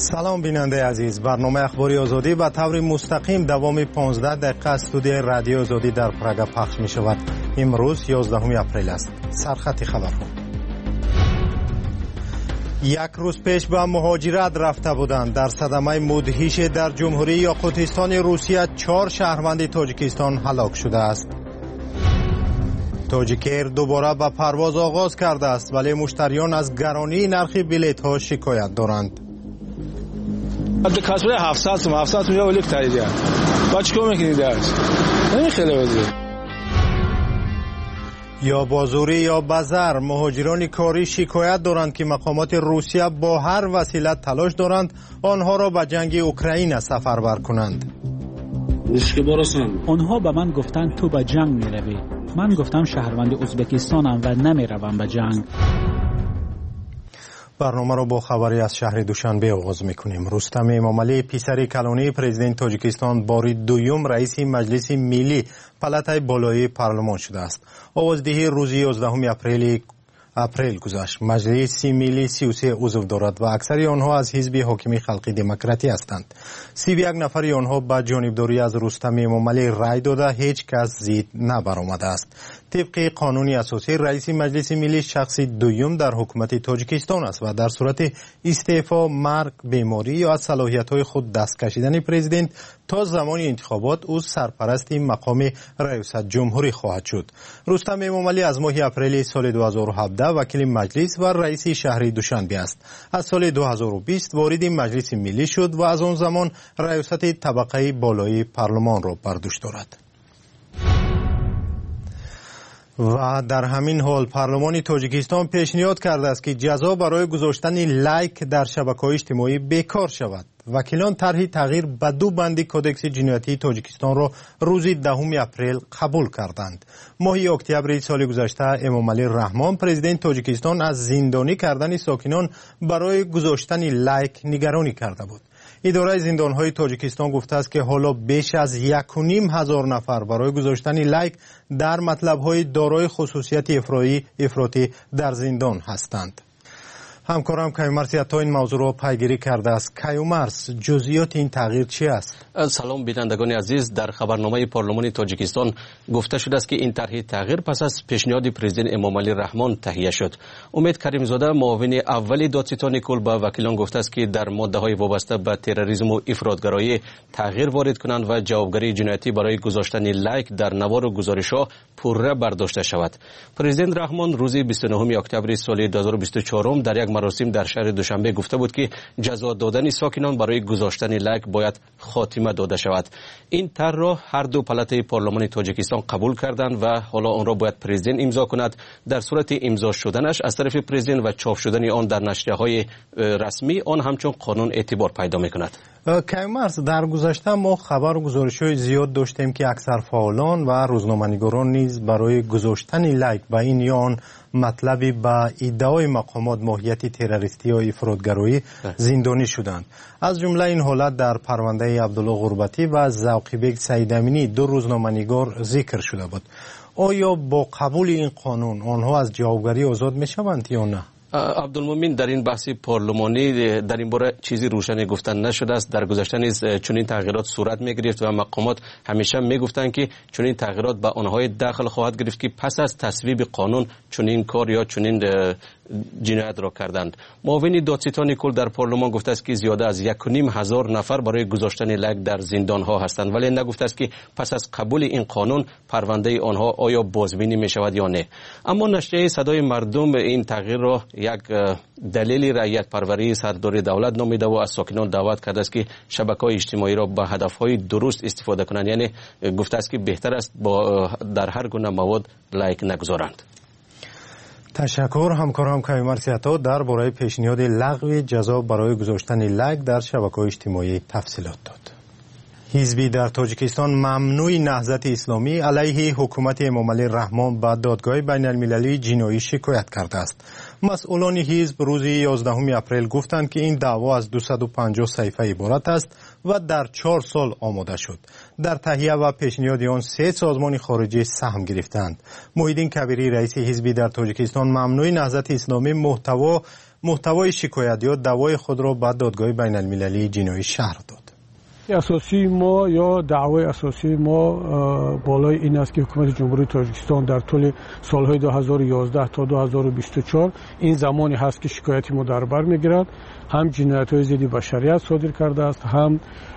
سلام بیننده عزیز، برنامه اخباری آزادی به طور مستقیم دوام 15 دقیقه استودیوی رادیو آزادی در پراگ پخش می شود. امروز 11 اپریل است. سرخط خبرها: یک روز پیش به مهاجرت رفته بودند. در صدمه مدهش در جمهوری یاقوتستان روسیه 4 شهروند تاجیکستان هلاک شده است. تاجیکیر دوباره به پرواز آغاز کرده است، ولی مشتریان از گرانی نرخ بلیط ها شکایت دارند. کاسبه 700 میلیون ولی خریدن. با چیکار میکنید درس؟ نمیخوره وضعیت. یا بازوری یا بازار، مهاجران کاری شکایت دارند که مقامات روسیه با هر وسیله تلاش دارند آنها را به جنگ اوکراین سفربر کنند. آنها به من گفتند تو به جنگ میروی. من گفتم شهروند ازبکستانم و نمیروم به جنگ. برنامه را با خبری از شهر دوشنبه آغاز میکنیم. رستم امامعلی پسر کلانی پرزیدنت تاجیکستان بار دوم رئیس مجلس ملی پالاتای بالای پارلمان شده است. آوازدهی روز 11 اپریل گذشت. مجلس ملی 33 عضو دارد و اکثر آنها از حزب حاکم خلقی دموکراتی هستند. 31 نفر آنها به جانبداری از رستم امامعلی رای داده، هیچ کس ضد نبرآمده است. طبق قانون اساسی رئیس مجلس ملی شخص دوم در حکومت تاجیکستان است و در صورت استعفا، مرگ، بیماری یا از صلاحیت‌های خود دست کشیدن پرزیدنت تا زمان انتخابات او سرپرست مقام ریاست جمهوری خواهد شد. رستم امامعلی از ماه اپریل سال 2017 وکیل مجلس و رئیس شهر دوشنبه است. از سال 2020 وارد مجلس ملی شد و از آن زمان ریاست طبقه بالای پارلمان را بر دوش دارد. و در همین حال پارلمان تاجیکستان پیشنهاد کرده است که جزا برای گذاشتن لایک در شبکه‌های اجتماعی بیکار شود. وکیلان طرح تغییر به 2 بند کدکس جنایتی تاجیکستان را روز 10 اپریل قبول کردند. ماه اکتبر سال گذشته امامعلی رحمان پرزیدنت تاجیکستان از زندانی کردن ساکنان برای گذاشتن لایک نگرانی کرده بود. اداره زندان‌های تاجیکستان گفته است که حالا بیش از 1,500 نفر برای گذاشتن لایک در مطلب‌های دارای خصوصیت افراطی در زندان هستند. همکارم کیومرث تا این موضوع را پیگیری کرده است. کیومرث، جزئیات این تغییر چی است؟ سلام بینندگان عزیز، در خبرنامه پارلمان تاجیکستان گفته شده است که این طرح تغییر پس از پیشنهاد پرزیدنت امامعلی رحمان تهیه شد. امید کریمزاده، معاون اول دادستان کل، به وکیلان گفته است که در ماده‌های وابسته به تروریسم و افراطگرایی تغییر وارد کنند و جوابگری جنایتی برای گذاشتن لایک در نوار گزارش‌ها پوره برداشته شود. پرزیدنت رحمان روز 29 اکتبر سال 2024 در یک مراسم در شهر دوشنبه گفته بود که جزا دادن ساکنان برای گذاشتن لایک باید خاتمه داده شود. این طرح را هر 2 پالاتای پارلمان تاجیکستان قبول کردند و حالا آن را باید پرزیدنت امضا کند. در صورت امضا شدنش از طرف پرزیدنت و چاپ شدن آن در نشریه‌های رسمی، آن همچون قانون اعتبار پیدا می‌کند. کیومرث، در گذشته ما خبر و گزارش‌های زیاد داشتیم که اکثر فعالان و روزنامه‌نگاران نیز برای گذاشتن لایک به این یا آن مطلبی به ادعای مقامات ماهیت تروریستی یا افراطگرایی زندانی شدند. از جمله این حالت در پرونده عبدالله غربتی و ذوقی‌بک سیدامینی 2 روزنامه‌نگار ذکر شده بود. آیا با قبول این قانون آنها از جوابگری آزاد می‌شوند یا نه؟ عبدالمومن، در این بحث پارلمانی در این باره چیزی روشن گفتن نشده است. در گذشته نیز چنین تغییرات صورت می‌گرفت و مقامات همیشه میگفتند که چنین تغییرات به آنها داخل خواهد گرفت که پس از تصویب قانون چنین کار یا چنین جنایت را کردند. معاون دادستان کل در پارلمان گفته است که زیاده از 1,500 نفر برای گذاشتن لایک در زندان ها هستند، ولی نگفته است که پس از قبول این قانون پرونده آنها آیا بازبینی می شود یا نه. اما نشریه صدای مردم این تغییر را یک دلیل رعیت پروری سردار دولت نامیده و از ساکنان دعوت کرده است که شبکه‌های اجتماعی را به هدف‌های درست استفاده کنند. یعنی گفته است که بهتر است در هر گونه مواد لایک نگذارند. تشکر. همکارم کیومرث تا درباره پیشنهاد لغو جزا برای گذاشتن لایک در شبکه‌های اجتماعی تفصیلات داد. حزبی در تاجیکستان ممنوع نهضت اسلامی علیه حکومت امامعلی رحمان به دادگاه بین المللی جنایی شکایت کرده است. مسئولان حزب روز 11 اپریل گفتند که این دعوا از 250 صفحه عبارت است و در 4 سال آماده شد. در تهیه و پیشنهاد آن 3 سازمان خارجی سهم گرفتند. محیدین کبیری رئیس حزبی در تاجیکستان ممنوع نهضت اسلامی محتوای شکایت دعوای خود را به دادگاه بین المللی جنایی شهر داد. اساسی ما یا دعوای اساسی ما بالای این است که حکومت جمهوری تاجیکستان در طول سالهای 2011 تا 2024 این زمانی هست که شکایتی ما در بر میگیرد، هم جنایت‌های ضد بشریت صادر کرده است، هم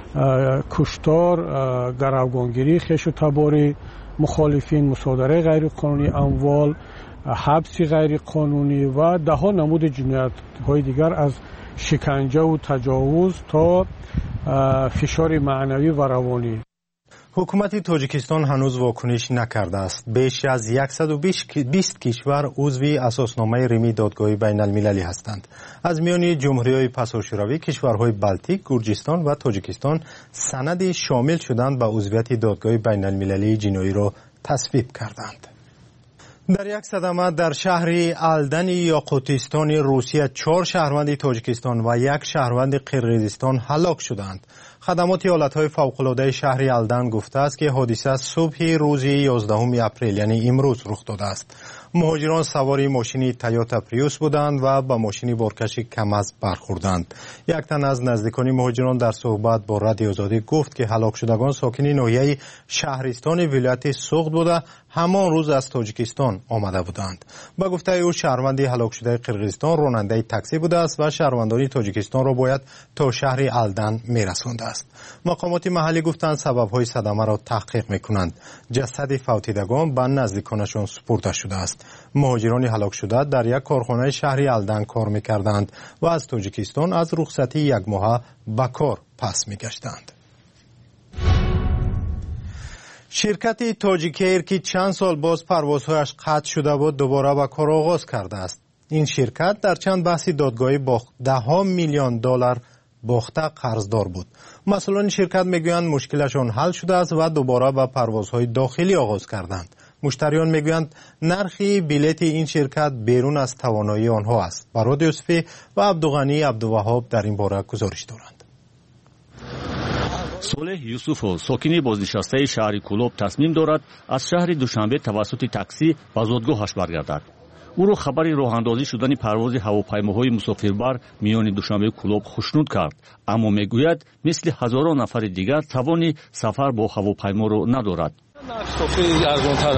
کشتار، گروگانگیری، خش و تبار مخالفین، مصادره غیر قانونی اموال، حبس غیر قانونی و ده ها نمود جنایت‌های دیگر از شکنجه و تجاوز تا فشار معنوی و روانی. حکومت تاجیکستان هنوز واکنش نکرده است. بیش از 120 کشور عضو اساسنامه رمی دادگاه بین المللی هستند. از میان جمهوری‌های پساشوروی کشورهای بلتیک، گرجستان و تاجیکستان سند شامل شدند به عضویت دادگاه بین المللی جنایی را تصویب کردند. در یک صدمه در شهر الدن یاقوتستان روسیه 4 شهروند تاجیکستان و 1 شهروند قرقیزستان هلاک شدند. خدمات ایالت‌های فوق‌العاده شهر الدن گفته است که حادثه صبح روز 11 اپریل یعنی امروز رخ داده است. مهاجران سواری ماشین تویوتا پریوس بودند و با ماشین بارکش کمز برخوردند. یک تن از نزدیکان مهاجران در صحبت با رادیو آزادی گفت که هلاک شدگان ساکن ناحیه شهرستان ولایت سوخت بوده همان روز از تاجیکستان آمده بودند. با گفته او شهروند هلاک شده قرقیزستان راننده تاکسی بوده است و شهروندان تاجیکستان را باید تا شهر الدن میرسانده است. مقامات محلی گفتند سبب‌های صدمه را تحقیق می‌کنند. جسد فوتیدگان به نزدیکانشان سپرده شده است. مهاجران هلاک شده در یک کارخانه شهر الدن کار می‌کردند و از تاجیکستان از رخصتی 1 ماه به کار پس می‌گشتند. شرکت تاجیک ایر که چند سال باز پروازهایش قطع شده بود دوباره به کار آغاز کرده است. این شرکت در چند بحث دادگاهی با $10 میلیون باخته قرضدار بود. مسئولان شرکت میگویند مشکلشان حل شده است و دوباره به پروازهای داخلی آغاز کردند. مشتریان میگویند نرخ بلیط این شرکت بیرون از توانایی آنها است. براد یوسفی و عبدالغنی عبدالوهاب در این باره گزارش دارند. صالح یوسوف ساکن بازنشسته شهر کلوب تصمیم دارد از شهر دوشنبه توسط تاکسی به زادگاهش برگردد. او را خبری راهاندازی شدن پرواز هواپیماهای مسافربر میان دوشنبه کلوب خوشنود کرد، اما میگوید مثل هزاران نفر دیگر توانی سفر با هواپیما را ندارد. خیلی ارزان‌تر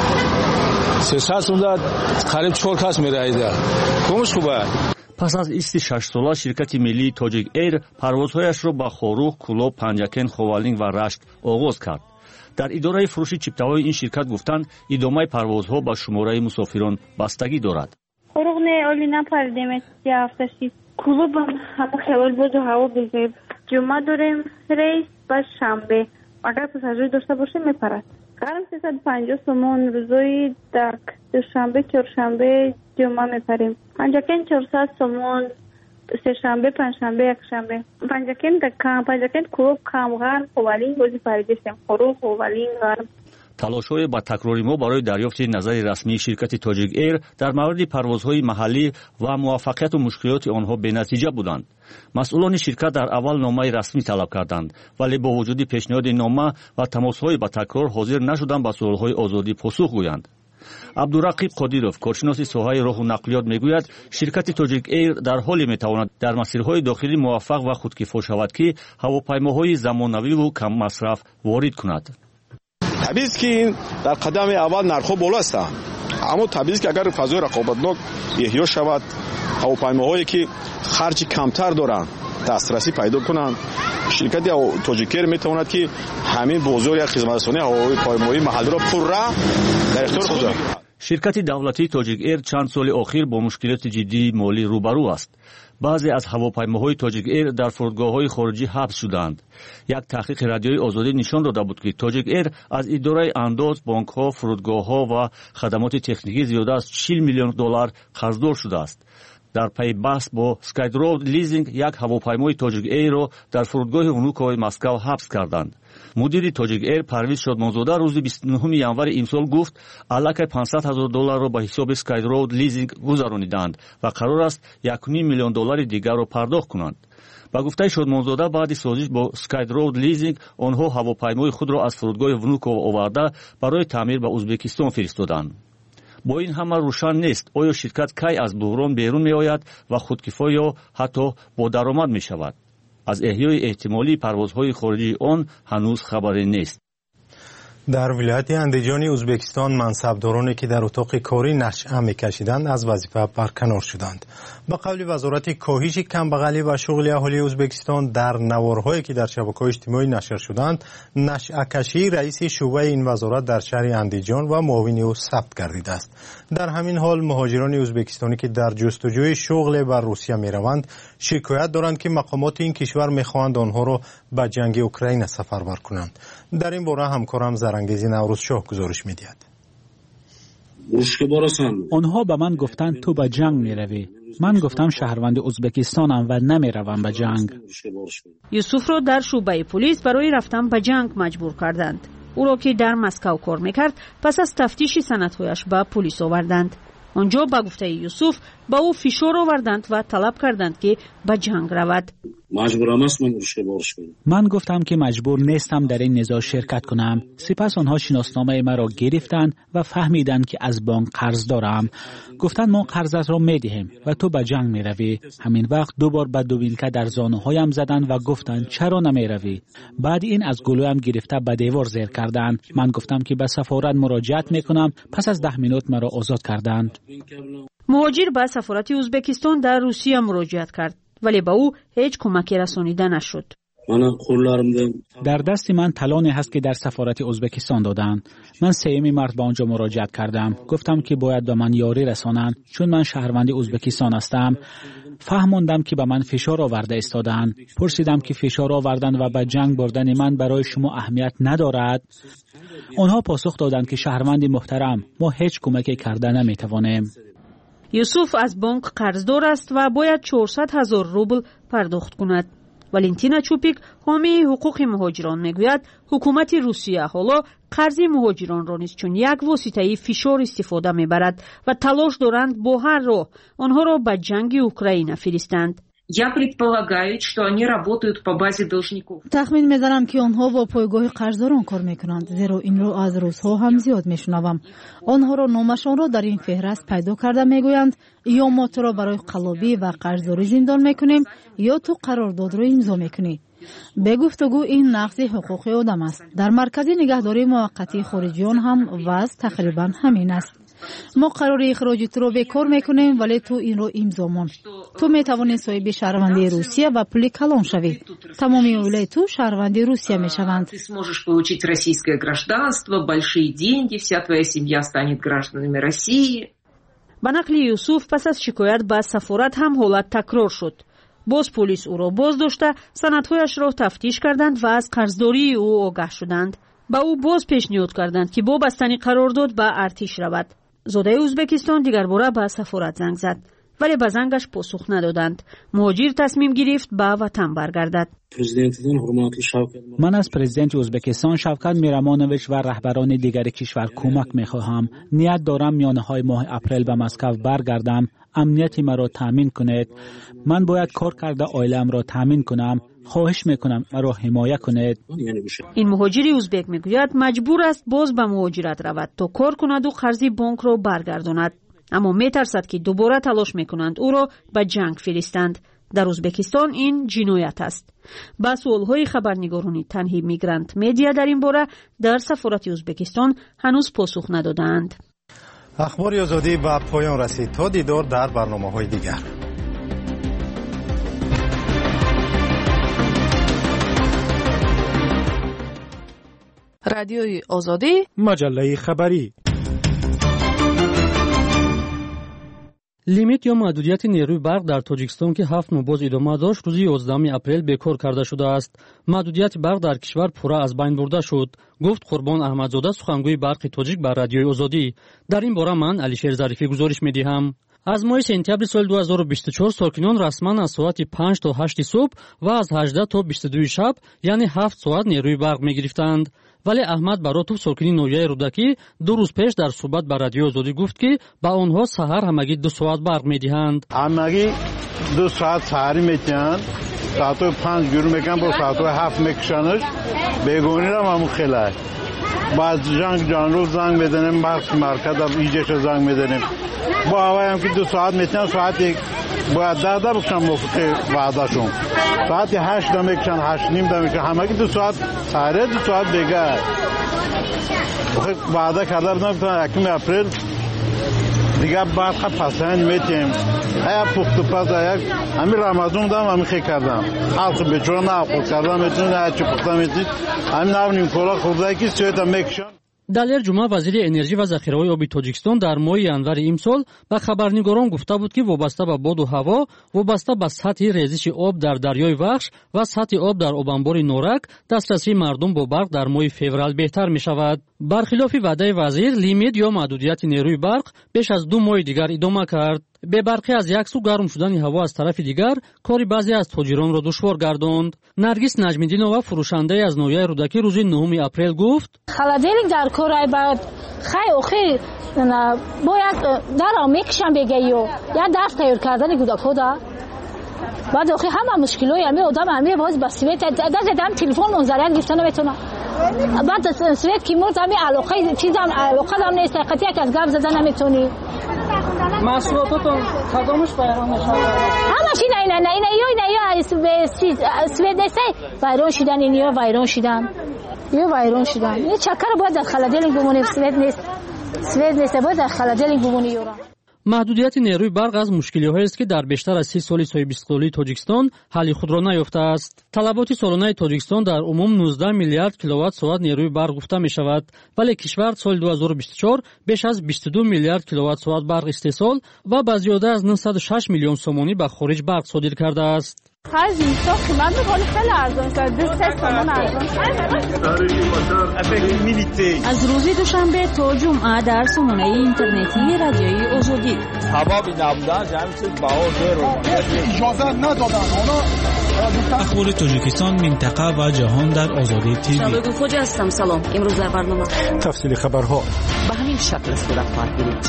است. 300 قریب 4 کس می‌رایده. کمش خوبه. پس از ایست 6 ساله شرکت ملی تاجیک ایر پروازهایش را به خوروغ، کلوب، پنجکن، خوالینگ و رشت آغاز کرد. در اداره فروشی چیپتاوای این شرکت گفتند ادامه پروازها با شماره مسافران بستگی دارد. خوروغ نه اولی نپردیم یا هفته‌شی. کلوب هم خیال بود و هوا بگیر. جمعه داریم ریس با شنبه. اگر پساژیر داشته باشیم میپرد. قرم 350 سومون روزای دک دوشنبه چهارشنبه جمعه میپریم. پنجکن 400 سومون سه شنبه پنجشنبه یکشنبه. پنجکن دکان پنجکن کلوب کامغان خوالینگ بازی پریدیم. خوروغ خوالینگ غرب. تلاش‌های با تکراری ما برای دریافت نظر رسمی شرکت تاجیک ایر در مورد پروازهای محلی و موفقیت و مشکلات آنها بی‌نتیجه بودند. مسئولان شرکت در اول نامه رسمی طلب کردند ولی با وجود پیشنهاد نامه و تماس‌های با تکرار حاضر نشدند به سوال‌های آزادی پاسخ گویند. عبدالرقیب قادیروف کارشناس ساحه راه و نقلیات میگوید شرکت تاجیک ایر در حالی میتواند در مسیرهای داخلی موفق و خودکفا شود که هواپیماهای زمانوی و کم مصرف وارد کند. طبیعی است که این در قدم اول نرخ‌ها بالا است، اما طبیعی است که اگر فضای رقابتناک احیا شود هواپیماهایی که خرج کمتر دارند دسترسی پیدا کنند شرکت تاجیک ایر میتواند که همین بازار یا خدمترسانی هواپیمایی محلی را پرراه در اختیار خود بگیرد. شرکت دولتی تاجیک ایر چند سال اخیر با مشکلات جدی مالی روبرو است. بعضی از هواپیماهای تاجیک ایر در فرودگاه‌های خارجی حبس شدند. یک تحقیق رادیویی آزادی نشان داده بود که تاجیک ایر از اداره انداز، بانک‌ها، فرودگاه‌ها و خدمات تکنیکی زیاده از $40 میلیون قرضدار شده است. дар паи баҳс бо Skydrow Leasing як ҳавопаймои Tojik Air-ро дар фурудгоҳи Внуково Москав ҳабс карданд. мудири Tojik Air Парвиз Шодмонзода рӯзи 29 январи имсол гуфт аллакай $500,000 ба ҳисоби Skydrow Leasing гузарониданд ва қарор аст $1.5 миллион дигарро пардохт кунанд. ба гуфтаи Шодмонзода баъди созиш бо Skydrow Leasing онҳо ҳавопаймои худро аз фурудгоҳи Внуково оварда барои таъмир ба Узбекистон фиристоданд. бо ин ҳама рӯшан нест оё ширкат кай аз буҳрон берун меояд ва худкифо ё ҳатто бодаромад мешавад. аз эҳёи эҳтимолии парвозҳои хориҷии он ҳанӯз хабаре нест. در ولایت اندیجان ازبکستان منصبدارانی که در اتاق کاری نشأه می‌کشیدند از وظیفه برکنار شدند. به قول وزارت کاهش کمبغلی و شغل اهالی ازبکستان در نوارهایی که در شبکه‌های اجتماعی نشر شدند، نشأه کشی رئیس شعبه این وزارت در شهر اندیجان و معاون او ثبت گردیده است. در همین حال مهاجران ازبکستانی که در جستجوی شغل بر روسیه می‌روند، شکایت دارند که مقامات این کشور می‌خواهند آنها را به جنگ اوکراین سفربر کنند. در این باره همکارم زرنگیزی نوروز شاه گزارش می‌دهد. آنها به من گفتند تو به جنگ می‌روی. من گفتم شهروند ازبکستانم و نمی‌روم به جنگ. یوسف را در شعبه پلیس برای رفتن به جنگ مجبور کردند. او را که در مسکو کار می‌کرد پس از تفتیش سندهایش به پلیس آوردند. آنجا به گفته یوسف به او فشار آوردند و طلب کردند که به جنگ رود. من گفتم که مجبور نیستم در این نزاع شرکت کنم. سپس آنها شناسنامه مرا گرفتند و فهمیدند که از بانک قرض دارم. گفتند ما قرضت را میدهیم و تو به جنگ میروی. همین وقت دوبار به دوبینکه در زانوهایم زدند و گفتند چرا نمیروی؟ بعد این از گلویم گرفته به دیوار زیر کردند. من گفتم که به سفارت مراجعت میکنم. پس از 10 منوت مرا آزاد کردند. مهاجر به سفارت ازبکستان در روسیه مراجعت کرد. ولی به او هیچ کمکی رسانیده نشد. در دست من طلانی هست که در سفارت ازبکستان دادند. من 3 مارس به آنجا مراجعت کردم. گفتم که باید به من یاری رسانند چون من شهروند ازبکستان هستم. فهماندم که به من فشار آورده ایستادند. پرسیدم که فشار آوردن و به جنگ بردن من برای شما اهمیت ندارد؟ آنها پاسخ دادند که شهروند محترم ما هیچ کمکی کرده نمیتوانیم. یوسف از بانک قرضدار است و باید 400,000 روبل پرداخت کند. والنتینا چوپیک حامی حقوق مهاجران میگوید حکومت روسیه حالا قرض مهاجران را نیز چون یک واسطه فشار استفاده میبرد و تلاش دارند با هر راه آنها را به جنگ اوکراین فرستند. تخمین میزنم که آنها با پایگاه قرضداران کار میکنند، زیرا این رو از روزها هم زیاد میشنوم. آنها را نامشان را در این فهرست پیدا کرده میگویند یا ما تو را برای قلابی و قرضداری زندان میکنیم یا تو قرارداد را امضا میکنی. به گفتگو این نقض حقوق آدم است. در مرکز نگهداری موقتی خارجیان هم وضع تقریبا همین است. ما قرار اخراج تو رو به کار میکنیم ولی تو این رو امضا کن. تو میتوانی صاحب شهروندی روسیه و پول کلان شوی. تمام اولای تو شهروندی روسیه میشوند. Ты сможешь получить российское гражданство, большие деньги, вся твоя семья станет гражданами России. به نقل یوسف پس از شکایت به سفارت هم حالت تکرار شد. باز پلیس او را باز داشته سندهایش را تفتیش کردند و از قرضداری او آگاه شدند. به او باز پیشنهاد کردند که با بستن قرارداد به ارتش رود. زاده ازبکستان دیگر باره به سفارت زنگ زد ولی به زنگش پاسخ ندادند. مهاجر تصمیم گرفت به وطن برگردد. من از پرزیدنت ازبکستان شوکت میرمانویچ و رهبران دیگر کشور کمک میخواهم. نیت دارم میانه ماه اپریل به مسکو برگردم. امنیت مرا تامین کنید. من باید کار کرده عائله‌ام را تامین کنم. خواهش میکنم مرا حمایت کنید. این مهاجر ازبک میگوید مجبور است باز به مهاجرت رود تا کار کند و قرض بانک را برگرداند. اما میترسد که دوباره تلاش میکنند او را به جنگ فرستند. در ازبکستان این جنایت است. با سوالهای خبرنگاران تنهی میگرانت مدیا در این باره در سفارت ازبکستان هنوز پاسخ ندادند. اخبار آزادی به پایان رسید. تا دیدار در برنامه‌های دیگر. رادیوی آزادی، مجله خبری. لیمیت یا محدودیت نیروی برق در تاجیکستان که 7 ماه باز ادامه داشت روز 11 اپریل بکار کرده شده است. محدودیت برق در کشور پورا از بین برده شد، گفت قربان احمدزاده سخنگوی برق تاجیک بر رادیوی آزادی. در این باره من علیشیر ظریفی گزارش می‌دهم. از ماه سپتامبر سال 2024 ساکنان رسما از ساعت 5 تا 8 صبح و از 18 تا 22 شب یعنی 7 ساعت نیروی برق می‌گرفتند. ولی احمد баротов ساکنی نویای رودکی 2 روز پیش در صحبت با رادیو آزادی گفت که با آنها سحر همگی 2 ساعت برق می‌دهند. همگی 2 ساعت سحری می‌دهند. ساعت 5 گرم میکنن با ساعت 7 میکشنش بیگونی را همون خیلی بعد جان زنگ میدنیم بخش مرکز ایجش زنگ میدنیم با هوای هم که 2 ساعت میتونن ساعت باید 10 بکشن موفق وعده شون ساعت 8 میکشن 8 نیم میکشن همه که 2 ساعت سهره 2 ساعت بگه وعده کرده بودن که 1 اپریل دیگه بعد پسند میتیم ایا پخت پس یک همین رمضان دام همین خیلی کردم حالت بچورا نه خود کردم میتونه نه چی پختم میتونی همین نبینیم کلا خورده که سویت میکشن. در جمعه وزیر انرژی و ذخیره‌های آبی تاجیکستان در ماه январ امسال به خبرنگاران گفته بود که وابسته به باد و هوا، وابسته به سطح ریزش آب در دریای وخش و سطح آب در آبانبار نورک، دسترسی مردم با برق در ماه فوریه بهتر می شود. برخلاف وعده وزیر، لیمیت یا محدودیت نیروی برق بیش از 2 ماه دیگر ادامه کرد. به برقی از یک سو گرم شدن هوا از طرف دیگر کاری بعضی از تاجران را دشوار گرداند. نرگس نجمیدینова فروشنده از نویای رودکی روز 9 اپریل گفت: холодильник در کارای بعد خیلی باید در میکشم بگیو یا دست تیار کردن گودک‌ها دا بعد آخه همه مشکلای همه آدم همه باز با سویت دادم تلفن منظره گفتن نمیتونه بعد سویت کی مرد همه علاقه چیزام علاقه دارم نیست قطعی یک از گپ زدن نمیتونی محصولاتتون کدامش ویران میشه؟ همش اینا سویت نیست ویران شدن اینیا ویران شدن این چکر باید در خلادیلینگ بمونه سویت نیست باید در خلادیلینگ بمونه یورا. محدودیت نیروی برق از مشکلی‌هایی است که در بیشتر از 30 سال صاحب استقلالی تاجیکستان حل خود را نیافته است. طلبات سالانه تاجیکستان در عموم 19 میلیارد کیلووات ساعت نیروی برق گفته می شود، ولی کشور سال 2024 بیش از 22 میلیارد کیلووات ساعت برق استحصال و با زیاده از 906 میلیون سومانی به خارج برق صادر کرده است. هر زیستا قیمت می‌کنه خیلی ارزان شد 2-3 تومان ارزان از روز دوشنبه تا جمعه در سامانه اینترنتی رادیوی آزادی حبابی نبودن جمعی چیز اجازه ندادن اخبار تاجیکستان منطقه و جهان در آزادی تیوی. شبگو خوجه هستم. سلام. امروز در برنامه تفصیل خبرها به همین شکل صورت خواهد بود.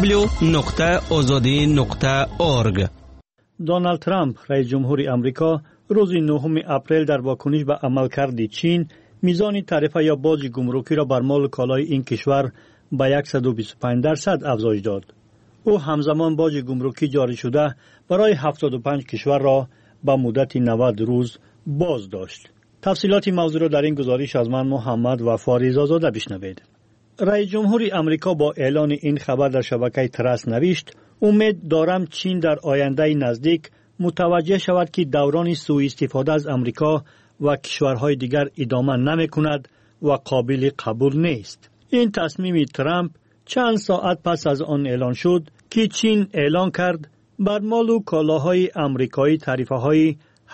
www.azadi.org. دونالد ترامپ رئیس جمهور امریکا روز 9 اپریل در واکنش به عملکرد چین میزان تعرفه یا باج گمرکی را بر مال کالای این کشور به 125% افزایش داد. او همزمان باج گمرکی جاری شده برای 75 کشور را به مدت 90 روز باز داشت. تفصیلات موضوع را در این گزارش از من محمد وفا رضازاده بشنوید. رئیس جمهور امریکا با اعلان این خبر در شبکه ترس نوشت: امید دارم چین در آینده نزدیک متوجه شود که دوران سوء استفاده از امریکا و کشورهای دیگر ادامه نمی کند و قابل قبول نیست. این تصمیم ترامپ چند ساعت پس از آن اعلان شد که چین اعلان کرد بر مال و کالاهای امریکایی تعرفه‌های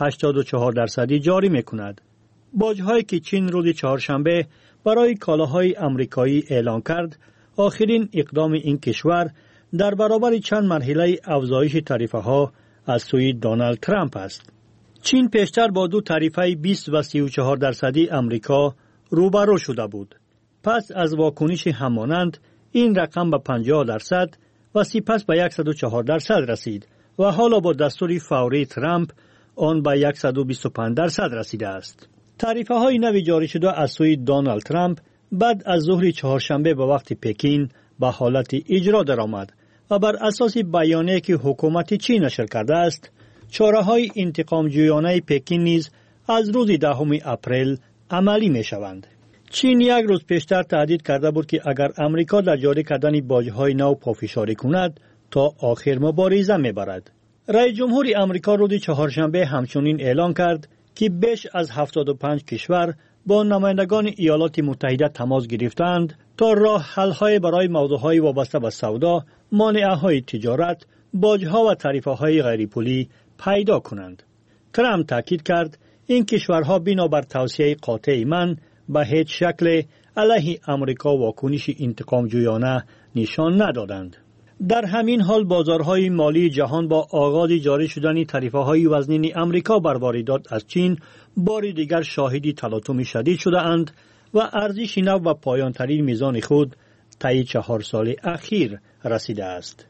84% جاری می کند. باج‌هایی که چین روز چهارشنبه برای کالاهای امریکایی اعلان کرد آخرین اقدام این کشور در برابر چند مرحله افزایش تعرفه‌ها از سوی دونالد ترامپ است. چین پیشتر با 2 تعرفه 20 و 34% امریکا روبرو شده بود. پس از واکنش همانند این رقم به 50% و سپس به 104% رسید و حالا با دستور فوری ترامپ آن به 125% رسیده است. تعرفه‌های نوی جاری شده از سوی دونالد ترامپ بعد از ظهر چهارشنبه به وقت پکین به حالت اجرا درآمد و بر اساس بیانیه‌ای که حکومت چین نشر کرده است، چاره‌های انتقام جویانه پکین نیز از روز 10 اپریل عملی می‌شوند. چین یک روز پیشتر تهدید کرده بود که اگر امریکا در جاری کردن باج‌های نو پافشاری کند تا آخر مبارزه می‌برد. رئیس جمهور امریکا روز چهارشنبه همچنین اعلان کرد که بیش از 75 کشور با نمایندگان ایالات متحده تماس گرفتند تا راه حل‌های برای موضوعهای وابسته به سودا، مانعه‌های تجارت، باج‌ها و تعرفه‌های غیرپولی پیدا کنند. ترامپ تاکید کرد این کشورها بنابر توصیه قاطع من به هیچ شکل علیه امریکا واکنش انتقام جویانه نشان ندادند. در همین حال بازارهای مالی جهان با آغاز جاری شدن تعرفه‌های وزنین امریکا بر واردات از چین بار دیگر شاهدی تلاطم شدید شده اند و ارزش نو و پایان‌ترین میزان خود طی 4 سال اخیر رسیده است.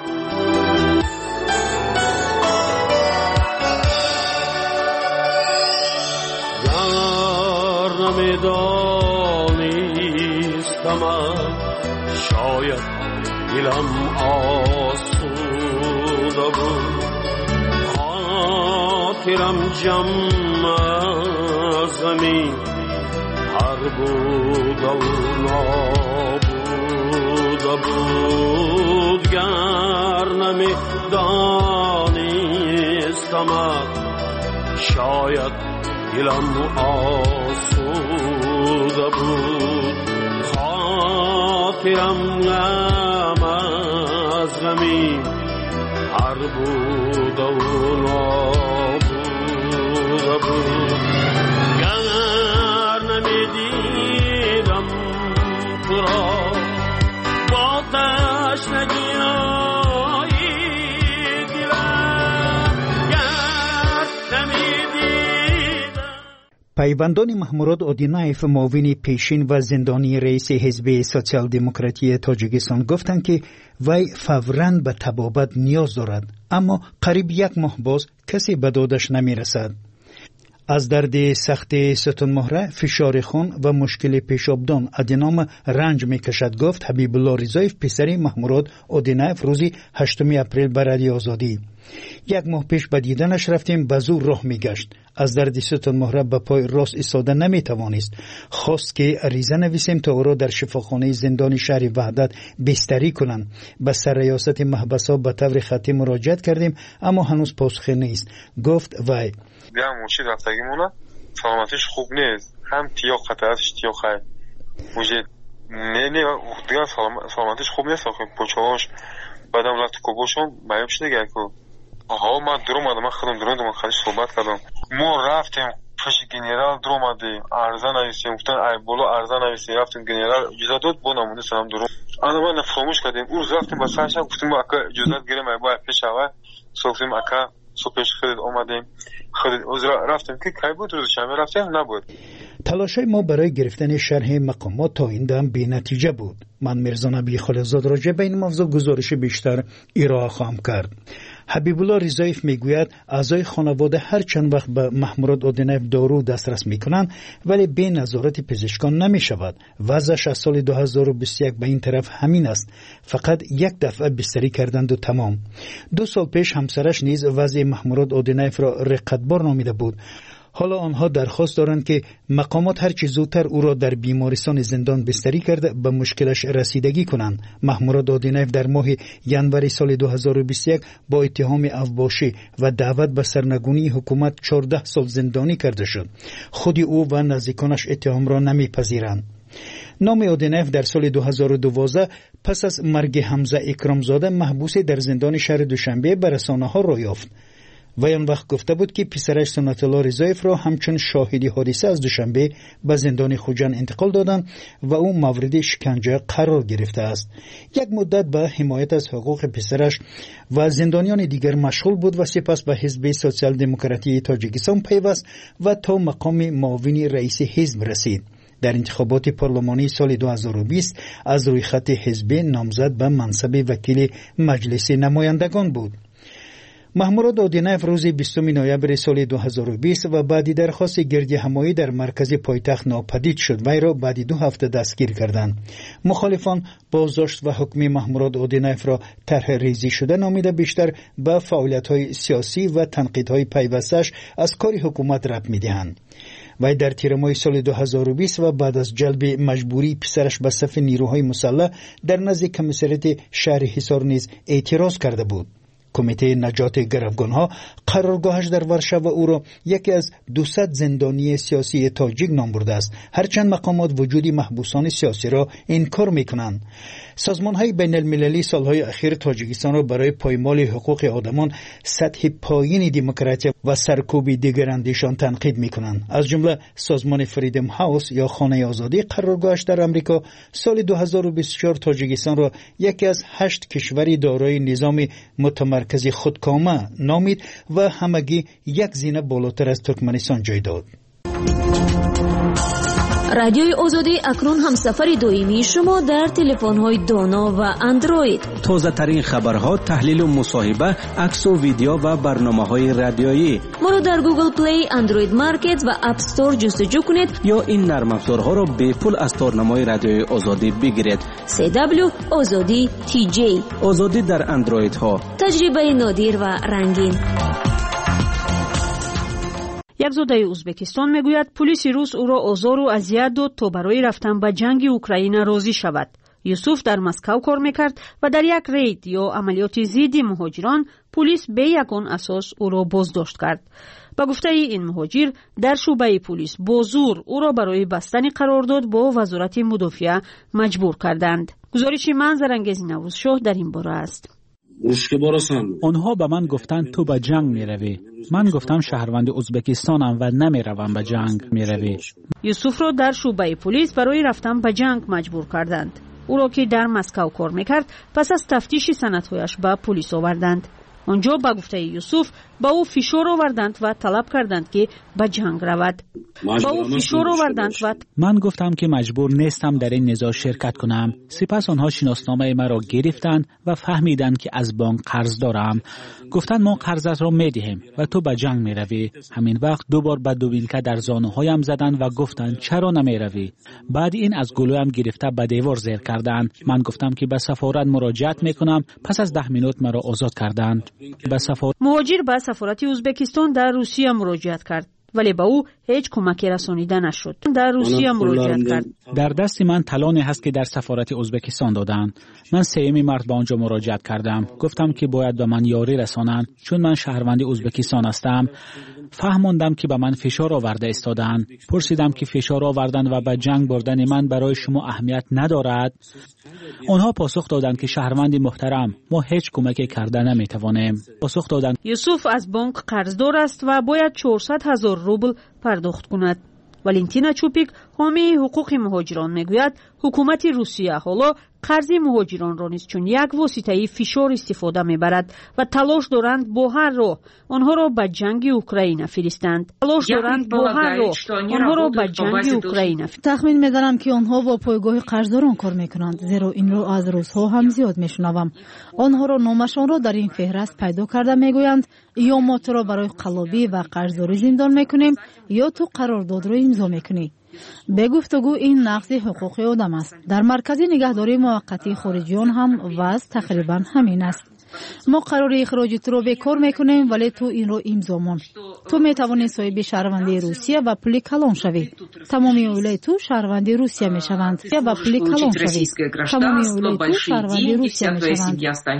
شاید دلم آسوده بود، خاطرم جمع از غمی هر بود و نابوده بود. گر نمی دانستم شاید دلم آسوده بود، خاطرم غم از غمی هر بود و نابوده بود. گر نمیدیدم تو را با تشنگی های دلم، گر نمیدیدم. پیوندان محمود اودینایف معاون پیشین و زندانی رئیس حزب سوسیال دموکراتی تاجیکستان گفتند که وی فوراً به طبابت نیاز دارد، اما قریب 1 ماه باز کسی به دادش نمی رسد. از درد سخت ستون مهره، فشار خون و مشکل پیشابدان ادینام رنج می کشد، گفت حبیب الله رضایف پسر محمود اودینایف روزی 8 اپریل به رادیو آزادی. 1 ماه پیش به دیدنش رفتیم، به زور راه می گشت. از درد ستون مهره به پای راست ایستاده نمی توانست. خواست که عریضه نویسیم تا او را در شفاخانه زندان شهر وحدت بستری کنند. به سرریاست محبس‌ها به طور خطی مراجعت کردیم، اما هنوز پاسخی نیست، گفت وی. دیگه موشی رفتگیمونه سلامتیش خوب نیست، هم تیاق خطراتش تیاقه موجه نه دیگه سلامتیش خوب نیست. پوچهاش بعدم رفت کوبوشون معیوب شده گه که آها من در اومدم، من خودم خودش صحبت کردم. ما رفتیم پیش گنرال در اومدیم، عرضه نویسیم، گفتن ای بولو عرضه نویسیم، رفتیم گنرال اجازه داد با نمونه سلام درو انا ما فراموش کردیم. اون روز رفتیم با سرشم گفتیم اکا اجازه گیریم ای باید پیش اول صحفتیم اکا صبحش خرید اومدیم خرید رفتیم که کی بود روز شنبه رفتیم نبود. تلاشای ما برای گرفتن شرح مقامات تا این دم بی نتیجه بود. من میرزا نبی خلیلزاد راجع به این موضوع گزارش بیشتر ارائه خواهم کرد. حبیب الله رضایف میگوید اعضای خانواده هر چند وقت به محمود اودینایف دارو دسترس میکنند ولی به نظارت پزشکان نمیشود. وضعش از سال 2021 به این طرف همین است، فقط 1 دفعه بستری کردند و تمام. 2 سال پیش همسرش نیز وضع محمود اودینایف را رقتبار نامیده بود. حالا آنها درخواست دارند که مقامات هر چه زودتر او را در بیمارستان زندان بستری کرده به مشکلش رسیدگی کنند. محمود اودینایف در ماه ژانویه سال 2021 با اتهام اوباشی و دعوت به سرنگونی حکومت 14 سال زندانی کرده شد. خود او و نزدیکانش اتهام را نمیپذیرند. نام اودینایف در سال 2012 پس از مرگ حمزه اکرامزاده محبوس در زندان شهر دوشنبه به رسانه‌ها را یافت. و آن وقت گفته بود که پسرش سنت الله رضایف را همچون شاهدی حادثه از دوشنبه به زندان خوجند انتقال دادند و او مورد شکنجه قرار گرفته است. 1 مدت به حمایت از حقوق پسرش و زندانیان دیگر مشغول بود و سپس به حزب سوسیال دموکراتی تاجیکستان پیوست و تا مقام معاون رئیس حزب رسید. در انتخابات پارلمانی سال 2020 از روی خط حزب نامزد به منصب وکیل مجلس نمایندگان بود. محمود اودینایف روز 20 نوامبر سال 2020 و بعدی درخواست گردی همایی در مرکز پایتخت ناپدید شد. وی را بعد 2 هفته دستگیر کردند. مخالفان بازداشت و حکم محمود اودینایف را طرح ریزی شده نامیده بیشتر به فعالیت‌های سیاسی و تنقیدهای پیوستش از کار حکومت ربط می‌دهند. وی در تیر ماه سال 2020 و بعد از جلب مجبوری پسرش به صف نیروهای مسلح در نزد کمیسریت شهر حصار نیز اعتراض کرده بود. کمیته نجات گروگانها قرارگاهش در ورشو او را یکی از 200 زندانی سیاسی تاجیک نام برده است، هرچند مقامات وجود محبوسان سیاسی را انکار میکنند. سازمان‌های بین المللی سالهای اخیر تاجیکستان را برای پایمال حقوق آدمان، سطح پایین دموکراسی و سرکوب دیگر اندیشان تنقید میکنند. از جمله سازمان فریدم هاوس یا خانه آزادی قرارگاهش در امریکا سال 2024 تاجیکستان را یکی از 8 کشوری دارای نظام متمرکز خودکامه نامید و همگی یک زینه بالاتر از ترکمنستان جای داد. رادیوی آزادی اکنون همسفر دائمی شما در تلفن‌های دانا و اندروید. تازه ترین خبرها، تحلیل و مصاحبه، عکس و ویدیو و برنامه‌های رادیویی. ما را در گوگل پلی، اندروید مارکت و اپ استور جستجو کنید یا این نرم افزارها را به پول از تارنمای رادیوی آزادی بگیرید. CW آزادی TJ. آزادی در اندروید ها. تجربه نادر و رنگین. یک زاده ازبکستان میگوید پلیس روس او را آزار و اذیت داد تا برای رفتن به جنگ اوکراین راضی شود. یوسف در مسکو کار میکرد و در یک رید یا عملیات ضد مهاجران پلیس به یگان اساس او را بازداشت کرد. با گفته این مهاجر در شعبه پلیس با زور او را برای بستن قرارداد با وزارت مدافعه مجبور کردند. گزارش منظرانگیز نوروزشاه در این باره است. آنها به من گفتند تو به جنگ میروی. من گفتم شهروند ازبکستانم و نمیروم به جنگ میروی. یوسف را در شعبه پلیس برای رفتن به جنگ مجبور کردند. او را که در مسکو کار میکرد پس از تفتیش سندهایش به پلیس آوردند. آنجا با گفته یوسف با او فشار آوردند و طلب کردند که به جنگ رود. من گفتم که مجبور نیستم در این نزاع شرکت کنم. سپس آنها شناسنامه مرا گرفتند و فهمیدند که از بانک قرض دارم. گفتند ما قرضت را میدهیم و تو به جنگ میروی. همین وقت دوبار به دوبیلکه در زانوهایم زدند و گفتند چرا نمیروی. بعد این از گلویم گرفته به دیوار زیر کردند. من گفتم که به سفارت مراجعت میکنم. پس از 10 منوت مرا آزاد کردند. مهاجر به سفارت ازبکستان در روسیه مراجعت کرد ولی به او هیچ کمکی رسانیده نشد. در روسیه مراجعت کرد. در دست من طلانی هست که در سفارت ازبکستان دادند. من 3 مارس به آنجا مراجعت کردم. گفتم که باید به من یاری رسانند چون من شهروند ازبکستان هستم. فهماندم که به من فشار آورده استادند. پرسیدم که فشار آوردن و به جنگ بردن من برای شما اهمیت ندارد. آنها پاسخ دادند که شهروند محترم ما هیچ کمکی کرده نمیتوانیم. پاسخ دادند یوسف از بانک قرضدار است و باید 400,000 روبل پرداخت کند. والنتینا چوپیک حامی حقوق مهاجران میگوید حکومت روسیه حالا قرض مهاجران را نیز چون یک واسطه فشار استفاده میبرد و تلاش دارند با هر راه آنها را به جنگ اوکراین فرستند. تخمین میزنم که آنها با پایگاه قرضداران کار میکنند، زیرا این رو از روزها هم زیاد میشنوم. آنها را نامشان را در این فهرست پیدا کرده میگویند یا ما تو را برای قلابی و قرضداری زندان میکنیم یا تو قرارداد را امضا میکنی. به گفتگو این نقض حقوق آدم است. در مرکز نگهداری موقتی خارجیان هم وضع تقریبا همین است. ما قرار اخراج تو رو به کار میکنیم ولی تو این رو امضا مون. تو میتوانی صاحب شهروندی روسیه و پول کلان شوی. تمامی اولای تو شهروندی روسیه میشوند و پول کلان شوی. تمامی اولای تو شهروندی روسیه میشوند.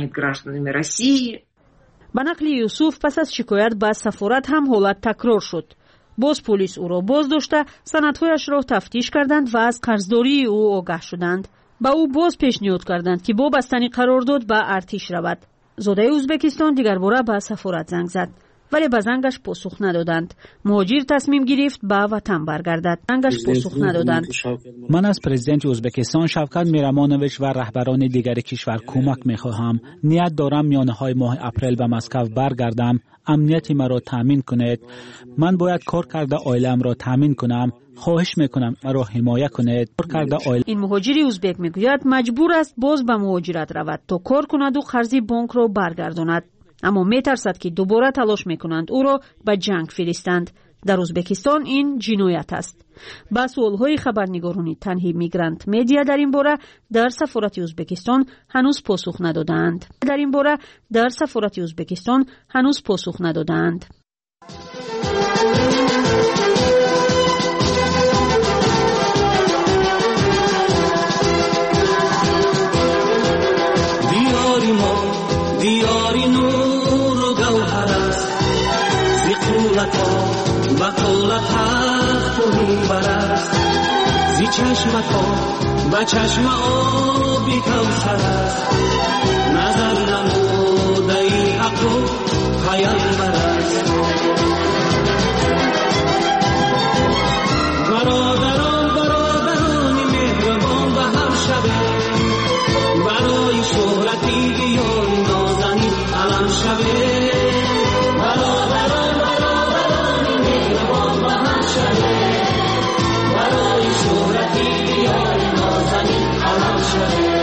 به نقل یوسف پس از شکایت به سفارت هم حالت تکرار شد. باز پلیس او را باز داشته سندهایش را تفتیش کردند و از قرضداری او آگاه شدند. با او باز پیشنهاد کردند که با بستن قرارداد به ارتش رود. زاده ازبکستان دیگر باره به سفارت زنگ زد ولی به زنگش پاسخ ندادند. مهاجر تصمیم گرفت به وطن برگردد. زنگش پاسخ ندادند. من از پرزیدنت ازبکستان شوکت میرمانویچ و رهبران دیگر کشور کمک میخواهم. نیت دارم میانه‌های ماه اپریل به مسکو برگردم. امنیت مرا تامین کنید. من باید کار کرده عائله‌ام را تامین کنم. خواهش میکنم مرا حمایت کنید. این مهاجر ازبک میگوید مجبور است باز به مهاجرت رود تا کار کند و قرض بانک را برگرداند. اما میترسد که دوباره تلاش میکنند او را به جنگ فرستند. در ازبکستان این جنایت است. با سوالهای خبرنگاران تنهی میگرانت مدیا در این باره در سفارت ازبکستان هنوز پاسخ ندادند. دیاری نو است زی قولتا و قولت حق تو میبر است زی چشمتا و چشم آبی کوثر است نظر نموده ای حق و پیامبر است برادران مهربان و هم شبه برای شهرتی یاری نازنین علم شبه برادران مهربان و هم شبه برای شهرتی یاری نازنین علم شبه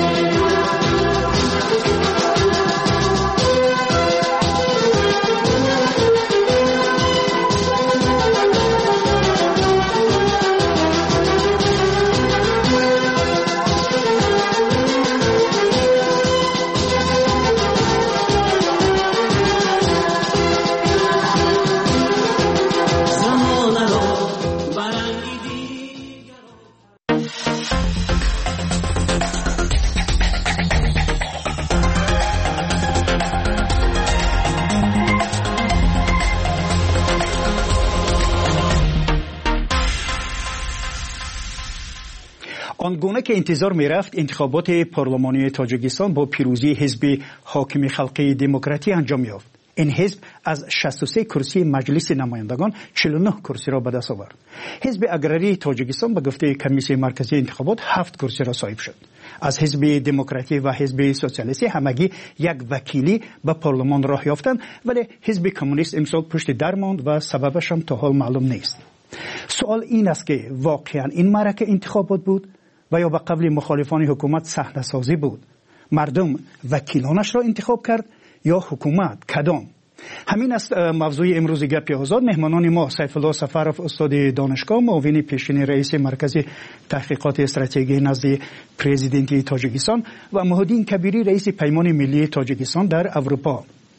آنگونه که انتظار می رفت انتخابات پارلمانی تاجیکستان با پیروزی حزب حاکم خلقی دموکراتی انجام یافت. این حزب از 63 کرسی مجلس نمایندگان 49 کرسی را به دست آورد. حزب اگراری تاجیکستان به گفته کمیسیون مرکزی انتخابات 7 کرسی را صاحب شد. از حزب دموکراتی و حزب سوسیالیستی همگی یک وکیلی به پارلمان راه یافتند، ولی حزب کمونیست امسال پشت در ماند و سببش هم تا حال معلوم نیست. سوال این است که واقعا این معرکه انتخابات بود و یا به قبل مخالفان حکومت صحنه سازی بود؟ مردم وکیلانش را انتخاب کرد یا حکومت؟ کدام؟ همین است موضوع امروز گپ آزاد. مهمانان ما سیف الله سفرов استاد دانشگاه، معاون پیشین رئیس مرکز تحقیقات استراتژی نزد پرزیدنت تاجیکستان و محمدین کبیری رئیس پیمان ملی تاجیکستان در اروپا.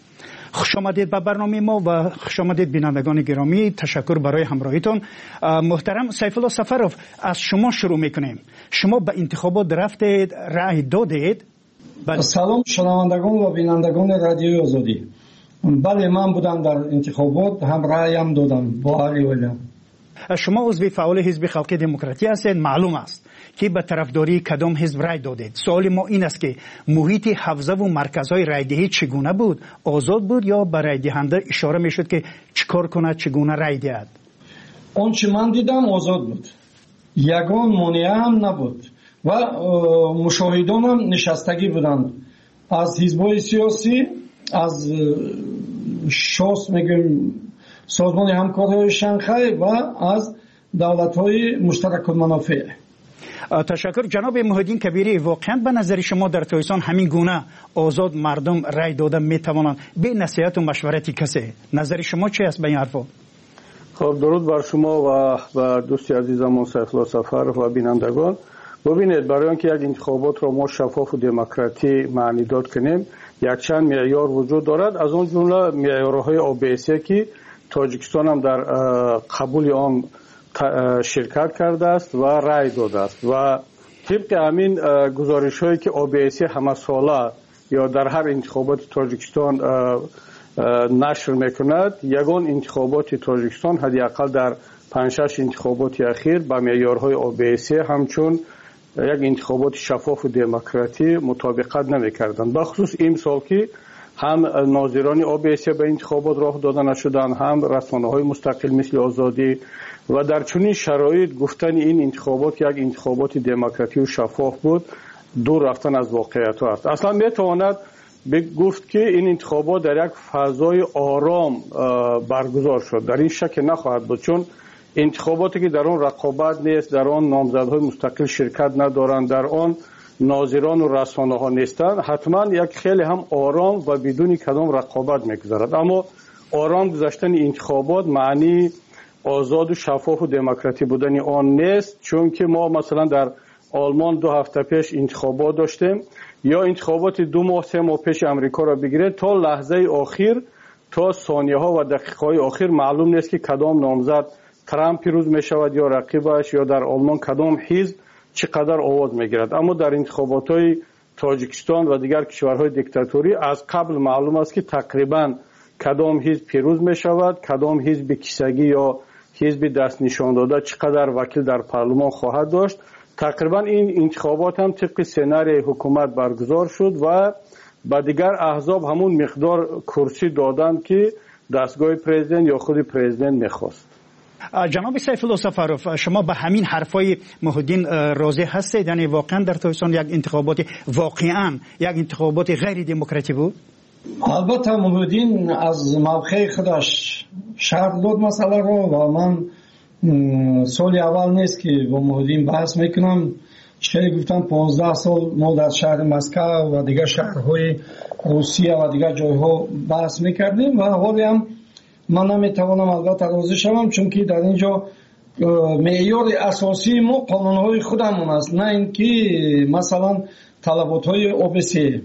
خوش آمدید به برنامه ما و خوش آمدید بینندگان گرامی. تشکر برای همراهیتون. محترم سیف الله سفرов، از شما شروع میکنیم. شما به انتخابات رفتید، رأی دادید؟ سلام شنوندگان و بینندگان رادیوی آزادی. بله، من بودم در انتخابات، هم رأیم دادم با علی ولیم. شما عضو فعال حزب خلقی دموکراتی هستید. معلوم است که به طرفداری کدام حزب رأی دادید. سوال ما این است که محیط حوزه و مرکزهای رأیدهی چگونه بود؟ آزاد بود یا به رأی دهنده اشاره میشد که چیکار کنه، چگونه رأی دهد؟ آنچه من دیدم آزاد بود، یگان مانع هم نبود و مشاهدان هم نشستگی بودند از حزب‌های سیاسی، از شاس میگیم سازمان همکاری شانگهای و از دولت‌های مشترک المنافع. تشکر. جناب محمدین کبیری، واقعا به نظر شما در تاجیکستان همین گونه آزاد مردم رأی دادن میتوانند به نصیحت و مشورت کسی؟ نظر شما چی است به این حرفا؟ خب درود بر شما و دوستی عزیزم سیف الله سفرov و بینندگان. ببینید، برای اینکه یک انتخابات را ما شفاف و دموکراتی معنی داد کنیم، یک چند معیار وجود دارد. از اون جمله معیارهای OBSE که تاجیکستان هم در قبول آن شرکت کرده است و رأی داده است و طبق همین گزارش هایی که OBSE همه ساله یا در هر انتخابات تاجیکستان نشر میکند، یگان انتخابات تاجیکستان حداقل در 5-6 انتخابات اخیر با معیارهای OBSE همچون یک انتخابات شفاف و دموکراتی مطابقت نمیکردند. بخصوص این سال که هم ناظران OBSE به انتخابات راه داده نشدند، هم رسانه‌های مستقل مثل آزادی، و در چنین شرایط گفتن این انتخابات یک انتخابات دموکراتی و شفاف بود دور رفتن از واقعیت است. اصلا میتواند گفت که این انتخابات در یک فضای آرام برگزار شد. در این شک نخواهد بود، چون انتخاباتی که در آن رقابت نیست، در آن نامزدهای مستقل شرکت ندارند، در آن ناظران و رسانه ها نیستند، حتما یک خیلی هم آرام و بدون کدام رقابت میگذرد. اما آرام گذشتن انتخابات معنی آزاد و شفاف و دموکراتی بودن آن نیست، چون که ما مثلا در آلمان 2 هفته پیش انتخابات داشتیم، یا انتخابات 2 ماه 3 ماه پیش امریکا را بگیرید، تا لحظه آخر، تا ثانیه ها و دقیقه های آخر معلوم نیست که کدام نامزد ترامپ پیروز می شود یا رقیبش، یا در آلمان کدام حزب چقدر آواز می گیرد. اما در انتخابات های تاجیکستان و دیگر کشورهای دیکتاتوری از قبل معلوم است که تقریبا کدام حزب پیروز می شود، کدام حزب کیسگی یا حزب دست نشان داده چقدر وکیل در پارلمان خواهد داشت. تقریبا این انتخابات هم طبق سناریوی حکومت برگزار شد و با دیگر احزاب همون مقدار کرسی دادند که دستگاه پرزیدنت یا خود پرزیدنت میخواست. جناب سیف الله سفروف، شما به همین حرفای محدین راضی هستید؟ یعنی واقعا در تاجیکستان یک انتخابات یک انتخابات غیر دموکراتی بود؟ البته محدین از موقع خودش شرح داد مسئله رو و من سال اول نیست که با محدین بحث میکنم. چه گفتم 15 سال ما در شهر مسکو و دیگر شهرهای روسیه و دیگر جایها بحث میکردیم و حالی هم من نمیتوانم البته راضی شوم، چون که در اینجا معیار اساسی ما قانونهای خودمون است، نه اینکه مثلا طلباتهای OBC.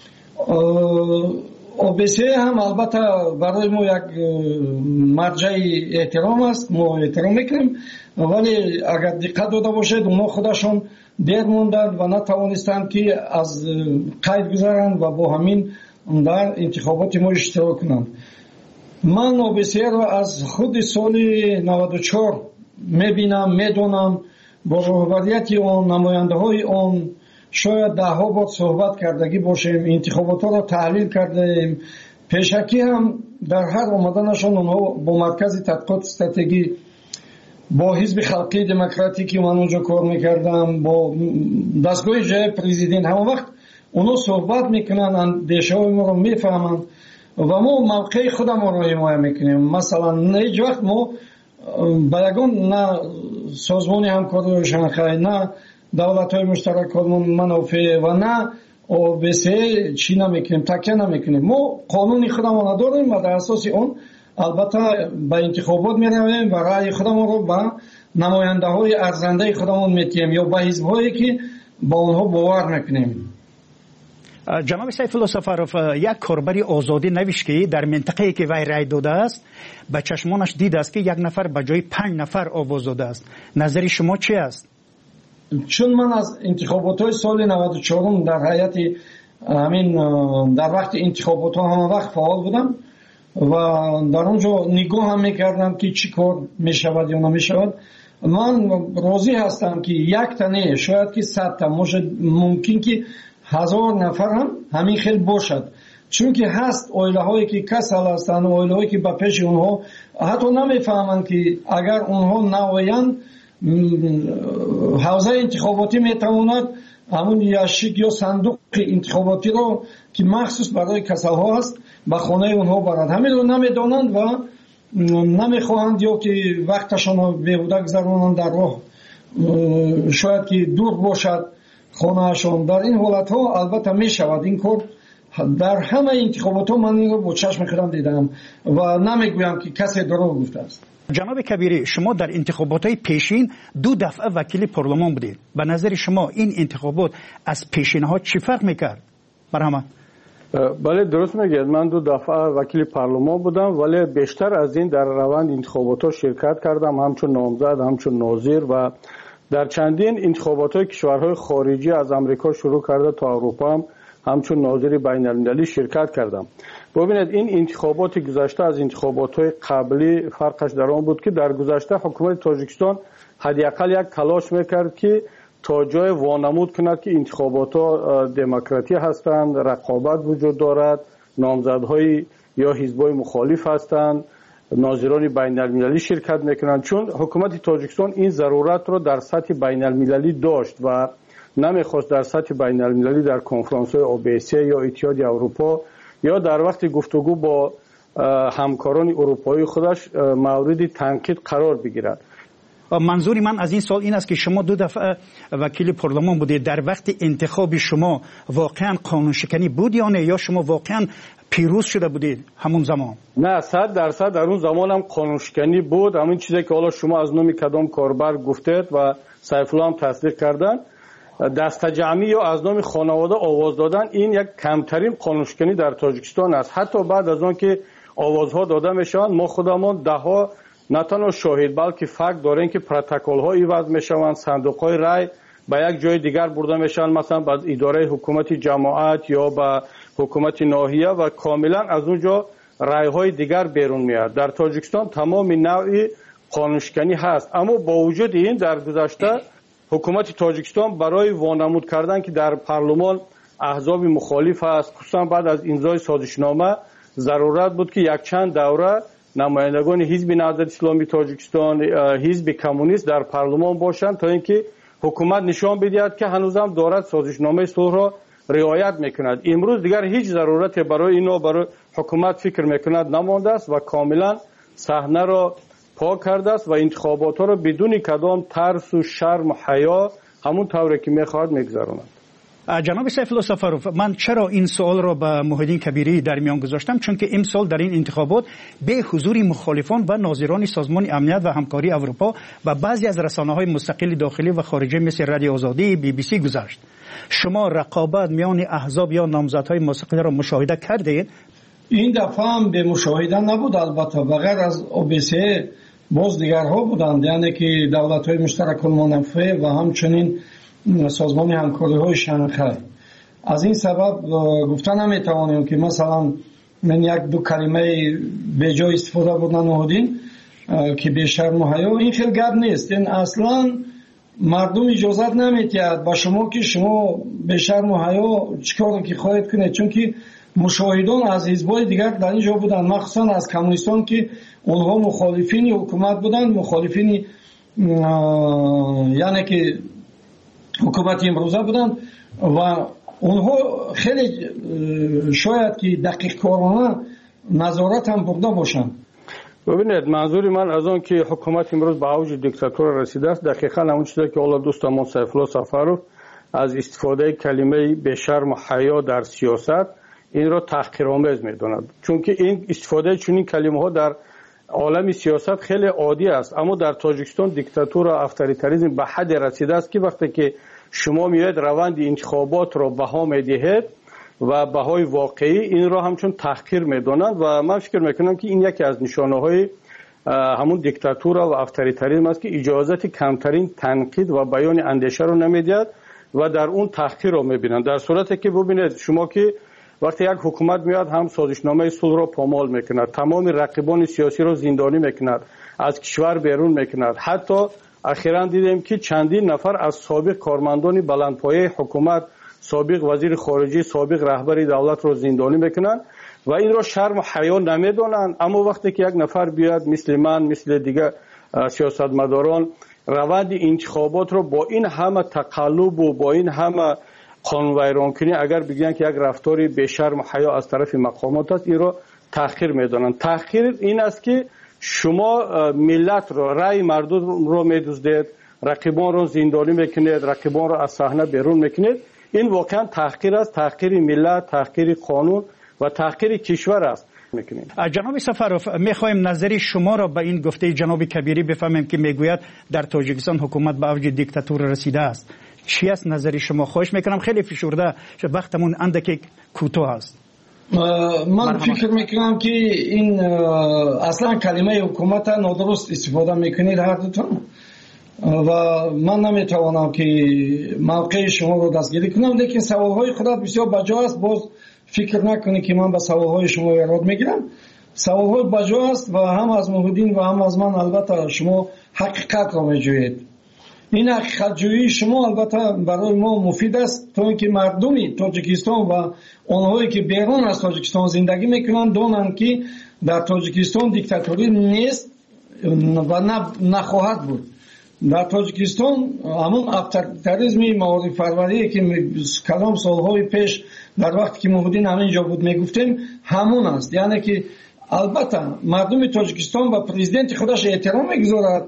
OBC هم البته برای ما یک مرجع احترام است، ما احترام میکنیم، ولی اگر دقت داده باشید ما خودشون دیر موندند و نتوانستند که از قید گذارند و با همین در انتخابات ما اشتراک کنند. من OBC رو از خود سال 94 میبینم، میدونم، با رهبریت آن، نماینده های آن شاید 10 بار صحبت کردگی باشیم، انتخابات رو تحلیل کردیم. پیشکی هم در هر آمدنشان اونها با مرکز تحقیقات استراتژی، با حزب خلقی دموکراتیکی من اونجا کار میکردم، با دستگاه جای پرزیدنت، همه وقت اونها صحبت میکنن، اندیشه های ما رو میفهمن و ما موقع خودم رو حمایت میکنیم. مثلا هیچ وقت ما با یگان نه سازمان همکاری شنغهای، نه دولت های مشترک منافع و نه OBC چی نمیکنیم، تکیه نمیکنیم. ما قانون خودمون داریم و در اساس اون البته به انتخابات میرویم و رأی خودمون رو به نماینده های ارزنده خودمون میتیم یا به حزب هایی که با اونها باور میکنیم. جناب سیف الله سفروف، یک کاربری آزادی نوشت که در منطقه‌ای که وی رای داده است به چشمانش دید است که یک نفر به جای 5 نفر آواز داده است. نظر شما چی است؟ چون من از انتخابات های سال 94 در هیئت همین در وقت انتخابات ها همه وقت فعال بودم و در اونجا نگاه هم میکردم که چی کار میشود یا نمیشود. من راضی هستم که یک تنه شاید که 100 تا ممکن که 1000 نفر هم همین خیلی باشد، چون که هست اویله هایی که کسل هستند، اویله هایی که به پیش اونها حتی نمیفهمند که اگر اونها نویند حوزه انتخاباتی میتواند همون یاشیک یا صندوق انتخاباتی رو که مخصوص برای کسل ها هست به خانه اونها برند. همین رو نمیدانند و نمیخواهند یا که وقتشان رو بیهوده گذرانند در راه، شاید که دور باشد خانهشان. در این حالت ها البته میشود این کار. در همه انتخابات ها من این رو با چشم خودم دیدم و نمیگویم که کسی دروغ گفته است. جناب کبیری، شما در انتخابات های پیشین 2 دفعه وکیل پارلمان بودید. به نظر شما این انتخابات از پیشین ها چی فرق میکرد؟ مرحمت. بله درست میگید، من 2 دفعه وکیل پارلمان بودم، ولی بیشتر از این در روند انتخابات ها شرکت کردم، همچون نامزد، همچون ناظر و در چندین انتخابات های کشورهای خارجی از امریکا شروع کرده تا اروپا هم همچون ناظر بین المللی شرکت کردم. ببینید این انتخابات گذشته از انتخابات های قبلی فرقش در آن بود که در گذشته حکومت تاجیکستان حداقل یک تلاش میکرد که تا جای وانمود کند که انتخابات ها دموکراتی هستند، رقابت وجود دارد، نامزدهای یا حزبای مخالف هستند، ناظران بین المللی شرکت میکنند. چون حکومت تاجیکستان این ضرورت رو در سطح بین المللی داشت و نمیخواست در سطح بین المللی در کنفرانس های OBC یا اتحادیه اروپا یا در وقت گفتگو با همکاران اروپایی خودش مورد تنقید قرار بگیرد. منظور من از این سال این است که شما 2 دفعه وکیل پارلمان بودید. در وقت انتخاب شما واقعا قانون شکنی بود یا نه، یا شما واقعا پیروز شده بودید همون زمان؟ نه 100% در اون زمان هم قانون شکنی بود. همین چیزی که حالا شما از نام کدام کاربر گفتید و سیف الله هم تصدیق کردن، دست جمعی یا از نام خانواده آواز دادن این یک کمترین قانون شکنی در تاجیکستان است. حتی بعد از آن که آوازها داده میشوند ما خودمان دهها نه تنها شاهد بلکه فکت داریم که پروتکل ها ایواز میشوند، صندوق های رای به یک جای دیگر برده میشن، مثلا به اداره حکومت جماعت یا به حکومت ناحیه و کاملا از اونجا رایهای دیگر بیرون میاد. در تاجیکستان تمام نوع قانونشکنی هست، اما با وجود این در گذشته حکومت تاجیکستان برای وانمود کردن که در پارلمان احزاب مخالف است، خصوصا بعد از امضای سازشنامه ضرورت بود که یک چند دوره نمایندگان حزب نهضت اسلامی تاجیکستان، حزب کمونیست در پارلمان باشند تا اینکه حکومت نشان بدهد که هنوزم دارد سازشنامه صلح را رعایت میکند. امروز دیگر هیچ ضرورت برای اینو برای حکومت فکر میکند نمانده است و کاملا صحنه را پاک کرده است و انتخابات ها را بدون کدام ترس و شرم و حیا همون طوری که میخواهد میگذراند. جناب سیف الله سفروف، من چرا این سوال را به محیدین کبیری در میان گذاشتم؟ چون که امسال در این انتخابات به حضور مخالفان و ناظران سازمان امنیت و همکاری اروپا و بعضی از رسانه‌های مستقل داخلی و خارجی مثل رادیو آزادی BBC گذشت. شما رقابت میان احزاب یا نامزدهای مستقل را مشاهده کردید؟ این دفعه هم به مشاهده نبود، البته بغیر از OBSE باز دیگرها بودند، یعنی که دولت‌های مشترک المنافع و همچنین سازمان همکاری های شانگهای. از این سبب گفتن نمیتوانیم که مثلا من یک دو کلمه به جای استفاده بودن نهادین که به شرم و حیا، این خیلی گپ نیست. این اصلا مردم اجازت نمیدهد با شما که شما به شرم و حیا چیکار که خواهید کنید، چون که مشاهدان از حزب‌های دیگر در اینجا بودن، مخصوصا از کمونیستان که اونها مخالفین حکومت بودند، مخالفین یعنی که حکومت امروزه بودند و اونها خیلی شاید که دقیق کارانه نظارت هم برده باشند. ببینید، منظور من از آن که حکومت امروز به اوج دیکتاتور رسیده است دقیقاً همون چیزی که اول دوستمون سیف الله سفروف از استفاده کلمه به شرم و حیا در سیاست این را تحقیرآمیز می‌داند، چون که این استفاده چنین کلمه‌ها در عالم سیاست خیلی عادی است. اما در تاجیکستان دیکتاتور و اتوریتاریسم به حد رسیده است که وقتی که شما میاید روند انتخابات را بها میدهید و بهای واقعی این را همچون تحقیر میدانند و من فکر میکنم که این یکی از نشانه‌های همون دیکتاتور و اتوریتاریسم است که اجازت کمترین تنقید و بیان اندیشه را نمیدهد و در اون تحقیر را میبینند. در صورتی که ببینید شما که وقتی یک حکومت میاد هم سازشنامه صلح را پامال میکند، تمام رقیبان سیاسی را زندانی میکند، از کشور بیرون میکند. حتی اخیراً دیدیم که چندین نفر از سابق کارمندان بلندپایه حکومت، سابق وزیر خارجه، سابق رهبر دولت را زندانی میکنند و این را شرم و حیا نمیدانند. اما وقتی که یک نفر بیاد مثل من، مثل دیگر سیاستمداران روند انتخابات را با این همه تقلب و با این همه قانون ویران کنی اگر بگن که یک رفتاری به شرم و حیا از طرف مقامات است، این را تحقیر میدانند. تحقیر این است که شما ملت را، رای مردم را میدزدید، رقیبان را زندانی میکنید، رقیبان را از صحنه بیرون میکنید. این واقعا تحقیر است، تحقیر ملت، تحقیر قانون و تحقیر کشور است. جناب سفروف، میخوایم نظری شما را به این گفته جناب کبیری بفهمیم که میگوید در تاجیکستان حکومت به اوج دیکتاتور رسیده است. چی است نظری شما؟ خواهش میکنم خیلی فشرده، وقتمون اندکی کوتاه است. من فکر میکنم که این اصلا کلمه حکومت نادرست استفاده میکنید هر دوتون و من نمیتوانم که موقع شما رو دستگیری کنم، لیکن سوالهای خودت بسیار بجا است. باز فکر نکنید که من به سوالهای شما ایراد میگیرم. سوالهای بجا است و هم از محیدین و هم از من البته شما حقیقت را میجویید. این حقیقت جویی شما البته برای ما مفید است تا اینکه مردمی تاجیکستان و آنهایی که بیرون از تاجیکستان زندگی میکنند دانند که در تاجیکستان دیکتاتوری نیست و نخواهد بود. در تاجیکستان همون اتوریتاریسم معارف پروری که کلام سالهای پیش در وقتی که محیدین همینجا بود میگفتیم همون است. یعنی که البته مردم تاجیکستان به پرزیدنت خودش احترام میگذارد.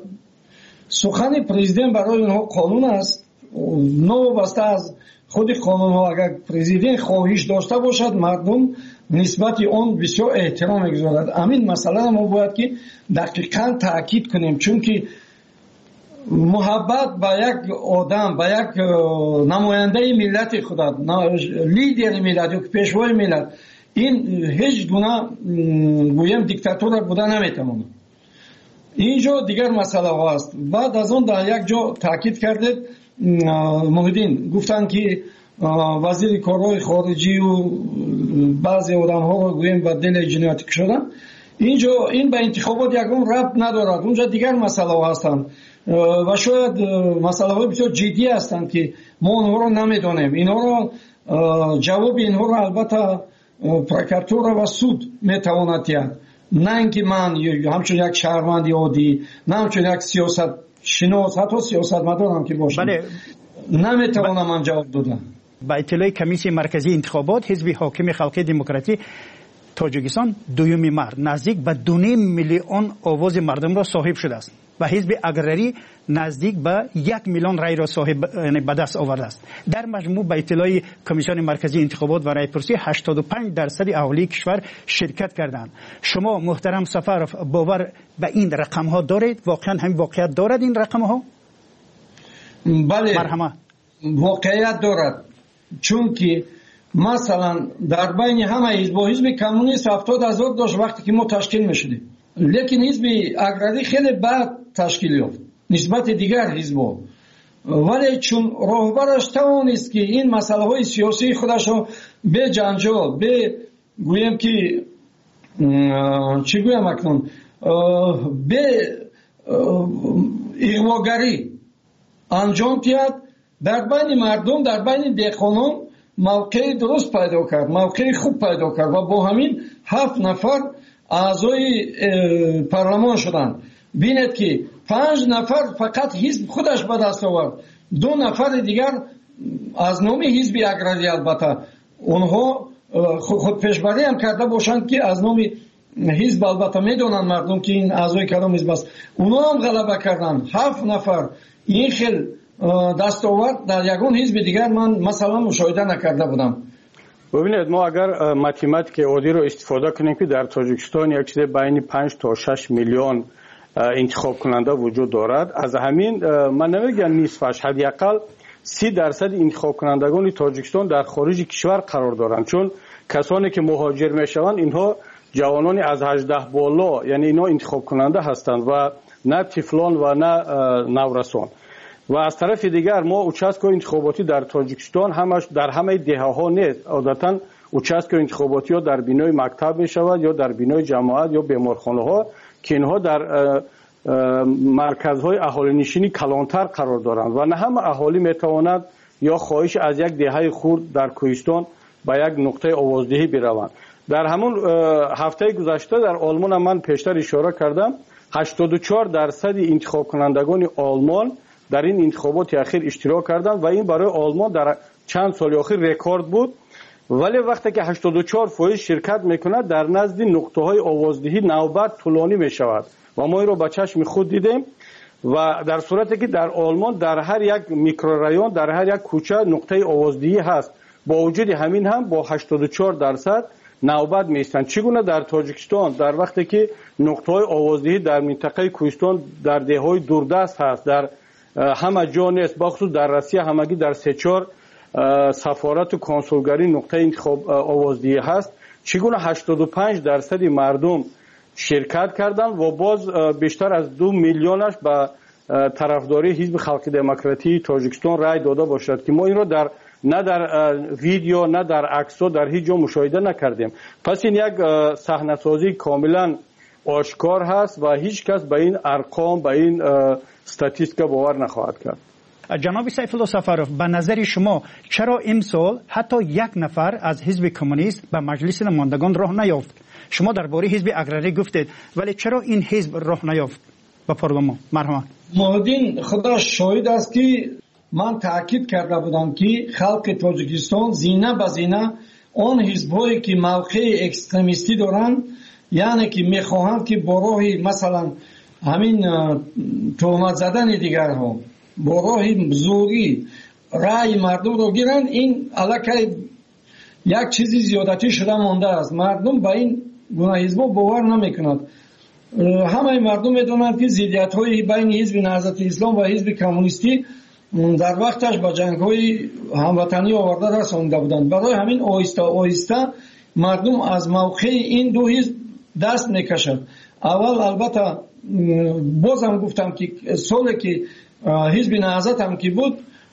سخن پرزیدنت برای اونها قانون است، نوابسته از خود قانون ها. اگر پرزیدنت خواهش داشته باشد مردم نسبت آن بسیار احترام میگذارد. همین مسئله ما باید که دقیقاً تاکید کنیم، چون که محبت به یک آدم، به یک نماینده ملت خودت، لیدر ملت یا پیشوای ملت، این هیچ گونه گویم دیکتاتور بوده نمیتونه. اینجا دیگر مسئله هست. بعد از اون در یک جا تاکید کردید محیدین، گفتن که وزیر کارهای خارجی و بعضی آدم‌ها رو گویم به دل جنایتی کشیدن. اینجا این به انتخابات یکم ربط ندارد، اونجا دیگر مسئله هستند و شاید مسئله های بسیار جدی هستند که ما اونها رو نمیدونیم. اینها رو جواب اینها رو البته پروکراتور و سود میتواند دهد، نه اینکه من همچون یک شهروند عادی، نه همچون یک سیاست شناس، حتی سیاستمدارم که باشم نمیتوانم من جواب دادم. با اطلاع کمیسیون مرکزی انتخابات حزب حاکم خلق دموکراسی تاجیکستان دوم مارد نزدیک به 2.5 میلیون آواز مردم را صاحب شده است و حزب اگراری نزدیک به 1 میلیون رای را صاحب به دست آورده است. در مجموع به اطلاع کمیسیون مرکزی انتخابات و رای‌پرسی 85% اهالی کشور شرکت کردند. شما محترم سفارف باور به این رقم ها دارید؟ واقعا همین واقعیت دارد این رقم ها؟ بله واقعیت دارد، چون که مثلا در بین همه حزب کمونیست 70,000 داشت وقتی که ما تشکیل میشدیم، لیکن حزب اگراری خیلی بعد تشکیل یافت نسبت دیگر حزب‌ها، ولی چون راهبرش توانست که این مسئله های سیاسی خودش رو به جنجال، به گویم که چی گویم اکنون، به اغواگری انجام دهد، در بین مردم، در بین دهقانان موقع درست پیدا کرد، موقع خوب پیدا کرد و با همین 7 نفر اعضای پارلمان شدند. بینید که 5 نفر فقط حزب خودش به دست آورد، 2 نفر دیگر از نام حزب اگراری، البته اونها خود پیشبری هم کرده باشند که از نام حزب، البته میدونن مردم که این اعضای کدام حزب است، اونها هم غلبه کردند. 7 نفر این خیل دستاورد در یگان حزب دیگر من مثلا مشاهده نکرده بودم. ببینید ما اگر ماتماتیک عادی رو استفاده کنیم که در تاجیکستان یک چیز بین 5 تا 6 میلیون انتخاب کننده وجود دارد، از همین من نمیگم نصفش، حداقل 30% انتخاب کنندگان تاجیکستان در خارج کشور قرار دارند، چون کسانی که مهاجر میشوند اینها جوانانی از 18 بالا، یعنی اینا انتخاب کننده هستند و نه طفلان و نه نورسان. و از طرف دیگر ما اوچسکو انتخاباتی در تاجیکستان همش در همه دهه‌ها نیست، عادتاً اوچسکو انتخاباتی ها در بینای مکتب می شود یا در بینای جماعت یا بیمارخانه ها که اینها در مرکزهای اهالی نشینی کلانتر قرار دارند و نه همه اهالی می تواند یا خواهش از یک دهه خرد در کوهستان به یک نقطه آوازدهی بروند. در همون هفته گذشته در آلمان من پیشتر اشاره کردم 84% انتخاب کنندگان آلمان در این انتخابات اخیر اشتراک کردند و این برای آلمان در چند سال اخیر رکورد بود. ولی وقتی که 84% شرکت میکنه در نزد نقطه های آوازدهی نوبت طولانی میشود و ما این رو با چشم خود دیدیم و در صورتی که در آلمان در هر یک میکرورایون، در هر یک کوچه نقطه آوازدهی هست، با وجود همین هم با 84% نوبت میستند. چگونه در تاجیکستان در وقتی که نقطه های آوازدهی در منطقه کوهستان در دههای دوردست هست، در همه جا نیست، بخصوص در روسیه همگی در 3-4 سفارت و کنسولگری نقطه انتخاب آوازدهی هست، چگونه 85% مردم شرکت کردند و باز بیشتر از 2 میلیونش به طرفداری حزب خلق دموکراسی تاجیکستان رای داده باشد که ما این را نه در ویدیو نه در عکس در هیچ جا مشاهده نکردیم. پس این یک صحنه‌سازی کاملا آشکار هست و هیچ کس به این ارقام، به این استاتیستیکا باور نخواهد کرد. جناب سیف الله سفارف، به نظر شما چرا امسال حتی 1 نفر از حزب کمونیست به مجلس نمایندگان راه نیافت؟ شما درباره حزب اگراری گفتید، ولی چرا این حزب راه نیافت به پارلمان؟ مرحبا. مهدین خدا شاهد است که من تاکید کرده بودم که خلق تاجیکستان زینه به زینه آن حزب‌هایی که موقع اکستریمیستی دارند، یعنی که میخواهند که با راه مثلا همین تهمت زدن دیگرها، با راه زوری رأی مردم رو گیرند، این علاقه یک چیزی زیادتی شده مانده است. مردم با این گونه حزب‌ها باور نمیکنند. همه مردم میدونند که ضدیت‌های بین حزب نهضت اسلام و حزب کمونیستی در وقتش با جنگ‌های هموطنی آورده رسانده بودند. برای همین آهسته آهسته مردم از موقع این دو حزب دست میکشند. اول البته بازم گفتم که سالی که حزب نهضت هم که بود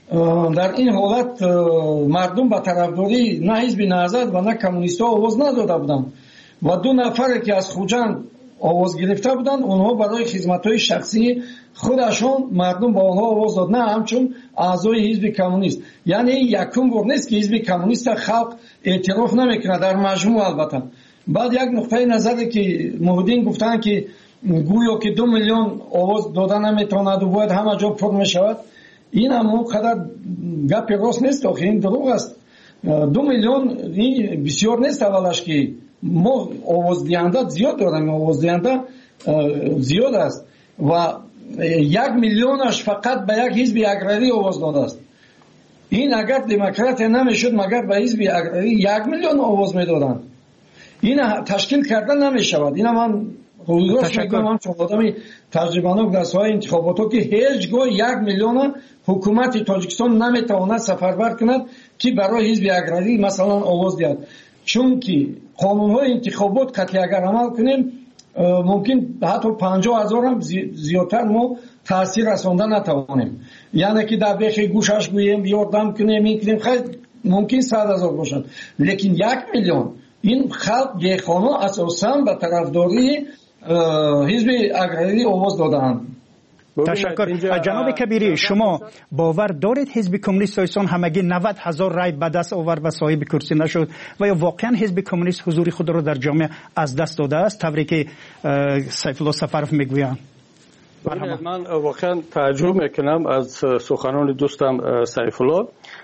در این حالت مردم به طرفداری نه حزب نهضت و نه کمونیست ها آواز نداده بودند و 2 نفر که از خوجند آواز گرفته بودند اونها برای خدمت های شخصی خودشون مردم با اونها آواز داد، نه همچون اعضای حزب کمونیست. یعنی یکم بار نیست که حزب کمونیست خلق اعتراف نمیکنه در مجموع. البته بعد یک نقطه نظری که محدین گفتن که گویا که 2 میلیون آواز دادن نمیتواند و باید همه جا پر میشود، این هم اونقدر گپ راست نیست، آخه این دروغ است. 2 میلیون این بسیار نیست. اولش که ما آواز دهنده زیاد داریم، آواز دهنده زیاد است و 1 میلیونش فقط به یک حزب اگراری آواز داده است. این اگر دموکرات نمیشد مگر به حزب اگراری 1 میلیون آواز میدادند. این تشکیل کردن نمیشود. این من روزگاهش میگم چون آدمی تجربه‌ناک در ساحه انتخابات که هیچگاه 1 میلیون حکومت تاجیکستان نمیتواند سفربر کند که برای حزب اگراری مثلا آواز دهد، چون که قانون‌های انتخابات قطعی اگر عمل کنیم ممکن حتی 50,000 هم زیادتر ما تاثیر رساندن نتوانیم. یعنی که در بیخ گوشش گوییم یاردم کنیم این کنیم خیلی ممکن 100,000 باشد، لیکن 1 میلیون این خلق دیخانه اساساً به طرفداری حزب اگراری آواز دادند. تشکر. جناب کبیری، شما باور دارید حزب کمونیست تاجیکستان همگی 90,000 رای به دست آورد و صاحب کرسی نشد و یا واقعا حزب کمونیست حضور خود را در جامعه از دست داده است طوری که سیف الله سفرف میگوید؟ من واقعا تعجب میکنم از سخنان دوستم سیف الله.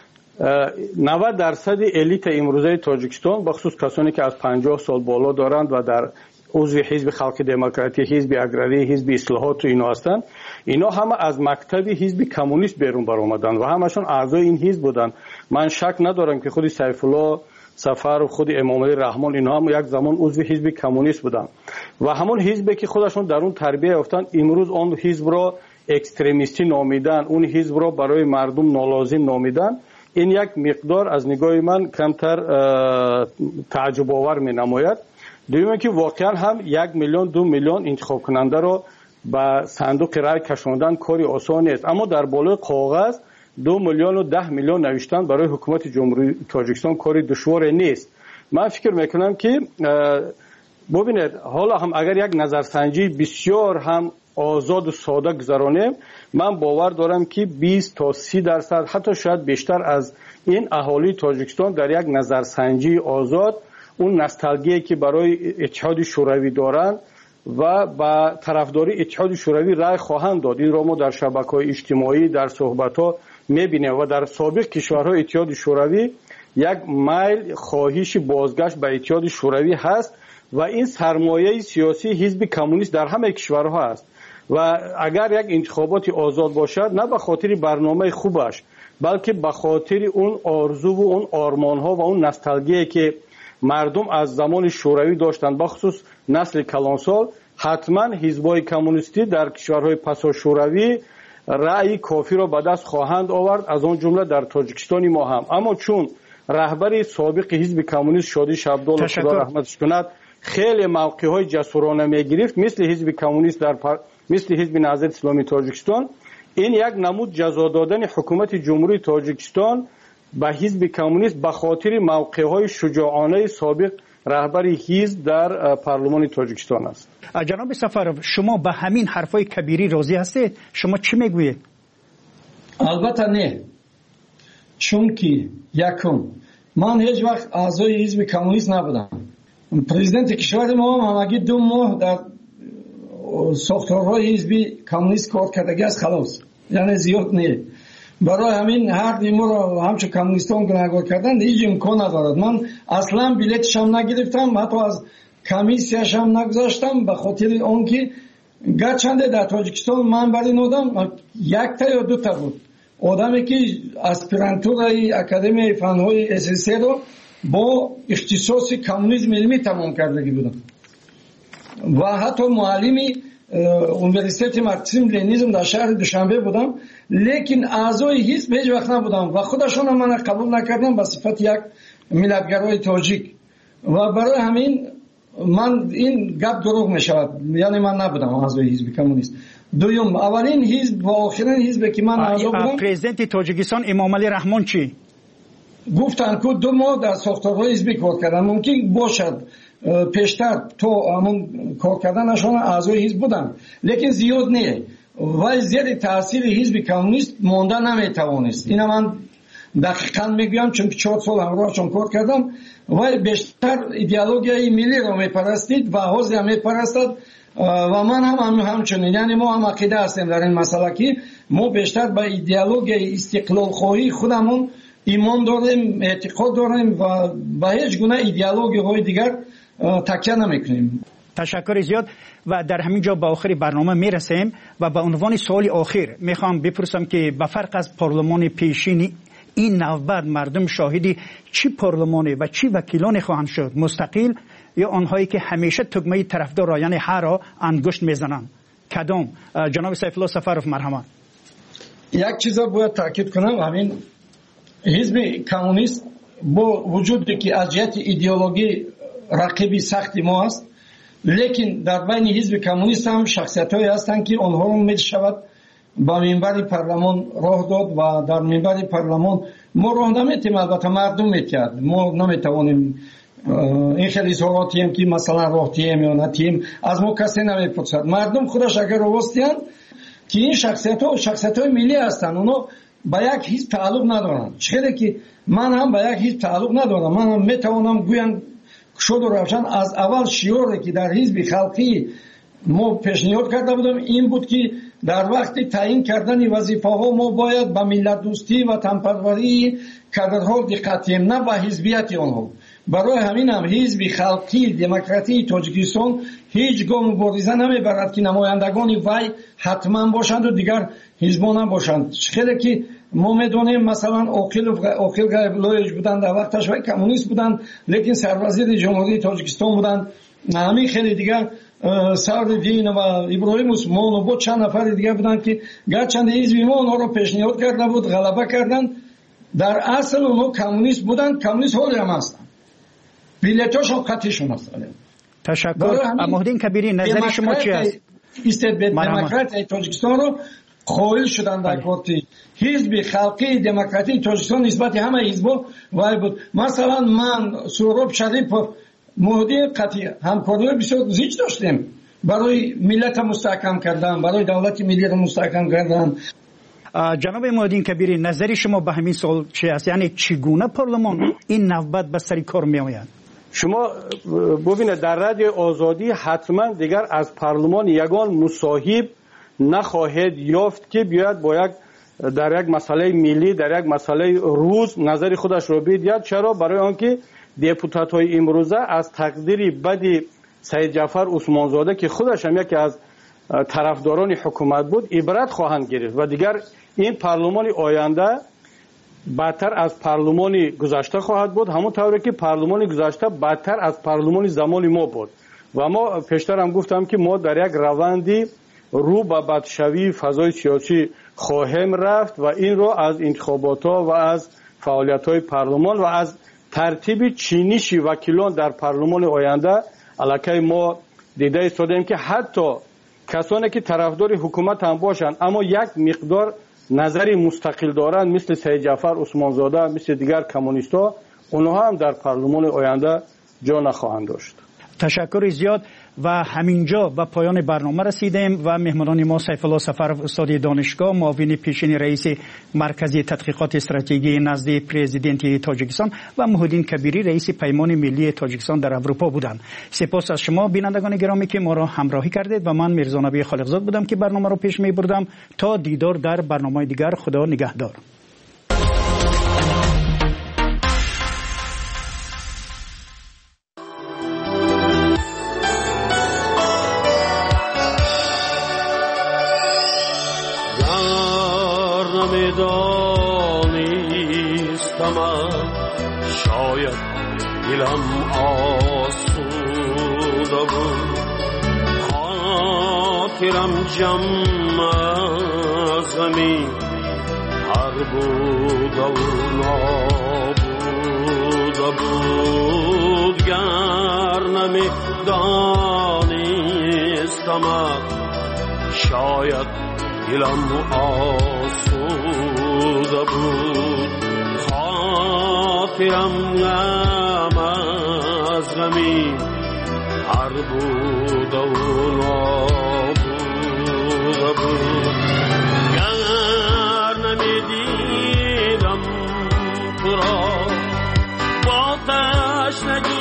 90% الیت امروزه تاجیکستان بخصوص کسانی که از 50 سال بالا دارند و در عضو حزب خلق دموکراتی، حزب اگراری، حزب اصلاحات و اینا هستند، اینا همه از مکتب حزب کمونیست بیرون برآمدند و همشون اعضای این حزب بودند. من شک ندارم که خود سیف الله سفر و خود امامعلی رحمان اینا هم یک زمان عضو حزب کمونیست بودند و همون حزبی که خودشون در اون تربیت یافتند امروز اون حزب را اکستریمیستی نامیدن، اون حزب را برای مردم نالازم نامیدن. این یک مقدار از نگاه من کمتر تعجب آور می نماید. دویمه که واقعا هم 1 میلیون 2 میلیون انتخاب کننده را به صندوق رای کشاندن کاری آسان است، اما در بالای کاغذ 2 میلیون و 10 میلیون نوشتن برای حکومت جمهوری تاجیکستان کاری دشوار نیست. من فکر میکنم که ببینید حالا هم اگر یک نظرسنجی بسیار هم آزاد و ساده گذرانیم، من باور دارم که 20 تا 30% حتی شاید بیشتر از این اهالی تاجیکستان در یک نظرسنجی آزاد اون نوستالژی که برای اتحاد شوروی دارند و با طرفداری اتحاد شوروی رای خواهند داد. این را ما در شبکه‌های اجتماعی در صحبت‌ها می‌بینیم و در سابق کشورهای اتحاد شوروی یک میل خواهش بازگشت به اتحاد شوروی هست و این سرمایه سیاسی حزب کمونیست در همه کشورها است و اگر یک انتخابات آزاد باشد نه به خاطر برنامه خوبش بلکه به خاطر اون آرزو و اون آرمان‌ها و اون نوستالژی که مردم از زمان شوروی داشتند، بخصوص نسل کلانسال، حتما حزب‌های کمونیستی در کشورهای پسا شوروی رأی کافی را به دست خواهند آورد، از آن جمله در تاجیکستان ما هم. اما چون رهبر سابق حزب کمونیست شادی شبدال خدا رحمتش کند خیلی موقع‌های جسورانه می‌گرفت مثل حزب کمونیست مثل حزب نهضت اسلامی تاجیکستان، این یک نمود جزا دادن حکومت جمهوری تاجیکستان به حزب کمونیست به خاطر موقع‌های شجاعانه سابق رهبر حزب در پارلمان تاجیکستان است. جناب سفرов شما به همین حرفای کبیری راضی هستید؟ شما چی میگویید؟ البته نه، چون که یکم من هیچ وقت اعضای حزب کمونیست نبودم. پرزیدنت کشور ما همگی 2 ماه در ساختارهای حزب کمونیست کار کردگی است، خلاص، یعنی زیاد نه. برای همین هر دیمو رو همچون کمونیستان گناهگار کردن هیچ امکان ندارد. من اصلا بلیتش هم نگرفتم، حتی از کمیسیش هم نگذاشتم، به خاطر اونکه گرچنده در تاجیکستان من برای نودم 1 تا یا 2 تا بود آدمی که اسپرانتورای اکادمی فنهای اساسی رو با اختصاص کمونیسم علمی تمام کردگی بودم و حتی معلمی اونیورسیته مارکسیسم لنینیسم در شهر دوشنبه بودم، لیکن اعضای حزب هیچ وقت نبودم و خودشون هم من قبول نکردن به صفت یک ملتگرای تاجیک و برای همین من این گپ دروغ میشود، یعنی من نبودم اعضای حزب کمونیست. دوم، اولین حزب و آخرین حزب که من اعضا بودم. پرزیدنت تاجیکستان امامعلی رحمان چی گفتن که 2 ماه در ساختارهای حزبی کار کردن. ممکن باشد پیشتر تو همون کار کردنشان اعضای حزب بودن، لیکن زیاد نه و زیر تاثیر حزب کمونیست مانده نمیتوانست. اینا من دقیقاً میگویم چون 4 سال همراهشون کار کردم. و بیشتر ایدئولوژی ملی را میپرستید و حزب هم میپرستد و من هم همچنین. یعنی ما هم عقیده هستیم در این مسئله که ما بیشتر به ایدئولوژی استقلال خواهی خودمون ایمان داریم، اعتقاد داریم و به هیچ گونه ایدئولوژی های دیگر تکیه نمیکنیم. تشکر زیاد و در همین جا به آخر برنامه میرسیم و به عنوان سوال آخر میخوام بپرسم که به فرق از پارلمان پیشین این نوبت مردم شاهدی چی پارلمانی و چی وکیلانی خواهند شد؟ مستقل یا آنهایی که همیشه تگمه طرفدار را یعنی هر را انگشت میزنند؟ کدام؟ جناب سیف الله سفرов مرحمت. یک چیز باید تاکید کنم، همین حزب کمونیست با وجودی که از جهت ایدئولوژی رقیبی سختی ما است، لیکن در بین حزب کمونیست هم شخصیت‌هایی هستند که آنها را میشود با منبر پارلمان راه داد و در منبر پارلمان ما راه نمیتیم، البته مردم میکرد. ما نمیتوانیم این خیلی سوالاتی هم که مثلا راه تیم یا نتیم از ما کسی نمیپرسد. مردم خودش اگر راستیان که این شخصیت‌های ملی هستند، اونا با یک حزب تعلق ندارند. چرا که من هم با یک حزب تعلق ندارم. من هم میتوانم گویم شد و روشن از اول شعاری که در حزب خلقی ما پیشنهاد کرده بودم این بود که در وقت تعیین کردن وظیفه‌ها ما باید به ملت دوستی و تنپروری کادرها دقت کنیم، نه به حزبیت آنها. برای همین هم حزب خلقی دموکراتی تاجیکستان هیچ گام مبارزه نمیبرد که نمایندگان وی حتما باشند و دیگر حزبان هم باشند. خیلی که ما میدونیم مثلا عاقل غیب‌الله بودند، در وقتش وی کمونیست بودند لیکن سروزیر جمهوری تاجیکستان بودند. همین خیلی دیگر سعدالدین و ابراهیم عثمان و با چند نفر دیگر بودند که گرچند حزب ما اونها رو پیشنهاد کرده بود غلبه کردند، در اصل اونها کمونیست بودند، کمونیست حالی هم هستند، بیلیتاشون خطیشون هستند. تشکر. محمدین کبیری نظر شما چی است؟ دموکراتی تاجیکستان رو قائل شدن در کارتی حزب خلقی دموکراتی تاجیکستان نسبت همه حزب‌ها وای بود. مثلا من سهراب شریف مهدی قطعی همکاری بسیار زیاد داشتیم برای ملت مستحکم کردن، برای دولت ملی را مستحکم کردن. جناب محمدین کبیری نظر شما به همین سوال چی است؟ یعنی چگونه پارلمان این نوبت به سر کار می آید؟ شما ببینید در رادیو آزادی حتما دیگر از پارلمان یگان مصاحب نخواهد یافت که بیاد با در یک مسئله ملی در یک مسئله روز نظر خودش رو بیاد. چرا؟ برای آنکه دپوتات های امروزه از تقدیر بد سید جعفر عثمانزاده که خودش هم یکی از طرفداران حکومت بود عبرت خواهند گرفت و دیگر این پارلمان آینده بدتر از پارلمان گذشته خواهد بود، همون طوری که پارلمان گذشته بدتر از پارلمان زمان ما بود. و ما پیشتر هم گفتم که ما در یک روندی رو به بدشوی فضای سیاسی خواهیم رفت و این رو از انتخابات ها و از فعالیت های پارلمان و از ترتیب چینش وکیلان در پارلمان آینده علاقه ما دیده ایستادیم که حتی کسانی که طرفدار حکومت هم باشند اما یک مقدار نظری مستقل دارند مثل سید جعفر عثمانزاده مثل دیگر کمونیست‌ها، اونها هم در پارلمان آینده جا نخواهند داشت. تشکر زیاد و همینجا به پایان برنامه رسیدیم و مهمانان ما سیف الله سفرov استاد دانشگاه معاون پیشین رئیس مرکز تحقیقات استراتژی نزد پرزیدنت تاجیکستان و محمدین کبیری رئیس پیمان ملی تاجیکستان در اروپا بودند. سپاس از شما بینندگان گرامی که ما را همراهی کردید و من میرزا نبی خالقزاد بودم که برنامه را پیش می‌بردم. تا دیدار در برنامه دیگر، خدا نگهدار. شاید دلم آسوده بود، خاطرم جمع از غمی هر بود و نابوده بود. گر نمی دانستم شاید دلم آسوده بود خاطرم غم از غمی هر بوده و نابوده بود گر نمی دیدم تو را با تشنگی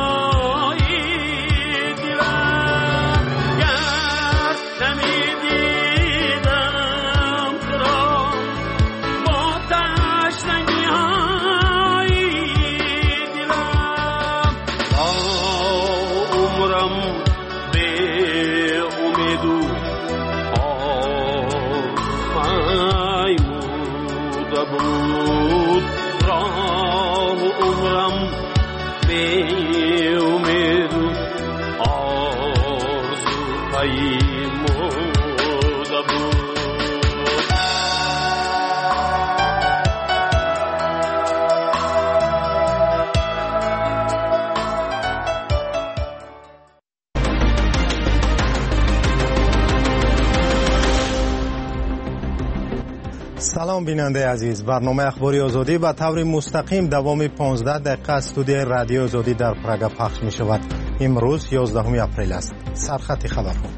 سلام بیننده عزیز، برنامه اخباری آزادی به طور مستقیم دوام 15 دقیقه استودیو رادیو آزادی در پراگ پخش می شود. امروز 11 اپریل است. سرخط خبرها.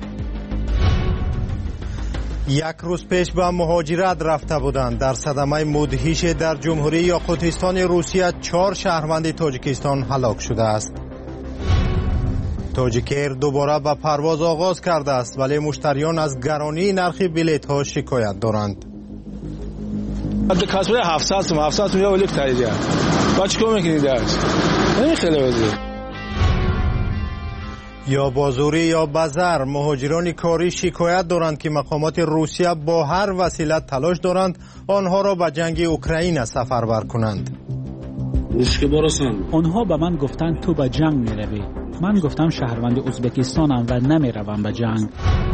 یک روز پیش به مهاجرت رفته بودند. در صدمه مدهش در جمهوری یاقوتستان روسیه 4 شهروند تاجیکستان هلاک شده است. تاجیک ایر دوباره به پرواز آغاز کرده است ولی مشتریان از گرانی نرخ بلیط ها شکایت دارند. کاسبه 700 میلیون ولی تایید با چیکار میکنید درس این خیلی وزیر یا بازوری یا بازار مهاجران کاری شکایت دارند که مقامات روسیه با هر وسیله تلاش دارند آنها را به جنگ اوکراین سفربر کنند. آنها به من گفتند تو به جنگ میروی. من گفتم شهروند ازبکستانم و نمیروم به جنگ.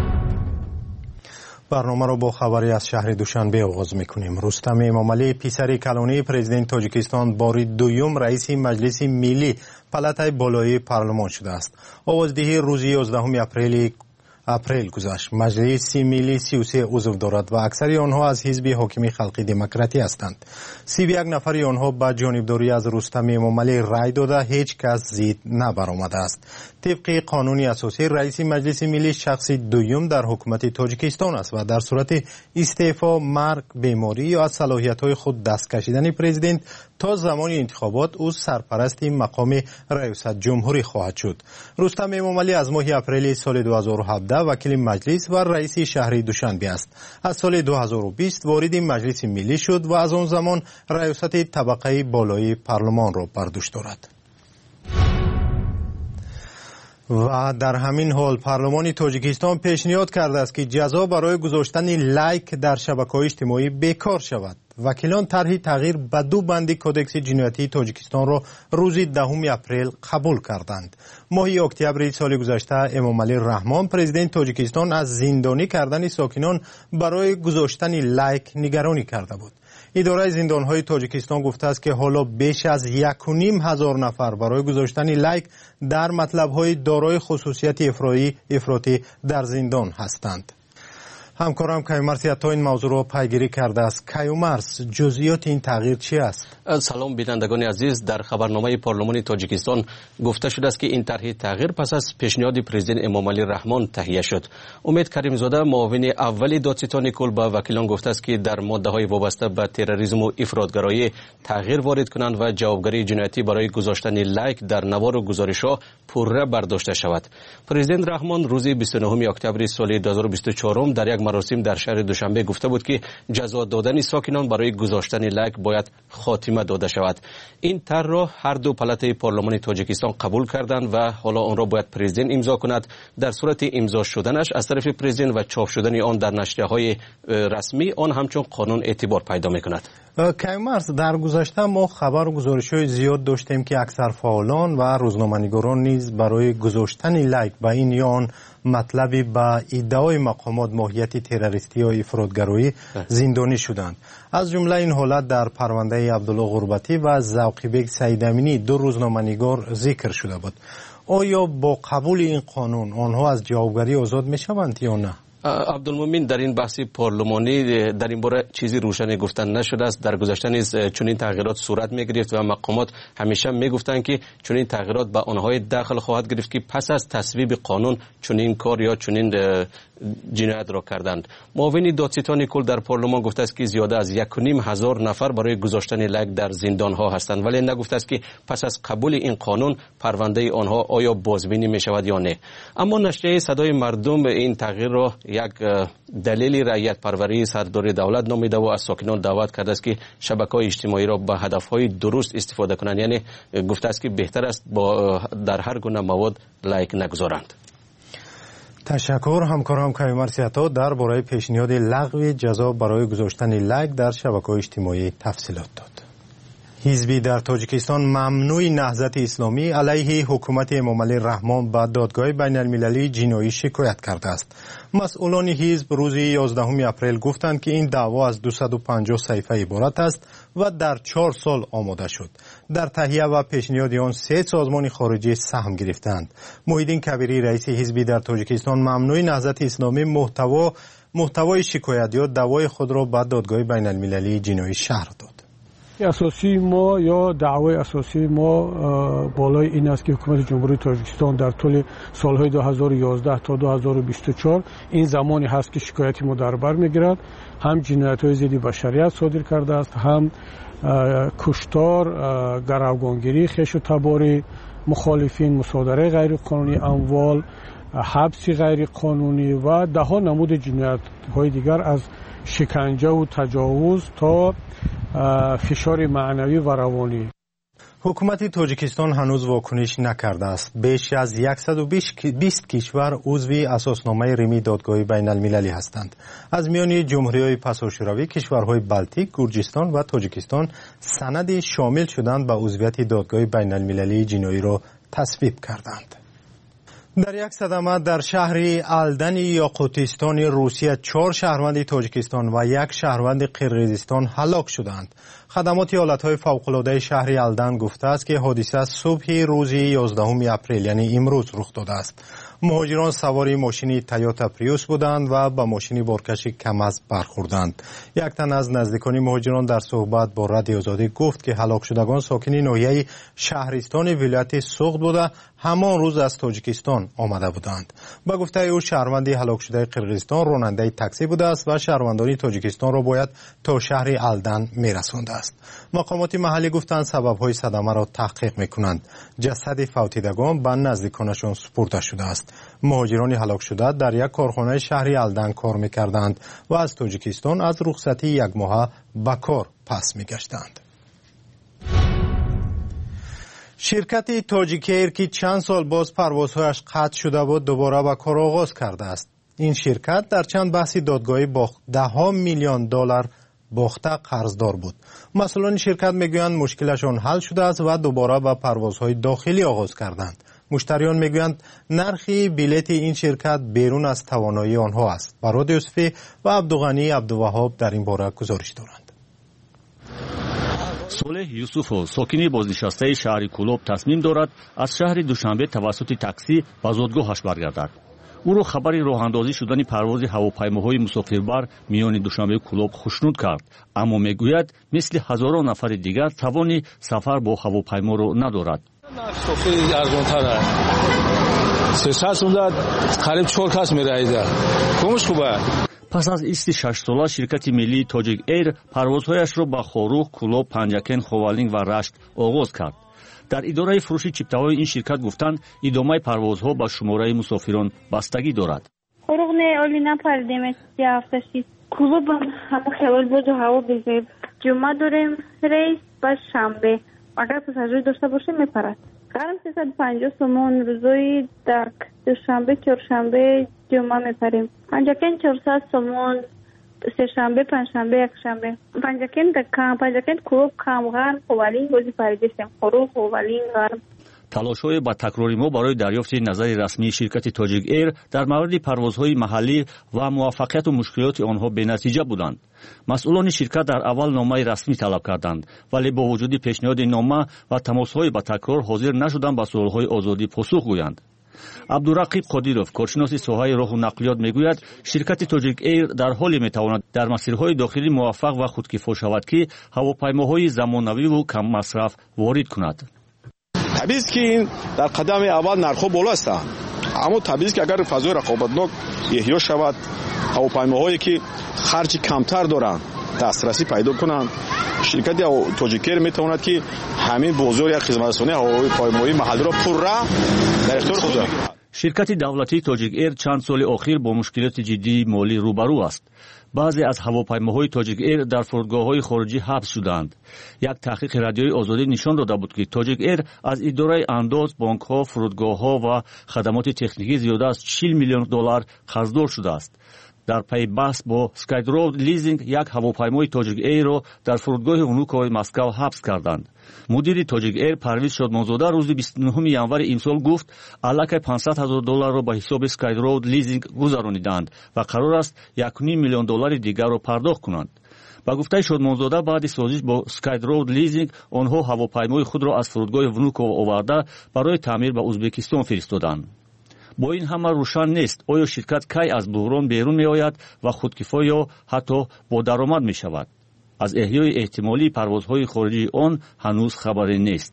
برنامه را با خبری از شهر دوشنبه آغاز میکنیم. رستم امامعلی پیسر کلانی پرزیدنت تاجیکستان باری دوم رئیس مجلس ملی پالاتای بالای پارلمان شده است. آوازدهی روز 11 اپریل گذشت. مجلس ملی 33 عضو دارد و اکثر آنها از حزب حاکم خلقی دموکراتی هستند. 31 نفر آنها به جانبداری از رستم امامعلی رای داده هیچ کس ضد نبرآمده است. طبق قانون اساسی رئیس مجلس ملی شخص دوم در حکومت تاجیکستان است و در صورت استعفا، مرگ، بیماری یا از صلاحیت‌های خود دست کشیدن پرزیدنت تا زمان انتخابات او سرپرست مقام ریاست جمهوری خواهد شد. رستم امامعلی از ماه اپریل سال 2017 وکیل مجلس و رئیس شهر دوشنبه است. از سال 2020 وارد مجلس ملی شد و از آن زمان ریاست طبقه بالای پارلمان را بر دوش دارد. و در همین حال پارلمان تاجیکستان پیشنهاد کرده است که جزا برای گذاشتن لایک در شبکه‌های اجتماعی بیکار شود. وکیلان طرح تغییر به 2 بند کدکس جنایتی تاجیکستان را روز 10 اپریل قبول کردند. ماه اکتبر سال گذشته امامعلی رحمان پرزیدنت تاجیکستان از زندانی کردن ساکنان برای گذاشتن لایک نگرانی کرده بود. اداره زندان‌های تاجیکستان گفته است که حالا بیش از 1,500 نفر برای گذاشتن لایک در مطلب‌های دارای خصوصیت افراطی در زندان هستند. همکارم کیومرث تا این موضوع را پیگیری کرده است. کیومرث، جزئیات این تغییر چی است؟ سلام بینندگان عزیز، در خبرنامه پارلمان تاجیکستان گفته شده است که این طرح تغییر پس از پیشنهاد پرزیدنت امامعلی رحمان تهیه شد. امید کریمزاده معاون اول دادستان کل به وکیلان گفته است که در ماده‌های وابسته به تروریسم و افراطگرایی تغییر وارد کنند و جوابگری جنایتی برای گذاشتن لایک در نوار و گزارش‌ها پوره برداشته شود. پرزیدنت رحمان روز 29 اکتبر سال 2024 در یک مراسم در شهر دوشنبه گفته بود که جزا دادن ساکنان برای گذاشتن لایک باید خاتمه داده شود. این طرح را هر دو پالاتای پارلمان تاجیکستان قبول کردند و حالا آن را باید پرزیدنت امضا کند. در صورت امضا شدنش از طرف پرزیدنت و چاپ شدن آن در نشریه‌های رسمی، آن همچون قانون اعتبار پیدا می‌کند. کیومرث، در گذشته ما خبر گزارش‌های زیاد داشتیم که اکثر فعالان و روزنامه‌نگاران نیز برای گذاشتن لایک به این یا آن مطلبی به ادعای مقامات ماهیت تروریستی یا افراطگرایی زندانی شدند. از جمله این حالت در پرونده عبدالله غربتی و ذوقی‌بک سیدامینی، دو روزنامه‌نگار ذکر شده بود. آیا با قبول این قانون آنها از جوابگری آزاد می‌شوند یا نه؟ عبدالمومن، در این بحث پارلمانی در این باره چیزی روشن گفتن نشده است. در گذشته نیز چنین تغییرات صورت می‌گرفت و مقامات همیشه میگفتند که چنین تغییرات به آنهای داخل خواهد گرفت که پس از تصویب قانون چنین کار یا چنین جنایت را کردند. معاون دادستان کل در پارلمان گفته است که زیاده از 1,500 نفر برای گذاشتن لایک در زندان ها هستند، ولی نگفته است که پس از قبول این قانون پرونده آنها آیا بازبینی می شود یا نه. اما نشریه صدای مردم این تغییر را یک دلیل رعیت پروری سرداری دولت نامیده و از ساکنان دعوت کرده است که شبکه‌های اجتماعی را به هدف‌های درست استفاده کنند. یعنی گفته است که بهتر است در هر گونه مواد لایک نگذارند. تشکر. همکارم کیومرث عطا درباره پیشنهاد لغو جزا برای گذاشتن لایک در شبکه‌های اجتماعی تفصیلات داد. حزبی در تاجیکستان ممنوع نهضت اسلامی علیه حکومت امامعلی رحمان به دادگاه بین المللی جنایی شکایت کرده است. مسئولان حزب روز 11 اپریل گفتند که این دعوا از 250 صفحه عبارت است و در 4 سال آماده شد. در تهیه و پیشنهاد آن 3 سازمان خارجی سهم گرفتند. محیدین کبیری، رئیس حزبی در تاجیکستان ممنوع نهضت اسلامی، محتوای شکایت یا دعوای خود را به دادگاه بین المللی جنایی شرح داد. اساسی ما یا دعوای اساسی ما بالای این است که حکومت جمهوری تاجیکستان در طول سالهای 2011 تا 2024 این زمانی هست که شکایتی ما در بر میگیرد، هم جنایت‌های ضد بشریت صادر کرده است، هم کشتار، گروگانگیری، خیش و تباری مخالفین، مصادره غیر قانونی اموال، حبس غیر قانونی و ده‌ها نمود جنایت‌های دیگر از شکنجه و تجاوز تا فشار معنوی و روانی. حکومت تاجیکستان هنوز واکنش نکرده است. بیش از 120 کشور عضو اساسنامه رمی دادگاه بین المللی هستند. از میان جمهوری‌های پساشوروی کشورهای بلتیک، گرجستان و تاجیکستان سند شامل شدند به عضویت دادگاه بین المللی جنایی را تصویب کردند. در یک صدمه در شهر الدن یاقوتستان روسیه 4 شهروند تاجیکستان و 1 شهروند قرقیزستان هلاک شدند. خدمات حالتهای فوق‌العاده شهر الدن گفته است که حادثه صبح روز 11 اپریل یعنی امروز رخ داده است. مهاجران سواری ماشین تویوتا پریوس بودند و با ماشین بارکش کم‌از برخوردند. یک تن از نزدیکان مهاجران در صحبت با رادیو آزادی گفت که هلاک شدگان ساکن ناحیه شهرستان ولایت سوغد بوده همان روز از تاجیکستان آمده بودند. با گفته او شهروند هلاک شده قرقیزستان راننده تاکسی بوده است و شهروندان تاجیکستان را باید تا شهر الدن میرسانده است. مقامات محلی گفتند سبب‌های صدمه را تحقیق می‌کنند. جسد فوتیدگان به نزدیکانشان سپرده شده است. مهاجران هلاک شده در یک کارخانه شهر الدن کار می‌کردند و از تاجیکستان از رخصتی 1 ماه به کار پس می‌گشتند. شرکت تاجیک ایر که چند سال باز پروازهایش قطع شده بود دوباره به کار آغاز کرده است. این شرکت در چند بحث دادگاهی با $10 میلیون باخته قرضدار بود. مسئولان شرکت میگویند مشکلشان حل شده است و دوباره به پروازهای داخلی آغاز کردند. مشتریان میگویند نرخ بلیط این شرکت بیرون از توانایی آنها است. براد یوسفی و عبدالغنی عبدالوهاب در این باره گزارش دارند. صالح یوسفو ساکن بازنشسته شهر کلوب تصمیم دارد از شهر دوشنبه توسط تاکسی به زادگاهش برگردد. او را خبر راهاندازی شدن پرواز هواپیماهای مسافربر میان دوشنبه کلوب خوشنود کرد، اما میگوید مثل هزاران نفر دیگر توان سفر با هواپیما را ندارد. خیلی ارزان‌تر است. 300 قریب 4 کس می‌رایده. کمش خوبه. پس از ایست 6 ساله شرکت ملی تاجیک ایر پروازهایش را به خاروخ، کلوب، پنجکن، خوالینگ و رشت آغاز کرد. در اداره فروش چیپته‌های این شرکت گفتند ادامه پروازها به شماره مسافران بستگی دارد. خروغ نه اولی نپردیم هفته‌شی. کلوب هم خیال بود و هوا بگیریم. جمعه داریم ریس و شنبه. اگر پساژیر داشته باشه میپرد. قرم 350 سومون روزای درک دوشنبه چهارشنبه جمعه میپریم. پنجکن 400 سومون سه‌شنبه، پنجشنبه، یکشنبه. پنجکند клуб камган ховалин бози паридистем хоро ховалин гарм. талошҳои ба такрори мо барои дарёфти назари расмии ширкати Togic Air дар мавриди парвозҳои маҳаллӣ ва муваффақияту мушкилоти онҳо бенатиҷа буданд. масъулони ширкат дар аввал номаи расмӣ талаб карданд, вале бо вуҷуди пешниҳоди нома ва тамосҳои ба такрор ҳозир нашуданд ба суолҳои озодӣ посух гӯянд. абдурақиб қодиров, коршиноси соҳаи роҳу нақлиёт, мегӯяд, ширкати Togic Air дар ҳоле метавонад дар масирҳои дохилӣ муваффақ ва худкифо шавад, ки ҳавопаймоҳои замонавиву каммасраф ворид кунад. табист ки ин дар қадами аввал нархҳо боло ҳастанд, аммо табист ки агар фазои рақобатнок эҳё шавад, ҳавопаймоҳое ки харҷи камтар доранд дастрасӣ пайдо кунанд, ширкати Togic Air метавонад ки ҳамин бозори хизматрасонии ҳавопаймоии маҳаллиро пурра дар ихтиёр худ дорад. ширкати давлатии Togic Air чанд соли охир бо мушкилоти ҷиддии молӣ рӯбарӯ аст. баъзе аз ҳавопаймоҳои Togic Air дар фурудгоҳҳои хориҷӣ ҳабс шуданд. як таҳқиқи радиои озодӣ нишон дода буд, ки Togic Air аз идораи андоз, бонкҳо, фурудгоҳҳо ва хадамоти техникӣ зиёда аз $40 миллион қарздор шудааст. дар пайи баҳс бо SkyDrow Leasing як ҳавопаймои Togic Air-ро дар фурудгоҳи Внуково Москав ҳабс карданд. мудири Togic Air Парвиз Шодмонзода рӯзи 29 январи имсол гуфт, аллакай $500,000 ба ҳисоби SkyDrow Leasing гузарониданд ва қарор аст $1.5 миллион дигарро пардохт кунанд. ба гуфтаи Шодмонзода, баъди созиш бо SkyDrow Leasing онҳо ҳавопаймои худро аз фурудгоҳи Внуково оварда барои таъмир ба Узбекистон фиристоданд. бо ин ҳама рӯшан нест, оё ширкат кай аз буҳрон берун меояд ва худкифо ё ҳатто бодаромад мешавад. аз эҳёи эҳтимолии парвозҳои хориҷии он ҳанӯз хабаре нест.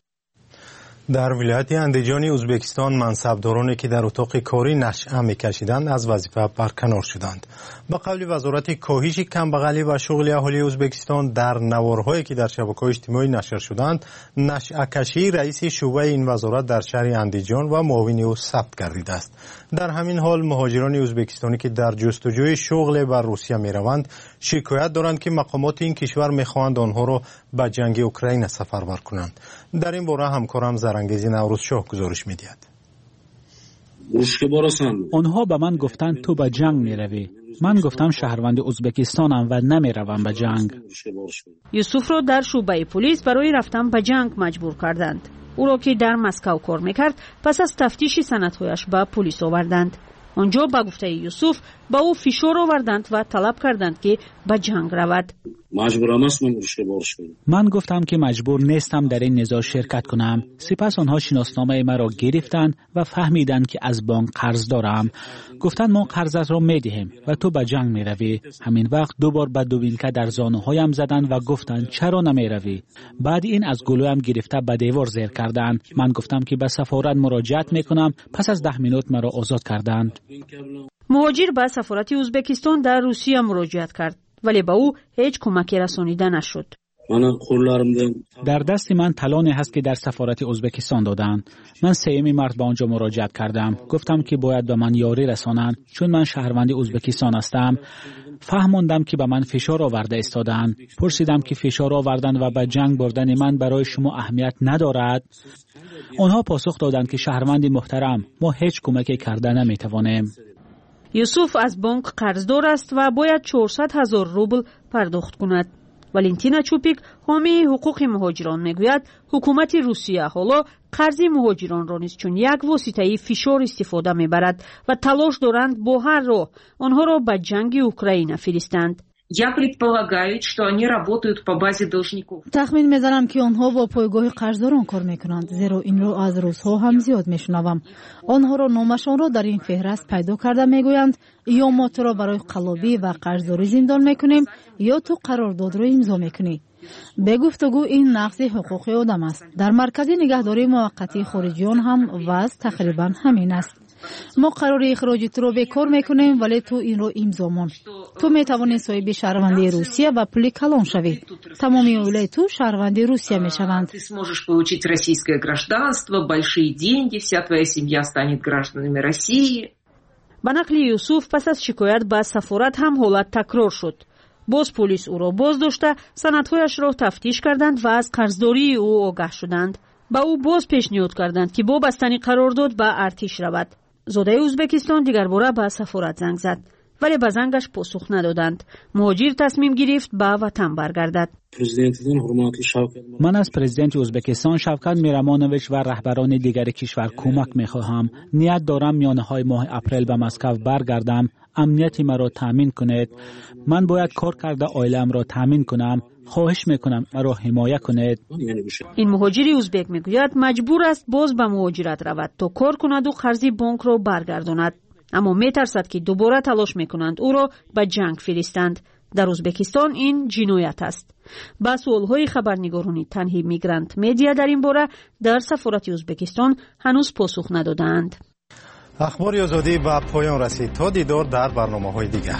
در ولایت اندیجان ازبکستان منصبدارانی که در اتاق کاری نشأه می‌کشیدند از وظیفه برکنار شدند. به قول وزارت کاهش کمبغلی و شغل اهالی ازبکستان، در نوارهایی که در شبکه‌های اجتماعی نشر شدند، نشأه کشی رئیس شعبه این وزارت در شهر اندیجان و معاون او ثبت گردیده است. در همین حال مهاجران ازبکستانی که در جستجوی شغل بر روسیه می‌روند، شکایت دارند که مقامات این کشور می‌خواهند آنها را به جنگ اوکراین سفربر کنند. در این باره همکارم زرنگیزی نوروزشاه گزارش می‌دهد. آنها به من گفتند تو به جنگ می‌روی. من گفتم شهروند ازبکستانم و نمی‌روم به جنگ. یوسف را در شعبه پلیس برای رفتن به جنگ مجبور کردند. او را که در مسکو کار می‌کرد، پس از تفتیش سندهایش به پلیس آوردند. آنجا به گفته یوسف به او فشار آوردند و طلب کردند که به جنگ رود. من گفتم که مجبور نیستم در این نزاع شرکت کنم. سپس آنها شناسنامه مرا گرفتند و فهمیدند که از بانک قرض دارم. گفتند ما قرضت را میدهیم و تو به جنگ میروی. همین وقت دوبار به دوبیلکه در زانوهایم زدند و گفتند چرا نمیروی؟ بعد این از گلویم گرفته به دیوار زیر کردند. من گفتم که به سفارت مراجعت میکنم. پس از 10 منوت مرا آزاد کردند. مهاجر به سفارت ازبکستان در روسیه مراجعت کرد، ولی به او هیچ کمکی رسانیده نشد. در دست من طلانی هست که در سفارت ازبکستان دادند. من 3 مارس به آنجا مراجعت کردم. گفتم که باید به من یاری رسانند چون من شهروند ازبکستان هستم. فهماندم که به من فشار آورده ایستادند. پرسیدم که فشار آوردن و به جنگ بردن من برای شما اهمیت ندارد؟ آنها پاسخ دادند که شهروند محترم، ما هیچ کمکی کرده نمیتوانیم. یوسف از بانک قرضدار است و باید 400,000 روبل پرداخت کند. والنتینا چوپیک، حامی حقوق مهاجران، میگوید حکومت روسیه حالا قرض مهاجران را نیز چون یک واسطه فشار استفاده میبرد و تلاش دارند با هر راه آنها را به جنگ اوکراین فرستند. تخمین میزنم که آنها با پایگاه قرضداران کار میکنند، زیرا این رو از روزها هم زیاد میشنوم. آنها را نامشان را در این فهرست پیدا کرده میگویند یا ما تو را برای قلابی و قرضداری زندان میکنیم یا تو قرارداد را امضا میکنی. به گفتگو این نقض حقوق آدم است. در مرکز نگهداری موقتی خارجیان هم وضع تقریبا همین است. ما قرار اخراج تو رو به کار میکنیم ولی تو این رو امضا مون. تو میتوانی صاحب شهروندی روسیه و پول کلان شوی. تمامی اولای تو شهروندی روسیه میشوند. Ты сможешь получить российское гражданство, большие деньги, вся твоя семья станет гражданами России. به نقل یوسف پس از شکایت به سفارت هم حالت تکرار شد. باز پلیس او را باز داشته سندهایش را تفتیش کردند و از قرضداری او آگاه شدند. با او باز پیشنهاد کردند که با بستنی قرارداد به ارتش رود. زاده ازبکستان دیگر باره به سفارت زنگ زد. ولی به زنگش پاسخ ندادند. مهاجر تصمیم گرفت به وطن برگردد. من از پرزیدنت ازبکستان شوکت میرامانویچ و رهبران دیگر کشور کمک میخواهم. نیت دارم میانه‌های ماه اپریل به مسکو برگردم. امنیت مرا تامین کنید. من باید کار کرده عائله‌ام را تامین کنم. خواهش میکنم مرا حمایت کنید. این مهاجری ازبک میگوید مجبور است باز به مهاجرت رود تا کار کند و قرض بانک را برگرداند. اما میترسد که دوباره تلاش میکنند او را به جنگ فرستند. در ازبکستان این جنایت است. با سوالهای خبرنگاران تنهی میگرانت مدیا در این باره در سفارت ازبکستان هنوز پاسخ ندادند. اخبار آزادی به پایان رسید. تا دیدار در برنامه‌های دیگر.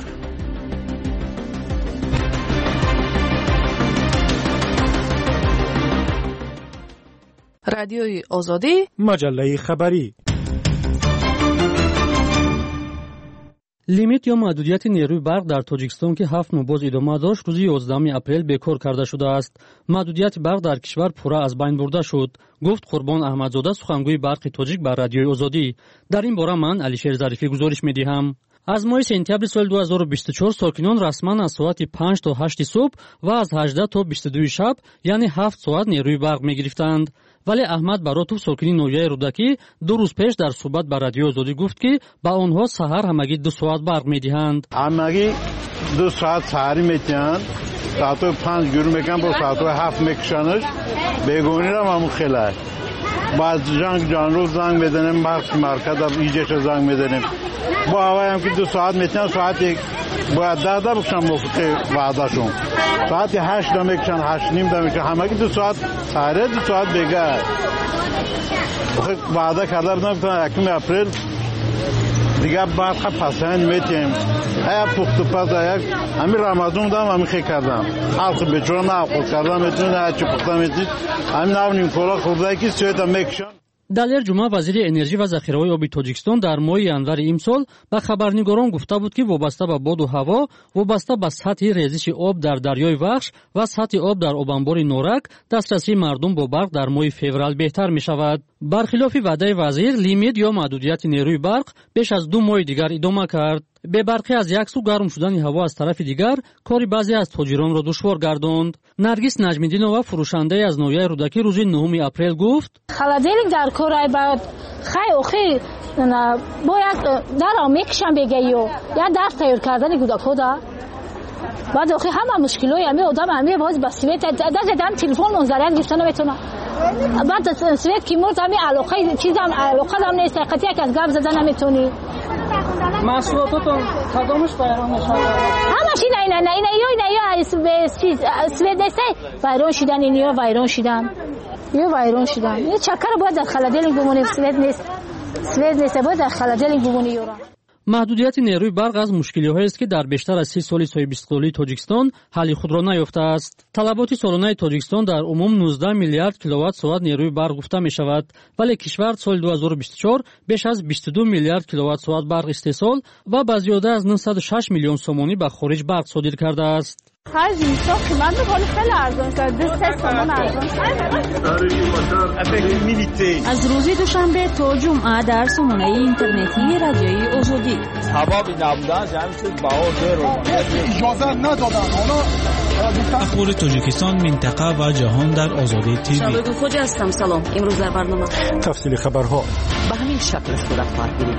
رادیوی آزادی، مجله خبری. لیمیت یا محدودیت نیروی برق در تاجیکستان که 7 ماه باز ادامه داشت روز 11 اپریل بکار کرده شده است. محدودیت برق در کشور پورا از بین برده شد، گفت قربان احمدزاده سخنگوی برق تاجیک بر رادیوی آزادی. در این باره من علیشیر ظریفی گزارش می‌دهم. از ماه سپتامبر سال 2024 ساکنان رسما از ساعت 5 تا 8 صبح و از 18 تا 22 شب یعنی 7 ساعت نیروی برق می‌گرفتند. ولی احمد баротов ساکنی نویای رودکی 2 روز پیش در صحبت با رادیو آزادی گفت که با آنها سحر همگی 2 ساعت برق میدهند. همگی 2 ساعت سحری میتیند. ساعت 5 گرو میکنن با ساعت 7 میکشنش. بیگونی را همون خیلی. بعد جان روز زنگ میدنیم برق مرکز در ایجش زنگ میدنیم. با هوای هم که 2 ساعت میتیند ساعت باید 10 بکشن موقع وعدهشون. ساعت 8 میکشن 8 نیم میکشن همگی 2 ساعت سحری 2 ساعت بگه. وعده کرده بودم که 1 اپریل دیگه برق پسند میتیم. ایا پخت و پس همین رمضان دارم همین خیلی کردم. خلق بچور نه خود کردم میتونه هرچی پخته میتید. همین نونیم کولا خورده که سویت هم میکشن. در جمعه وزیر انرژی و ذخیره‌های آبی تاجیکستان در ماه ینور امسال به خبرنگاران گفته بود که وابسته به باد و هوا، وابسته به سطح ریزش آب در دریای وخش و سطح آب در آبانبار نورک، دسترسی مردم با برق در ماه فوریه بهتر می شود. برخلاف وعده وزیر، لیمیت یا محدودیت نیروی برق بیش از 2 ماه دیگر ادامه کرد. به برخی از یک سو گرم شدن هوا از طرف دیگر کاری بعضی از تاجران را دشوار گرداند. نرگس نجمیدینова فروشنده از نویای رودکی روز 9 اپریل گفت: холодильник در کارای بعد خیلی باید در میکشن بگه یا در تیار کردن کودک‌ها دا بعد آخه همه مشکلای همه آدم همه باز با سویت دادم تلفن منظره گرفتن نمیتونه بعد سویت کی مرد همه علاقه چیزام علاقه هم نیست قطعی که از گپ زدن نمیتونی محصولاتتون کدامش ویران میشه؟ همش اینا سویت نیست ویران شدن اینیا ویران شدن این چکر باید در خلادلینگ بمونه سویت نیست باید در خلادلینگ بمونه یورا. محدودیت نیروی برق از مشکلی‌هایی است که در بیشتر از 30 سال صاحب استقلالی تاجیکستان حل خود را نیافته است. طلبات سالانه تاجیکستان در عموم 19 میلیارد کیلووات ساعت نیروی برق گفته می شود، ولی کشور سال 2024 بیش از 22 میلیارد کیلووات ساعت برق استحصال و با زیاده از 906 میلیون سومانی به خارج برق صادر کرده است. هر جنسا قیمت می‌کنه خیلی ارزان شد 2 تومان ارزان از روز دوشنبه تا جمعه در سامانه اینترنتی رادیوی آزادی حبابی نبودن جمعیت باور اجازه ندادن اخبار تاجیکستان منطقه و جهان در آزادی تیوی. شباب خوج هستم. سلام. امروز در برنامه تفصیل خبرها به همین شکل صورت خواهد گرفت.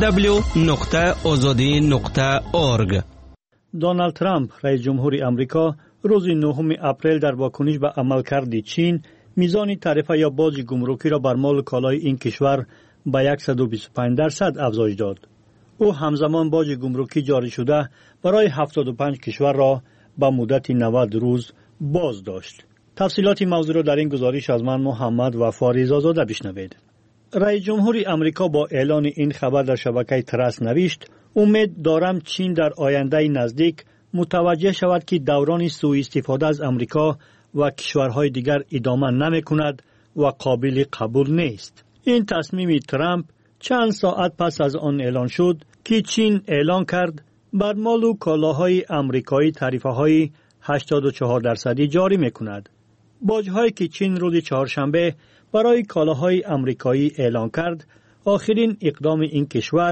www.azadi.org. دونالد ترامپ رئیس جمهوری آمریکا روز 9 اپریل در واکنش به عملکرد چین میزان تعرفه یا باج گمرکی را بر مال کالای این کشور به 125% افزایش داد. او همزمان باج گمرکی جاری شده برای 75 کشور را به مدت 90 روز باز داشت. تفصیلات موضوع را در این گزارش از من محمد وفا رضازاده بشنوید. رئیس جمهوری آمریکا با اعلان این خبر در شبکه ترس نوشت: امید دارم چین در آینده نزدیک متوجه شود که دوران سوء استفاده از آمریکا و کشورهای دیگر ادامه نمی کند و قابل قبول نیست. این تصمیم ترامپ چند ساعت پس از آن اعلان شد که چین اعلان کرد بر مال و کالاهای آمریکایی تعرفه‌های 84% جاری می کند. باج‌هایی که چین روز چهارشنبه برای کالاهای آمریکایی اعلان کرد، آخرین اقدام این کشور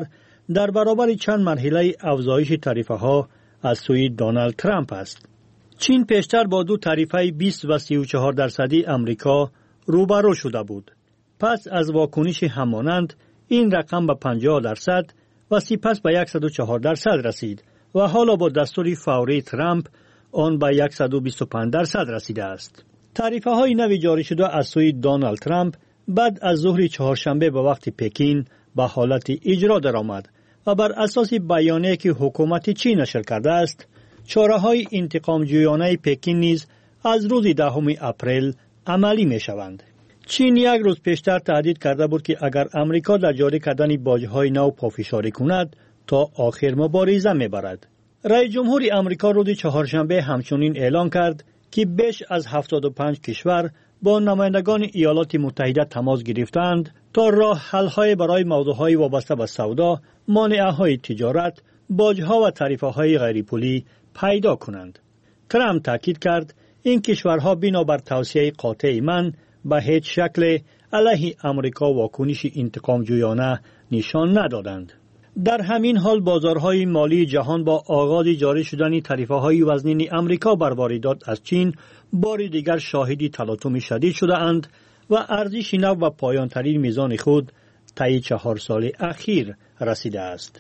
در برابر چند مرحله افزایش تعرفه ها از سوی دونالد ترامپ است. چین پیشتر با دو تعرفه 20 و 34% امریکا روبرو شده بود. پس از واکنش همانند این رقم به 50% و سپس به 104% رسید و حالا با دستور فوری ترامپ آن به 125% رسیده است. تعرفه های نو جاری شده از سوی دونالد ترامپ بعد از ظهر چهارشنبه به وقت پکین به حالت اجرا درآمد و بر اساس بیانیه‌ای که حکومت چین نشر کرده است، چاره‌های انتقام جویانه پکین نیز از روز 10 اپریل عملی می‌شوند. چین یک روز پیشتر تهدید کرده بود که اگر امریکا در جاری کردن باج‌های نو پافشاری کند تا آخر مبارزه می‌برد. رئیس جمهور امریکا روز چهارشنبه همچنین اعلام کرد که بیش از 75 کشور با نمایندگان ایالات متحده تماس گرفتند تا راه حل‌های برای موضوعهای وابسته به سودا، مانعه‌های تجارت، باج‌ها و تعرفه‌های غیرپولی پیدا کنند. ترامپ تاکید کرد این کشورها بنابر توصیه قاطع من به هیچ شکل علیه امریکا واکنش انتقام جویانه نشان ندادند. در همین حال بازارهای مالی جهان با آغاز جاری شدن تعرفه‌های وزنین امریکا بر واردات از چین بار دیگر شاهد تلاطم شدید شده اند و ارزش نو و پایان ترین میزان خود طی 4 سال اخیر رسیده است.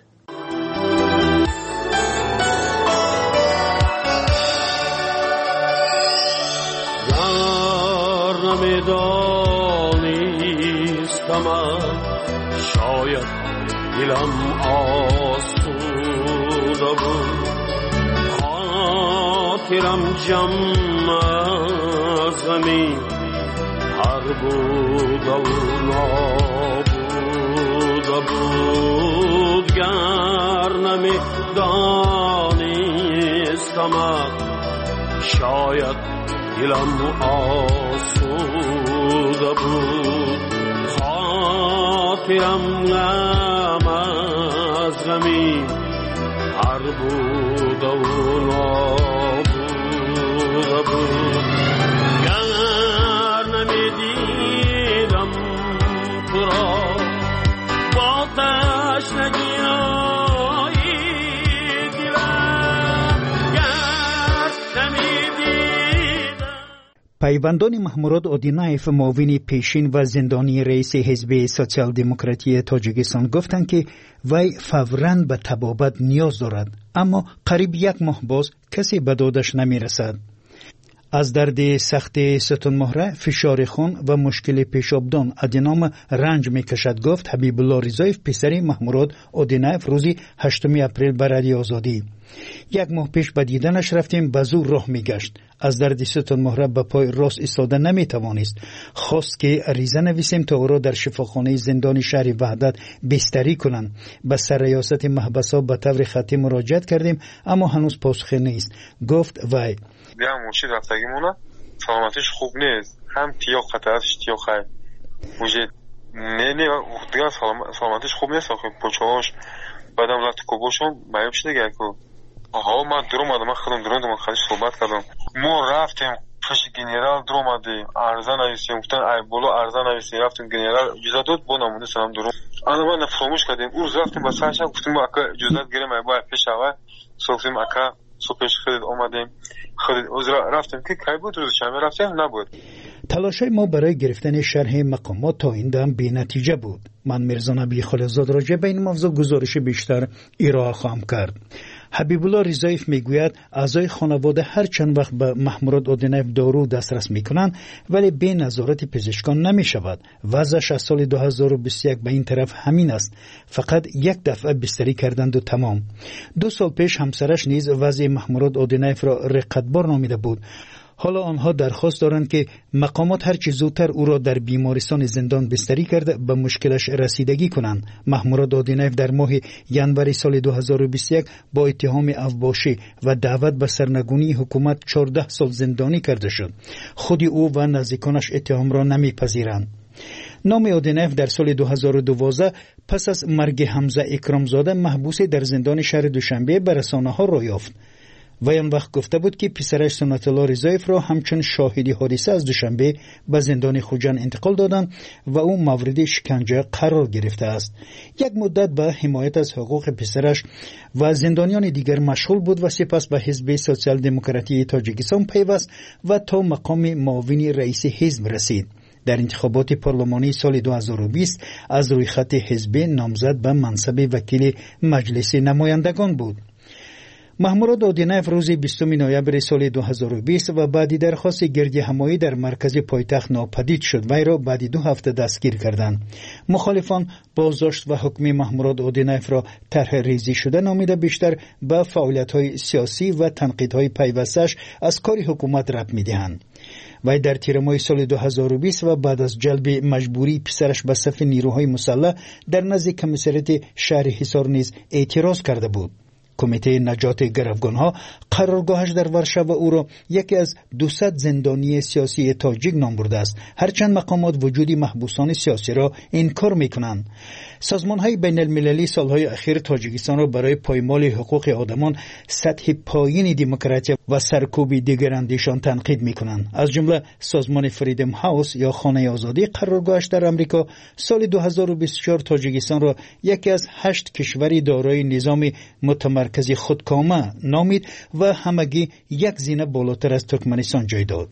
شاید دلم آسوده بود، خاطرم جمع از غمی هر بود و نابوده بود. گر نمیدانستم شاید دلم آسوده بود، خاطرم غم از غمی هر بود و نابوده بود. گر نمیدیدم تو را با تشنگی‌های دلم، گر نمیدیدم. پیوندان محمود اودینایف معاون پیشین و زندانی رئیس حزب سوسیال دموکراتی تاجیکستان گفتند که وی فوراً به طبابت نیاز دارد، اما قریب 1 ماه باز کسی به دادش نمی رسد. از درد سخت ستون مهره، فشار خون و مشکل پیشابدان ادینام رنج می کشد، گفت حبیب الله رضایف پسر محمود اودینایف روز 8 اپریل بر رادیو آزادی. 1 ماه پیش به دیدنش رفتیم، به زور راه می گشت. از درد ستون مهره به پای راست ایستاده نمی توانست. خواست که عریضه نویسیم تا او را در شفاخانه زندان شهر وحدت بستری کنند. به سرریاست محبس‌ها به طور خطی مراجعت کردیم، اما هنوز پاسخی نیست، گفت وی. دیگه مرشد رفتگیمونه سلامتیش خوب نیست، هم تیاق خطرش تیاقه موجه نه دیگه سلامتیش خوب نیست. آخه پوچهاش بعدم رفت کوبوشون معیوب شده دیگه که آها من در اومدم، من خودم درون من خودش صحبت کردم. ما رفتیم پیش گنرال در اومدیم، عرضه نویسیم، گفتن ای بالا عرضه نویسیم، رفتیم گنرال اجازه داد با نمونه سلام درون. انا من فراموش کردیم اون رفتیم با سرش گفتیم اکا اجازه گیریم ای با پیش اول صفتیم اکا صبحش خرید اومدیم خرید رفتیم که کی بود روز شنبه رفتیم نبود. تلاشای ما برای گرفتن شرح مقامات تا این دم بی نتیجه بود. من میرزا نبی خالزاد راجع به این موضوع گزارش بیشتر ارائه خواهم کرد. حبیب الله رضایف میگوید اعضای خانواده هر چند وقت به محمود اودینایف دارو دسترس میکنند ولی به نظارت پزشکان نمیشود. وضعش از سال 2021 به این طرف همین است، فقط 1 دفعه بستری کردند و تمام. 2 سال پیش همسرش نیز وضع محمود اودینایف را رقتبار نامیده بود. حالا آنها درخواست دارند که مقامات هرچی زودتر او را در بیمارستان زندان بستری کرده به مشکلش رسیدگی کنند. محمود اودینایف در ماه ژانویه سال 2021 با اتهام اوباشی و دعوت به سرنگونی حکومت 14 سال زندانی کرده شد. خود او و نزدیکانش اتهام را نمیپذیرند. نام اودینایف در سال 2012 پس از مرگ حمزه اکرامزاده محبوس در زندان شهر دوشنبه به رسانه‌ها را یافت. وی آن وقت گفته بود که پسرش سنت الله رضایف را همچون شاهدی حادثه از دوشنبه به زندان خوجند انتقال دادند و او مورد شکنجه قرار گرفته است. یک مدت به حمایت از حقوق پسرش و زندانیان دیگر مشغول بود و سپس به حزب سوسیال دموکراتی تاجیکستان پیوست و تا مقام معاون رئیس حزب رسید. در انتخابات پارلمانی سال 2020 از روی خط حزب نامزد به منصب وکیل مجلس نمایندگان بود. محمود اودینایف روز 20 نوامبر سال 2020 و بعد درخواست گردی همایی در مرکز پایتخت ناپدید شد. وی را بعد 2 هفته دستگیر کردند. مخالفان بازداشت و حکم محمود اودینایف را طرح ریزی شده نامیده بیشتر به فعالیت‌های سیاسی و تنقیدهای پیوستش از کار حکومت ربط می‌دهند. وی در تیر ماه سال 2020 و بعد از جلب مجبوری پسرش به صف نیروهای مسلح در نزد کمیسریت شهر حصار نیز اعتراض کرده بود. کمیته نجات گروگانها قرارگاهش در ورشو و او را یکی از 200 زندانی سیاسی تاجیک نام برده است. هرچند مقامات وجود محبوسان سیاسی را انکار میکنند. سازمان‌های بین المللی سالهای اخیر تاجیکستان را برای پایمال حقوق آدمان سطح پایین دموکراسی و سرکوب دیگراندیشان تنقید میکنند. از جمله سازمان فریدم هاوس یا خانه آزادی قرارگاهش در امریکا سال 2024 تاجیکستان را یکی از 8 کشور دارای نظام متمرکزی خودکامه نامید و همگی یک زینه بالاتر از ترکمنستان جای داد.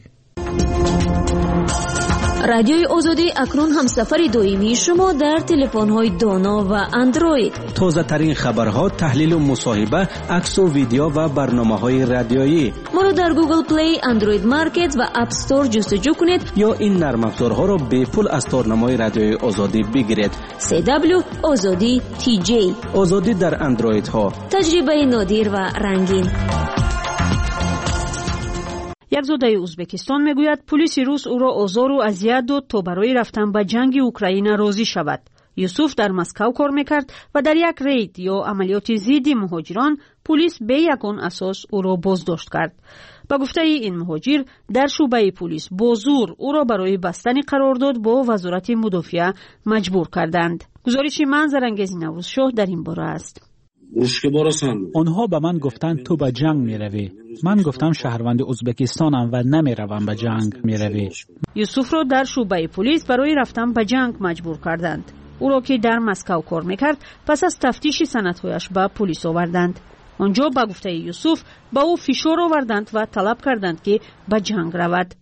رادیوی آزادی اکنون همسفر دائمی شما در تلفن‌های دانا و اندروید. تازه ترین خبرها، تحلیل و مصاحبه، عکس و ویدیو و برنامه‌های رادیویی. ما را در گوگل پلی، اندروید مارکت و اپ استور جستجو کنید یا این نرم افزارها را به پول از تارنمای رادیوی آزادی بگیرید. CW آزادی TJ. آزادی در اندروید ها. تجربه نادر و رنگین. یک زوده ازبکستان میگوید پلیس روس او را آزار و اذیت داد تا برای رفتن به جنگ اوکراین راضی شود. یوسف در مسکو کار میکرد و در یک رید یا عملیات ضد مهاجران پلیس به یگان اساس او را بازداشت کرد. با گفته این مهاجر در شعبه پلیس با زور او را برای بستن قرارداد با وزارت مدافعه مجبور کردند. گزارش منظرانگیز نوروزشاه در این باره است. آنها به من گفتند تو به جنگ می روی. من گفتم شهروند ازبکستانم و نمی روم به جنگ می روی. یوسف را در شعبه پلیس برای رفتن به جنگ مجبور کردند. او را که در مسکو کار میکرد پس از تفتیش سندهایش به پلیس آوردند. آنجا با گفته یوسف با او فشار آوردند و طلب کردند که به جنگ رود.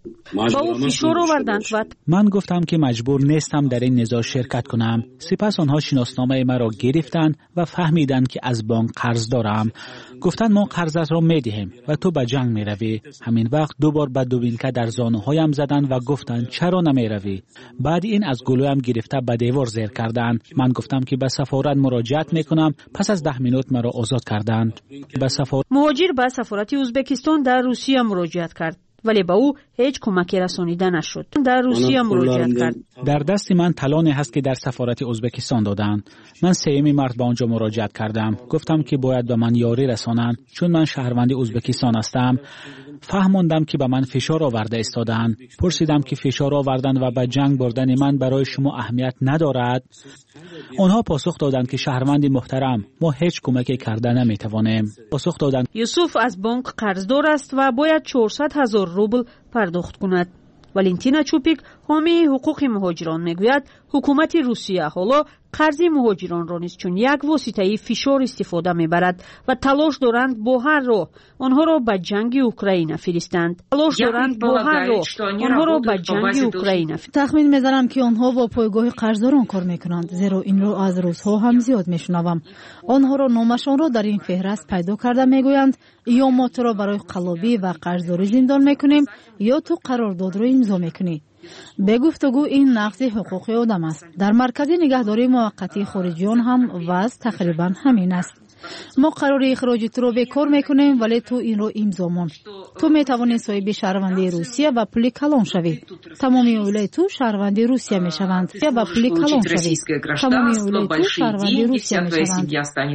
من گفتم که مجبور نیستم در این نزاع شرکت کنم. سپس آنها شناسنامه مرا گرفتند و فهمیدند که از بانک قرض دارم. گفتند ما قرضت را میدهیم و تو به جنگ میروی. همین وقت 2 بار به دوبیلکه در زانوهایم زدند و گفتند چرا نمیروی؟ بعد این از گلویم گرفته به دیوار زیر کردند. من گفتم که به سفارت مراجعت میکنم. پس از 10 مینوت مرا آزاد کردند. مهاجر به سفارت ازبکستان در روسیه مراجعت کرد. ولی به او هیچ کمکی رسانیده نشد. در روسیه مراجعت کرد. در دست من طلانی هست که در سفارت ازبکستان دادند. من 3 مرد به آنجا مراجعت کردم. گفتم که باید به من یاری رسانند چون من شهروند ازبکستان هستم. فهماندم که به من فشار آورده استادند. پرسیدم که فشار آوردن و به جنگ بردن من برای شما اهمیت ندارد؟ آنها پاسخ دادند که شهروند محترم ما هیچ کمکی کرده نمیتوانیم. پاسخ دادند یوسف از بانک قرضدار است و باید 400,000 روبل پرداخت کند. والنتینا چوپیک حامی حقوق مهاجران میگوید حکومت روسیه حالا قرض مهاجران را نیز چون یک واسطه فشار استفاده میبرد و تلاش دارند با هر راه آنها را به جنگ اوکراین فرستند. تخمین میزنم که آنها با پایگاه قرضداران کار میکنند، زیرا این رو از روزها هم زیاد میشنوم. آنها را نامشان را در این فهرست پیدا کرده میگویند یا ما تو را برای قلابی و قرضداری زندان میکنیم یا تو قرارداد را امضا میکنی. به گفتگو این نقض حقوق آدم است. در مرکز نگهداری موقتی خارجیان هم وضع تقریبا همین است. ما قرار اخراج تو رو به کار میکنیم ولی تو این رو امضا کن. تو میتوانی صاحب شهروندی روسیه و پول کلان شوی. تمامی اولای تو شهروندی روسیه میشوند و پول کلان شوی. تمامی اولای تو شهروندی روسیه میشوند.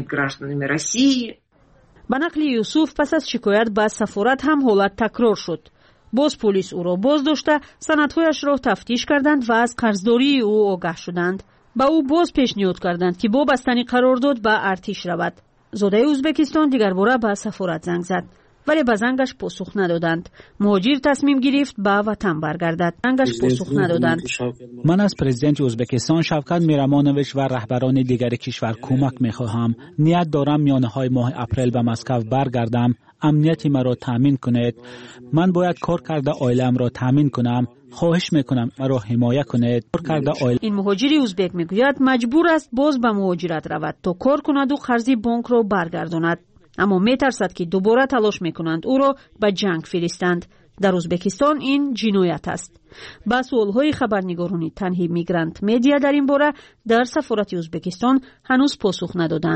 به نقل یوسف پس از شکایت به سفارت هم حالت تکرار شد. باز پلیس او را بازداشته سندهایش را تفتیش کردند و از قرضداری او آگاه شدند. با او باز پیشنهاد کردند که با بستن قرارداد به ارتش رود. زاده ازبکستان دیگر باره به سفارت زنگ زد. ولی به زنگش پاسخ ندادند. مهاجر تصمیم گرفت به وطن برگردد. زنگش پاسخ ندادند. من از پرزیدنت ازبکستان شوکت میرمانویچ و رهبران دیگر کشور کمک میخواهم. نیت دارم میانه ماه اپریل به مسکو برگردم. امنیت مرا تامین کنید. من باید کار کرده عائله‌ام را تامین کنم. خواهش میکنم مرا حمایت کنید. این مهاجری ازبک میگوید مجبور است باز به مهاجرت رود تا کار کند و قرض بانک را برگرداند. اما میترسد که دوباره تلاش میکنند او را به جنگ فرستند. در ازبکستان این جنایت است. با سوالهای خبرنگاران تنهی میگرانت مدیا در این باره در سفارت ازبکستان هنوز پاسخ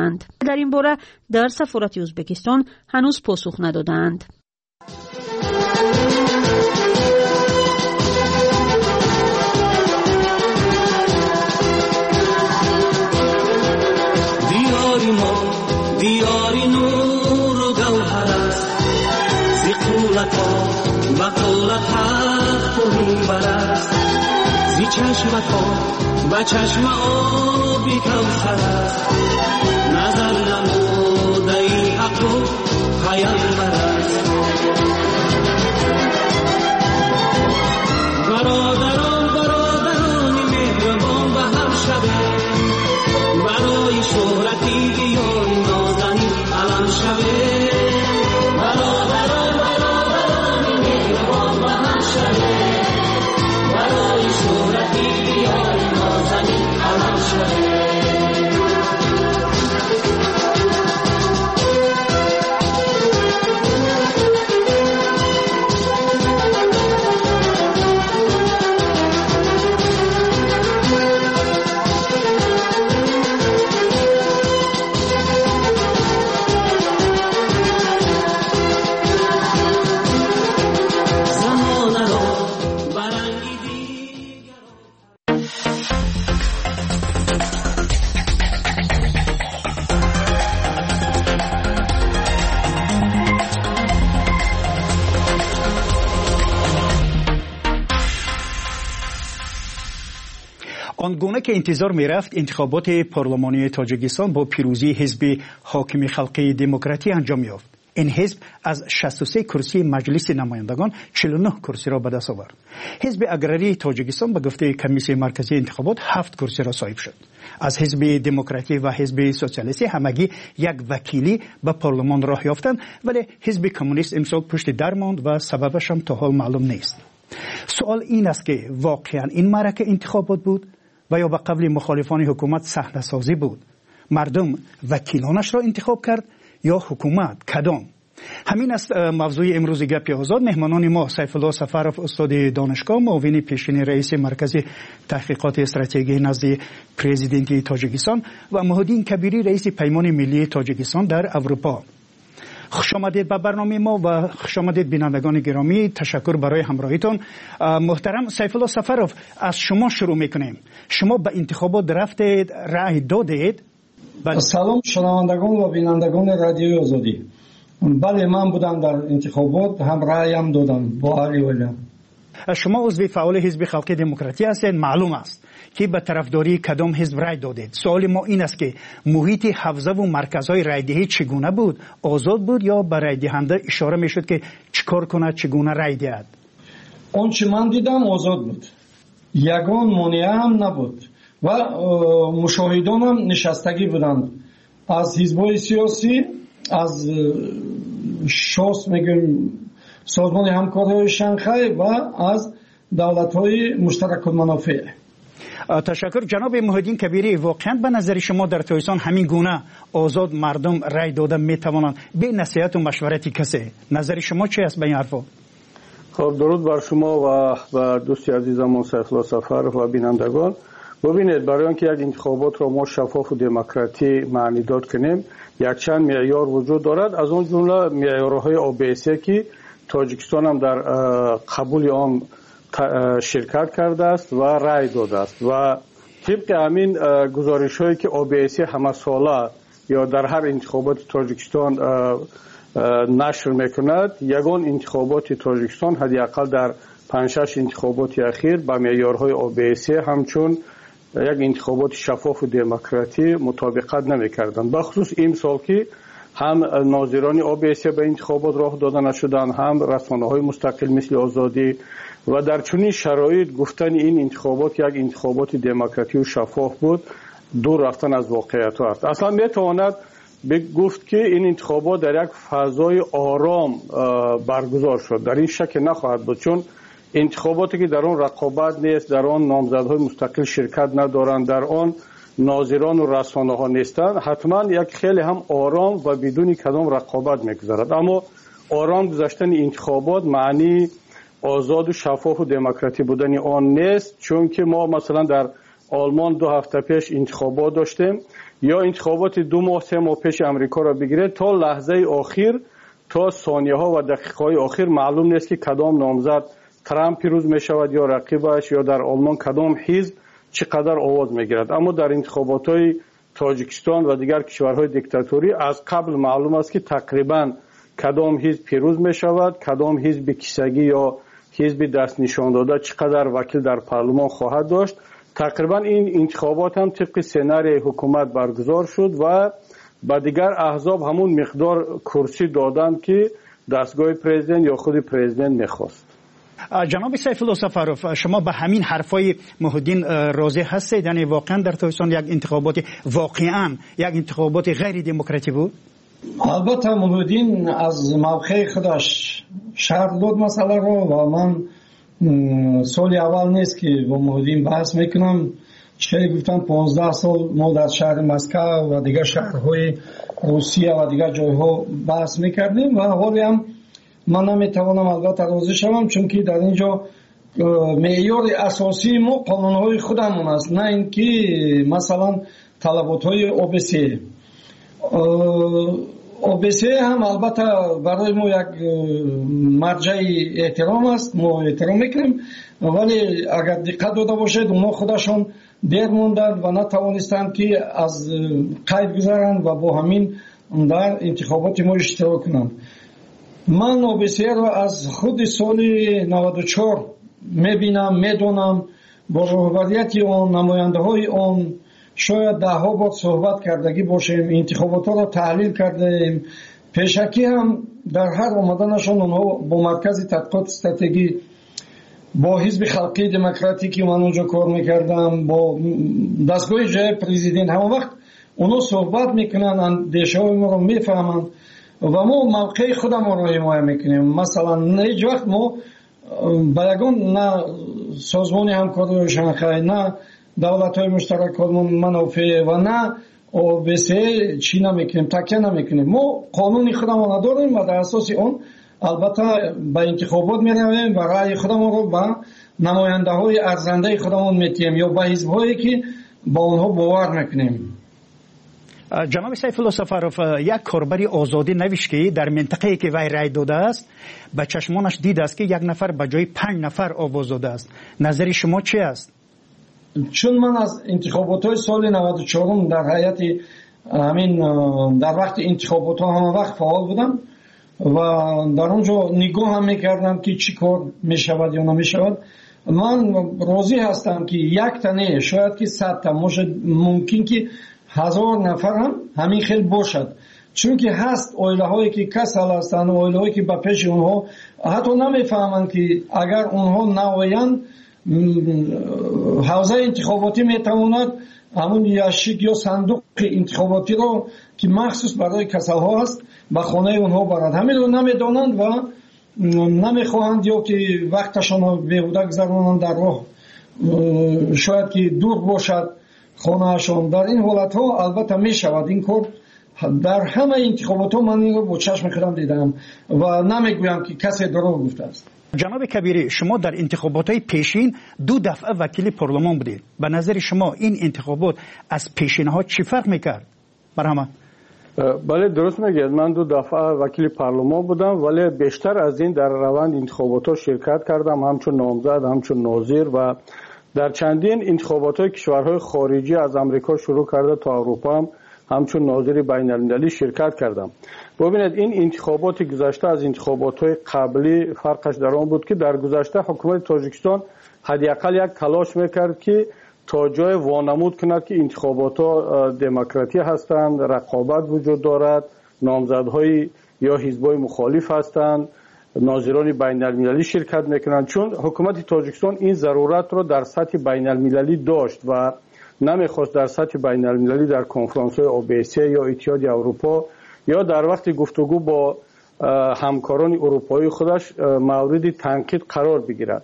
ندادند. دیاری نور و گوهر است زی قولت ها و قولت حق توهی برست زی چشمت ها و چشم آبی کوثر است نظر نموده ای حق و پیامبر است برادرانی مهربان به هم شبه برای شهرتی دیاری نازنین علم شبه برادرانی مهربان به هم شبه برای شهرتی دیاری نازنین علم شبه آنگونه که انتظار می رفت انتخابات پارلمانی تاجیکستان با پیروزی حزب حاکم خلقی دموکراتی انجام یافت. این حزب از 63 کرسی مجلس نمایندگان 49 کرسی را به دست آورد. حزب اگراری تاجیکستان به گفته کمیسیون مرکزی انتخابات 7 کرسی را صاحب شد. از حزب دموکراتی و حزب سوسیالیستی همگی یک وکیلی به پارلمان راه یافتند، ولی حزب کمونیست امسال پشت در ماند و سببش هم تا حال معلوم نیست. سوال این است که واقعا این معرکه انتخابات بود و یا به قبل مخالفان حکومت صحنه سازی بود؟ مردم وکیلانش را انتخاب کرد یا حکومت؟ کدام؟ همین است موضوع امروز گپ آزاد. مهمانان ما سیف الله سفرов استاد دانشگاه، معاون پیشین رئیس مرکز تحقیقات استراتژی نزد پرزیدنت تاجیکستان و محمدین کبیری رئیس پیمان ملی تاجیکستان در اروپا. خوش آمدید به برنامه ما و خوش آمدید بینندگان گرامی. تشکر برای همراهیتون. محترم سیف الله سفرов، از شما شروع میکنیم. شما به انتخابات رفتید، رأی دادید؟ سلام شنوندگان و بینندگان رادیوی آزادی. بله، من بودم در انتخابات، هم رأیم دادم با علی ولی. شما عضو فعال حزب خلقی دموکراتی هستید. معلوم است که به طرفداری کدام حزب رأی دادید. سوال ما این است که محیط حوزه و مرکزهای رأیدهی چگونه بود؟ آزاد بود یا به رأی دهنده اشاره میشد که چیکار کند، چگونه رأی دهد؟ آنچه من دیدم آزاد بود، یگان مانع هم نبود و مشاهدان هم نشستگی بودند از حزب‌های سیاسی، از شاس میگیم سازمان همکاری شانگهای و از دولت‌های مشترک المنافع. تشکر. جناب محمدین کبیری، واقعا به نظر شما در تاجیکستان همین گونه آزاد مردم رأی داده میتوانند به نصیحت و مشورت کسی؟ نظر شما چی است به این حرفا؟ خب درود بر شما و دوستی عزیزم سیف الله سفرов و بینندگان. ببینید، برای اینکه یک انتخابات را ما شفاف و دموکراتی معنی داد کنیم، یک چند معیار وجود دارد. از اون جمله معیارهای OBSE که تاجیکستان هم در قبول آن شرکت کرده است و رأی داده است و طبق همین گزارش‌هایی که OBSE همه ساله یا در هر انتخابات تاجیکستان نشر میکند، یگان انتخابات تاجیکستان حداقل در 5-6 انتخابات اخیر با معیارهای OBSE همچون یک انتخابات شفاف و دموکراتی مطابقت نمیکردند. بخصوص این سال که هم ناظران OBSE به انتخابات راه داده نشدن، هم رسانه‌های مستقل مثل آزادی و در چنین شرایط گفتن این انتخابات یک انتخابات دموکراتی و شفاف بود دور رفتن از واقعیت ها است. اصلا میتواند گفت که این انتخابات در یک فضای آرام برگزار شد. در این شک نخواهد بود، چون انتخاباتی که در آن رقابت نیست، در آن نامزدهای مستقل شرکت ندارند، در آن ناظران و رسانه ها نیستند، حتما یک خیلی هم آرام و بدون کدام رقابت میگذرد. اما آرام گذشتن انتخابات معنی آزاد و شفاف و دموکراتی بودن آن نیست، چون که ما مثلا در آلمان 2 هفته پیش انتخابات داشتیم، یا انتخابات 2 ماه 3 ماه پیش امریکا را بگیرید، تا لحظه آخر، تا ثانیه ها و دقیقه های آخر معلوم نیست که کدام نامزد ترامپ پیروز می شود یا رقیبش، یا در آلمان کدام حزب چقدر آواز می گیرد. اما در انتخابات های تاجیکستان و دیگر کشورهای دیکتاتوری از قبل معلوم است که تقریبا کدام حزب پیروز می شود، کدام حزب کیسگی یا حزب دست نشان داده چقدر وکیل در پارلمان خواهد داشت. تقریبا این انتخابات هم طبق سناریوی حکومت برگزار شد و با دیگر احزاب همون مقدار کرسی دادند که دستگاه پرزیدنت یا خود پرزیدنت میخواست. جناب سیف الله سفروف، شما به همین حرفای محی‌الدین راضی هستید؟ یعنی واقعا در تاجیکستان یک انتخابات غیر دموکراتی بود؟ البته محی‌الدین از موقع خودش شرح داد مسئله رو و من سال اول نیست که با محی‌الدین بحث میکنم. چه گفتم 15 سال ما در شهر مسکو و دیگر شهرهای روسیه و دیگر جایها بحث میکردیم و حالی هم من نمیتوانم البته راضی شوم، چون که در اینجا معیار اساسی ما قانونهای خودمون است، نه اینکه مثلا طلباتهای OBSE. OBSE هم البته برای ما یک مرجع احترام است، ما احترام میکنیم، ولی اگر دقت داده باشید اونا خودشون دیر موندند و نتوانستند که از قید گذارند و با همین در انتخابات ما اشتراک کنند. من OBSE رو از خود سال 94 میبینم، میدونم، با رهبریت آن، نماینده های آن شاید 10 بار صحبت کردگی باشیم، انتخابات ها رو تحلیل کردیم. پیشکی هم در هر آمدنشان اونها با مرکز تحقیقات استراتژی، با حزب خلقی دموکراتی که من اونجا کار میکردم، با دستگاه جای پرزیدنت، همه وقت اونها صحبت میکنن، اندیشه های ما رو میفهمن و ما موقع خودم رو حمایت میکنیم. مثلا هیچ وقت ما با یگان نه سازمان همکاری شانگهای، نه دولت های مشترک منافع و نه OBSE چی نمیکنیم، تکیه نمیکنیم. ما قانون خودمون نداریم و در اساس اون البته به انتخابات میرویم و رأی خودمون رو به نماینده های ارزنده خودمون میتیم یا به حزب هایی که با اونها باور میکنیم. جناب سیف الله سفروف، یک کاربری آزادی نوشت که در منطقه‌ای که وی رای داده است به چشمانش دید است که 1 نفر به جای 5 نفر آواز داده است. نظر شما چی است؟ چون من از انتخابات های سال 94 در هیئت همین در وقت انتخابات ها همه وقت فعال بودم و در اونجا نگاه هم میکردم که چی کار میشود یا نمیشود. من راضی هستم که 1 تنه شاید که 100 تا ممکن که 1000 نفر هم همین خیلی باشد، چون که هست اویله هایی که کسل هستند، اویله هایی که به پیش اونها حتی نمیفهمند که اگر اونها نویند حوزه انتخاباتی میتواند همون یاشیک یا صندوق انتخاباتی رو که مخصوص برای کسل ها هست به خانه اونها برند. همین رو نمیدانند و نمیخواهند یا که وقتشان رو بیهوده گذرانند در راه، شاید که دور باشد خانهشان. در این حالت ها البته میشود این کار. در همه انتخابات ها من این رو با چشم خودم دیدم و نمیگویم که کسی دروغ گفته است. جناب کبیری، شما در انتخابات های پیشین 2 دفعه وکیل پارلمان بودید. به نظر شما این انتخابات از پیشین ها چی فرق میکرد؟ برهمه. بله درست میگید، من 2 دفعه وکیل پارلمان بودم، ولی بیشتر از این در روند انتخابات ها شرکت کردم، همچون نامزد، همچون ناظر و در چندین انتخابات های کشورهای خارجی از امریکا شروع کرده تا اروپا هم همچون ناظر بین المللی شرکت کردم. ببینید این انتخابات گذشته از انتخابات های قبلی فرقش در آن بود که در گذشته حکومت تاجیکستان حداقل یک تلاش میکرد که تا جای وانمود کند که انتخابات ها دموکراتی هستند، رقابت وجود دارد، نامزدهای یا حزب‌های مخالف هستند، ناظران بین المللی شرکت میکنند، چون حکومت تاجیکستان این ضرورت رو در سطح بین المللی داشت و نمیخواست در سطح بین المللی در کنفرانس های OBSE یا اتحاد اروپا یا در وقت گفتگو با همکاران اروپایی خودش مورد تنقید قرار بگیرد.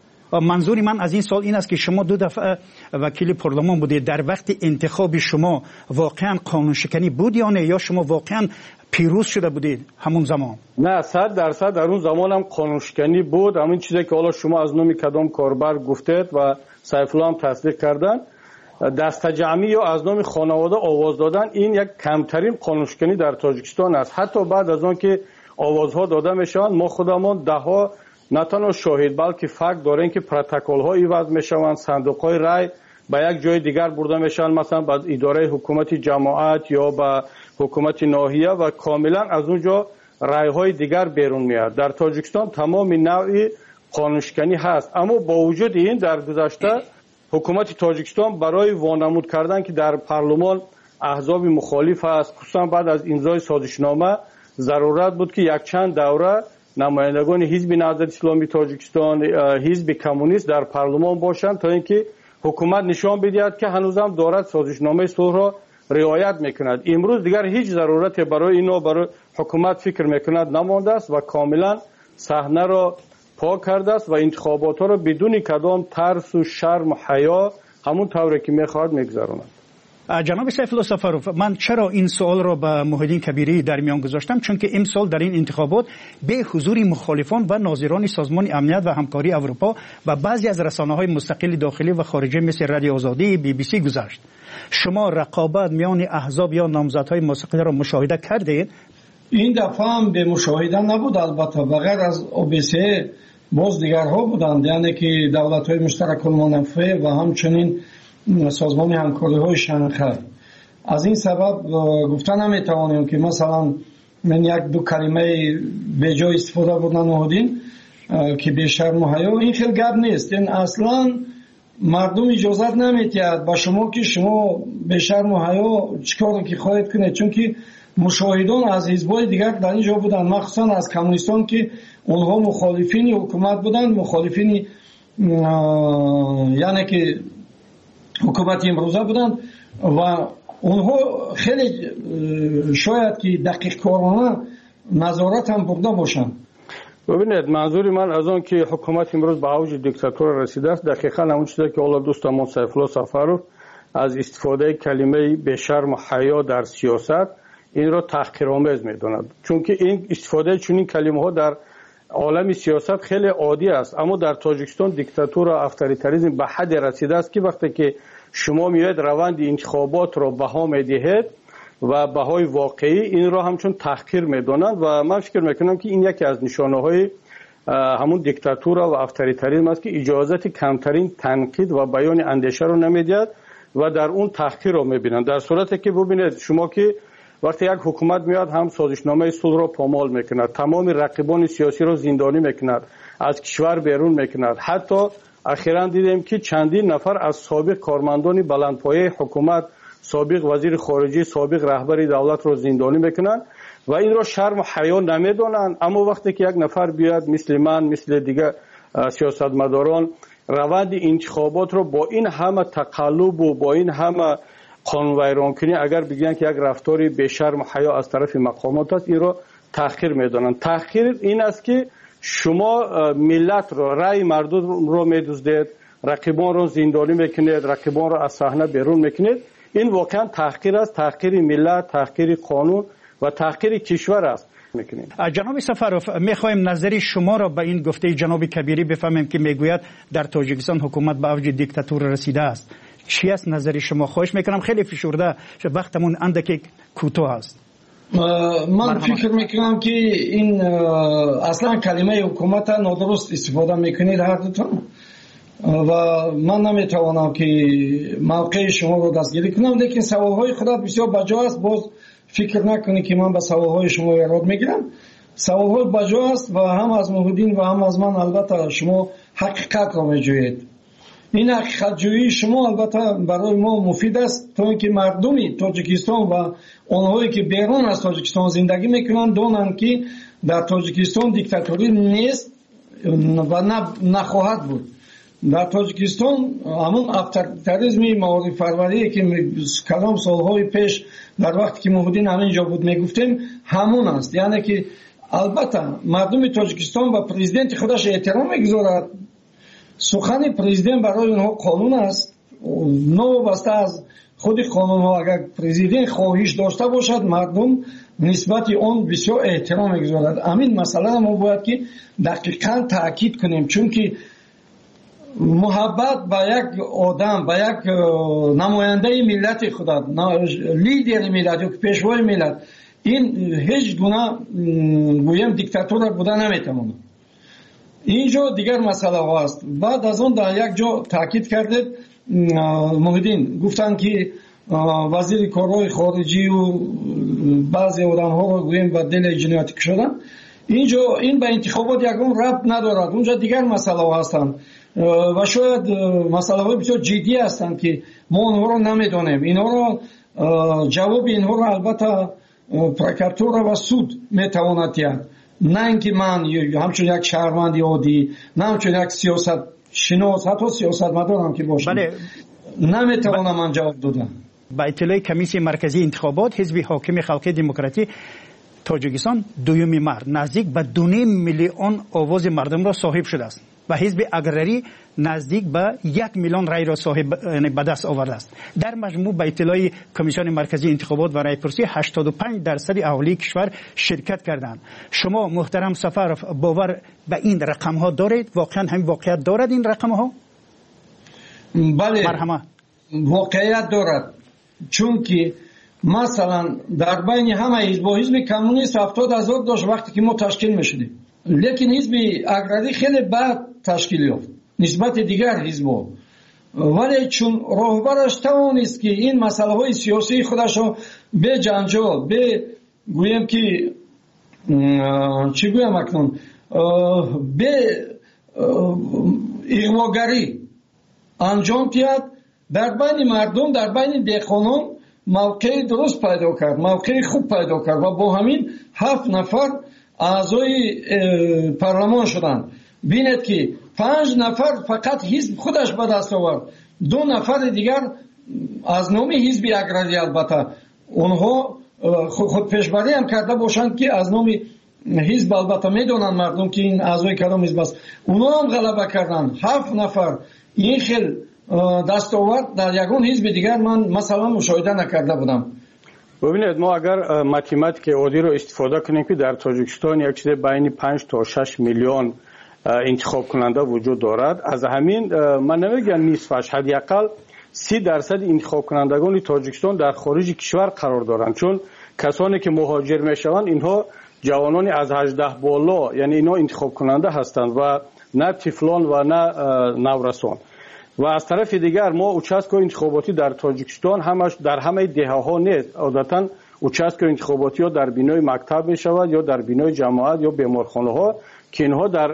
منظور من از این سال این است که شما 2 دفعه وکیل پارلمان بودید، در وقت انتخاب شما واقعا قانون شکنی بود یا نه، یا شما واقعا پیروز شده بودید همون زمان؟ نه، 100% در اون زمان هم قانون شکنی بود. همین چیزی که حالا شما از نام کدام کاربر گفتید و سیف الله هم تصدیق کردن، دست جمعی یا از نام خانواده آواز دادن، این یک کمترین قانون شکنی در تاجیکستان است. حتی بعد از آن که آوازها داده میشوند، ما خودمان دهها نه تنها شاهد بلکه فکت داریم که پروتکل ها عوض میشوند، صندوق های رای به یک جای دیگر برده میشن، مثلا به اداره حکومت جماعت یا به حکومت ناحیه و کاملا از اونجا رای های دیگر بیرون میاد. در تاجیکستان تمام نوع قانون شکنی هست، اما با وجود این در گذشته حکومت تاجیکستان برای وانمود کردن که در پارلمان احزاب مخالف است، خصوصا بعد از امضای سازشنامه ضرورت بود که یک چند دوره نمایندگان حزب نهضت اسلامی تاجیکستان، حزب کمونیست در پارلمان باشند تا اینکه حکومت نشان بدهد که هنوزم دارد سازشنامه صلح را رعایت میکند. امروز دیگر هیچ ضرورت برای اینو برای حکومت فکر میکند نمانده است و کاملا صحنه را پاک کرده است و انتخابات را بدون کدام ترس و شرم و حیا همون طوری که میخواد میگذراند. جناب سیف الله سفروف، من چرا این سوال را به محیدین کبیری در میان گذاشتم؟ چون که امسال در این انتخابات به حضور مخالفان و ناظران سازمان امنیت و همکاری اروپا و بعضی از رسانه‌های مستقل داخلی و خارجی مثل رادیو آزادی، BBC گذشت. شما رقابت میان احزاب یا نامزدهای مستقل را مشاهده کردید؟ این دفعه هم به مشاهده نبود، البته بغیر از OBSE باز دیگرها بودند، یعنی که دولت‌های مشترک المنافع و همچنین سازمان همکاری های شنغهای. از این سبب گفتن نمیتوانیم که مثلا من یک دو کلمه به جای استفاده بودن نهادین که به شرم و حیا، این خیلی گپ نیست. این اصلا مردم اجازت نمیدهد با شما که شما به شرم و حیا چیکار که خواهید کنید، چون که مشاهدان از حزب‌های دیگر در اینجا بودن، مخصوصا از کمونیستان که اونها مخالفین حکومت بودند، مخالفین یعنی که حکومت امروزه بودند و اونها خیلی شاید که دقیق کارانه نظارت هم برده باشند. ببینید، منظور من از آن که حکومت امروز به اوج دیکتاتور رسیده است دقیقاً همون چیزی که حالا دوستم سیف الله سفروف از استفاده کلمه به شرم و حیا در سیاست این را تحقیرآمیز می‌داند، چون که این استفاده چنین کلمه‌ها در عالم سیاست خیلی عادی است. اما در تاجیکستان دیکتاتور و افطاریتاریسم به حد رسیده است که وقتی که شما میاید روند انتخابات را بها میدهید و بهای واقعی این را همچون تحقیر میدانند و من فکر میکنم که این یکی از نشانه‌های همون دیکتاتور و افطاریتاریسم است که اجازت کمترین تنقید و بیان اندیشه را نمیدهد و در اون تحقیر را میبینند. در صورتی که ببینید شما که وقتی یک حکومت میاد هم سازشنامه صلح را پامال میکند، تمام رقیبان سیاسی را زندانی میکند، از کشور بیرون میکند. حتی اخیراً دیدیم که چندین نفر از سابق کارمندان بلندپایه حکومت، سابق وزیر خارجه، سابق رهبر دولت را زندانی میکنند و این را شرم و حیا نمیدانند. اما وقتی که یک نفر بیاد مثل من، مثل دیگر سیاستمداران روند انتخابات را با این همه تقلب و با این همه قانون ویران کنی اگر بگن که یک رفتاری به شرم و حیا از طرف مقامات است، این را تحقیر میدانند. تحقیر این است که شما ملت را، رأی مردم را میدزدید، رقیبان را زندانی میکنید، رقیبان را از صحنه بیرون میکنید. این واقعا تحقیر است، تحقیر ملت، تحقیر قانون و تحقیر کشور است. جناب سفروف، میخوایم نظری شما را به این گفته جناب کبیری بفهمیم که میگوید در تاجیکستان حکومت به اوج دیکتاتور رسیده است. چی است نظری شما؟ خواهش میکنم، خیلی فشرده، وقتمون اندکی کوتاه است. من فکر میکنم که این اصلا کلمه حکومت نادرست استفاده میکنید هر دوتون و من نمیتوانم که موقع شما رو دستگیری کنم، لیکن سوالهای خودت بسیار بجا است. باز فکر نکنید که من به سوالهای شما ایراد میگیرم. سوالهای بجا است و هم از محیدین و هم از من البته شما حقیقت را میجویید. این حقیقت جویی شما البته برای ما مفید است تا اینکه مردمی تاجیکستان و آنهایی که بیرون از تاجیکستان زندگی میکنند دانند که در تاجیکستان دیکتاتوری نیست و نخواهد بود. در تاجیکستان همون افطاریسمی معارف پروری که کلام سالهای پیش در وقتی که موحدین همینجا بود میگفتیم همون است. یعنی که البته مردم تاجیکستان و پرزیدنت خودش احترام میگذارد. سخن پرزیدنت برای اونها قانون است. نوابسته از خود قانون ها اگر پرزیدنت خواهش داشته باشد مردم نسبت آن بسیار احترام میگذارد. همین مسئله ما باید که دقیقاً تاکید کنیم، چون که محبت به یک آدم، به یک نماینده ملت خدا، لیدر ملت یا پیشوای ملت، این هیچ گونه گویم دیکتاتور بوده نمیتواند. اینجا دیگر مسئله هست. بعد از اون در یک جا تاکید کردید موحدین گفتن که وزیر کارهای خارجی و بعضی آدم ها رو گویم به دل جنایتی کشیدن. اینجا این به انتخابات یکون ربط ندارد. اونجا دیگر مسئله هستند و شاید مسئله های بسیار جدی هستند که ما اونها رو نمیدونیم. اینها رو جواب اینها رو البته پروکراتور و سود میتواند دهد، نه اینکه من همچون یک شهروند عادی، نه همچون یک سیاست شناس، حتی سیاستمدارم که باشم نمیتوانم من جواب دادم. با اطلاع کمیسیون مرکزی انتخابات حزب حاکم خلق دموکراتی تاجیکستان 2 مارس نزدیک به 2.5 میلیون آواز مردم را صاحب شده است و حزب اگرری نزدیک به 1 میلیون رای را صاحب به دست آورده است. در مجموع به اطلاع کمیسیون مرکزی انتخابات و رایپرسی 85% اهالی کشور شرکت کردند. شما محترم سفر باور به این رقم ها دارید؟ واقعا هم واقعیت دارد این رقم ها؟ بله، مرحمت واقعیت دارد. چون که مثلا در بین همه حزب کمونیست 70,000 داشت وقتی که ما تشکیل میشدیم، لیکن حزب اگرری خیلی بعد تشکیل یافت نسبت دیگر حزب‌ها. ولی چون راهبرش توانست که این مسئله های سیاسی خودش رو به جنجال، به گویم که چی گویم اکنون، به اغواگری انجام دهد، در بین مردم، در بین دهقانان موقع درست پیدا کرد، موقع خوب پیدا کرد و با همین 7 نفر اعضای پارلمان شدند. بینید که 5 نفر فقط حزب خودش به دست آورد، 2 نفر دیگر از نام حزب اگرری، البته اونها خود پیشبری هم کرده باشند که از نام حزب، البته میدونن مردم که این اعضای کدام حزب است، اونها هم غلبه کردند. 7 نفر این خیل دستاورد در یگان حزب دیگر من مثلا مشاهده نکرده بودم. ببینید ما اگر ماتماتیک عادی رو استفاده کنیم که در تاجیکستان یک چیز بین 5 تا 6 میلیون انتخاب کننده وجود دارد، از همین من نمیگم نصفش، حداقل 30% انتخاب کنندگان تاجیکستان در خارج کشور قرار دارند، چون کسانی که مهاجر میشوند اینها جوانانی از 18 بالا، یعنی اینا انتخاب کننده هستند و نه طفلان و نه نورسان. و از طرف دیگر ما اوچاسکو انتخاباتی در تاجیکستان همش در همه دهه‌ها نیست. عادتاً اوچاسکو انتخاباتی ها در بینای مکتب می شود یا در بینای جماعت یا بیمارخانه ها که اینها در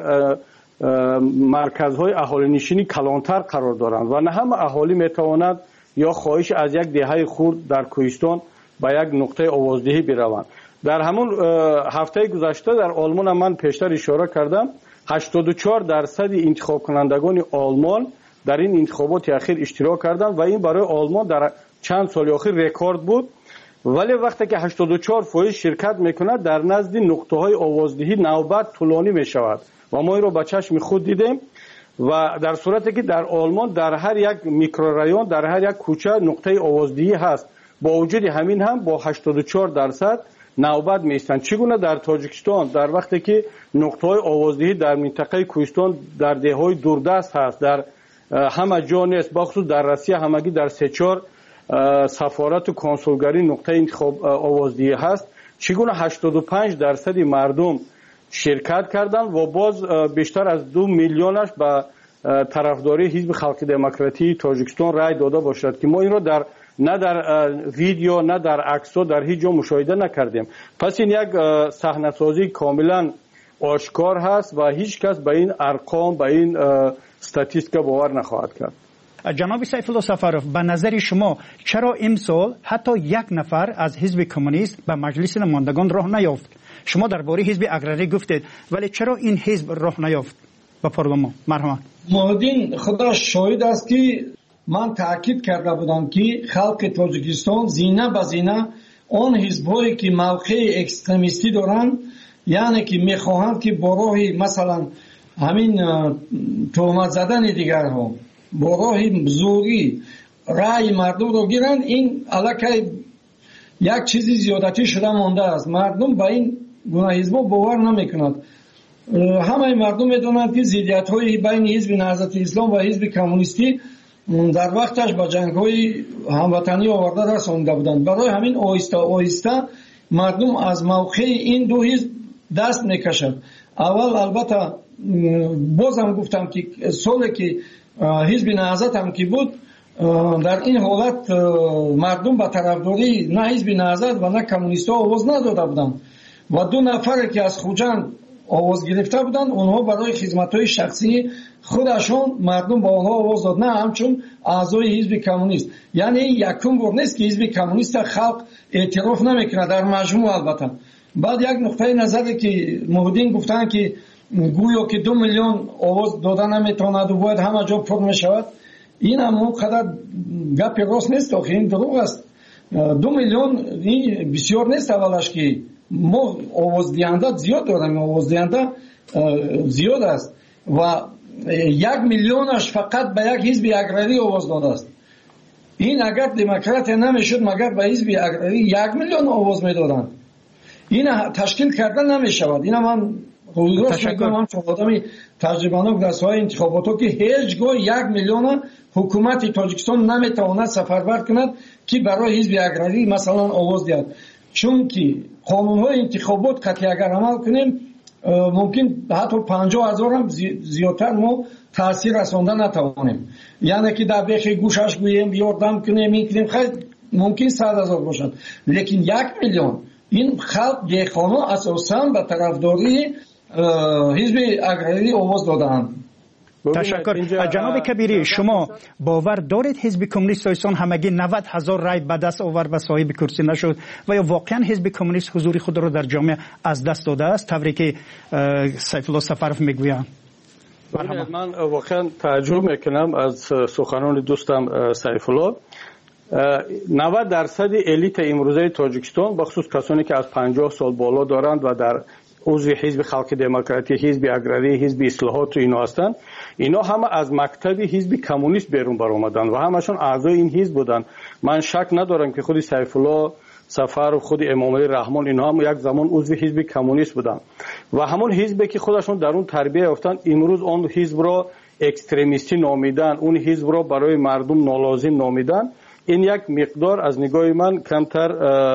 مرکزهای اهالی نشینی کلانتر قرار دارند و نه همه اهالی می تواند یا خواهش از یک دهه خرد در کوهستان به یک نقطه آوازدهی بروند. در همون هفته گذشته در آلمان من پیشتر اشاره کردم 84% انتخاب کنندگان آلمان در این انتخابات اخیر اشتراک کردند و این برای آلمان در چند سال اخیر رکورد بود. ولی وقتی که 84% شرکت میکند در نزد نقطه های آوازدهی نوبت طولانی میشود و ما این رو به چشم خود دیدیم و در صورتی که در آلمان در هر یک میکرورایون، در هر یک کوچه نقطه آوازدهی هست، با وجود همین هم با 84% نوبت میستند. چگونه در تاجیکستان در وقتی که نقطه های آوازدهی در منطقه کوهستان در دههای دوردست هست، در همه جا نیست، بخصوص در روسیه همگی در 3-4 سفارت و کنسولگری نقطه انتخاب آوازدهی هست، چگونه 85% مردم شرکت کردند و باز بیشتر از 2 میلیونش به طرفداری حزب خلق دموکراتی تاجیکستان رای داده باشد که ما این را نه در ویدیو نه در عکس در هیچ جا مشاهده نکردیم. پس این یک صحنه‌سازی کاملا آشکار هست و هیچ کس به این ارقام به این استاتیستیکا باور نخواهد کرد. جناب سیف الله سفرов به نظر شما چرا امسال حتی یک نفر از حزب کمونیست به مجلس نمایندگان راه نیافت؟ شما درباره حزب اقراری گفتید ولی چرا این حزب راه نیافت به پارلمان؟ مرحبا. محمدین خدا شاهد است که من تاکید کرده بودم که خلق تاجیکستان زینه به زینه آن حزبایی که موقع اکستریمیستی دارند، یعنی که میخواهند که با راه مثلا همین تهمت زدن دیگرها با راه زوری رأی مردم رو گیرند، این علاقه یک چیزی زیادتی شده مانده است. مردم با این گونه حزب باور نمیکنند. همه مردم میدونند که ضدیت های بین حزب نهضت اسلام و حزب کمونیستی در وقتش با جنگ های هموطنی آورده رسانده بودند. برای همین آهسته آهسته مردم از موقع این دو حزب دست میکشند. اول البته بازم گفتم که سالی که حزب نهضت هم که بود، در این حالت مردم به طرفداری نه حزب نهضت و نه کمونیست‌ها آواز نداده بودند و دو نفر که از خوجند آواز گرفته بودند، اونها برای خدمت‌های شخصی خودشون مردم با آنها آواز داد، نه همچون اعضای حزب کمونیست. یعنی یکم بار نیست که حزب کمونیست خلق اعتراف نمیکنه در مجموع. البته بعد یک نقطه نظری که محمدین گفتن که گویا که 2 میلیون آواز دادن نمیتواند و باید همه جا پر میشود، این هم اونقدر گپ راست نیست، آخه این دروغ است. 2 میلیون این بسیار نیست. اولش که ما آواز دهنده زیاد داریم، آواز دهنده زیاد است و 1 میلیونش فقط به یک حزب اقراری آواز داده است. این اگر دموکرات نمیشد مگر به حزب اقراری 1 میلیون آواز میدادند. این تشکیل کردن نمیشود. این من روز میگم چون آدمی تجربه‌ناک در ساحه انتخابات که هیچگاه 1 میلیون حکومت تاجیکستان نمیتواند سفربر کند که برای حزب اقراری مثلا آواز دهد، چون که قانون‌های انتخابات قطعی اگر عمل کنیم ممکن حتی 50,000 هم زیادتر ما تاثیر رساندن نتوانیم. یعنی که در بیخ گوشش گوییم یاردم کنیم این کنیم خیلی ممکن 100,000 باشد، لیکن 1 میلیون این خلق دیخانه اساساً به طرفداری حزب اقراری آواز دادند. تشکر. جناب کبیری، شما باور دارید حزب کمونیست تاجیکستان همگی 90,000 رای به دست آورد و صاحب کرسی نشد و یا واقعا حزب کمونیست حضور خود را در جامعه از دست داده است طوری که سیف الله سفرov میگوید؟ من واقعا تعجب میکنم از سخنان دوستم سیف الله. 90% الیت امروزه تاجیکستان بخصوص کسانی که از 50 سال بالا دارند و در عضو حزب خلق دموکراتی، حزب اقراری، حزب اصلاحات و اینا هستند، اینا همه از مکتب حزب کمونیست بیرون بر آمدند و همشون اعضای این حزب بودند. من شک ندارم که خود سیف الله سفر و خود امام علی رحمان اینا هم یک زمان عضو حزب کمونیست بودند و همون حزبی که خودشون در اون تربیت یافتند امروز اون حزب را اکستریمیستی نامیدن، اون حزب را برای مردم نالازم نامیدن. این یک مقدار از نگاه من کمتر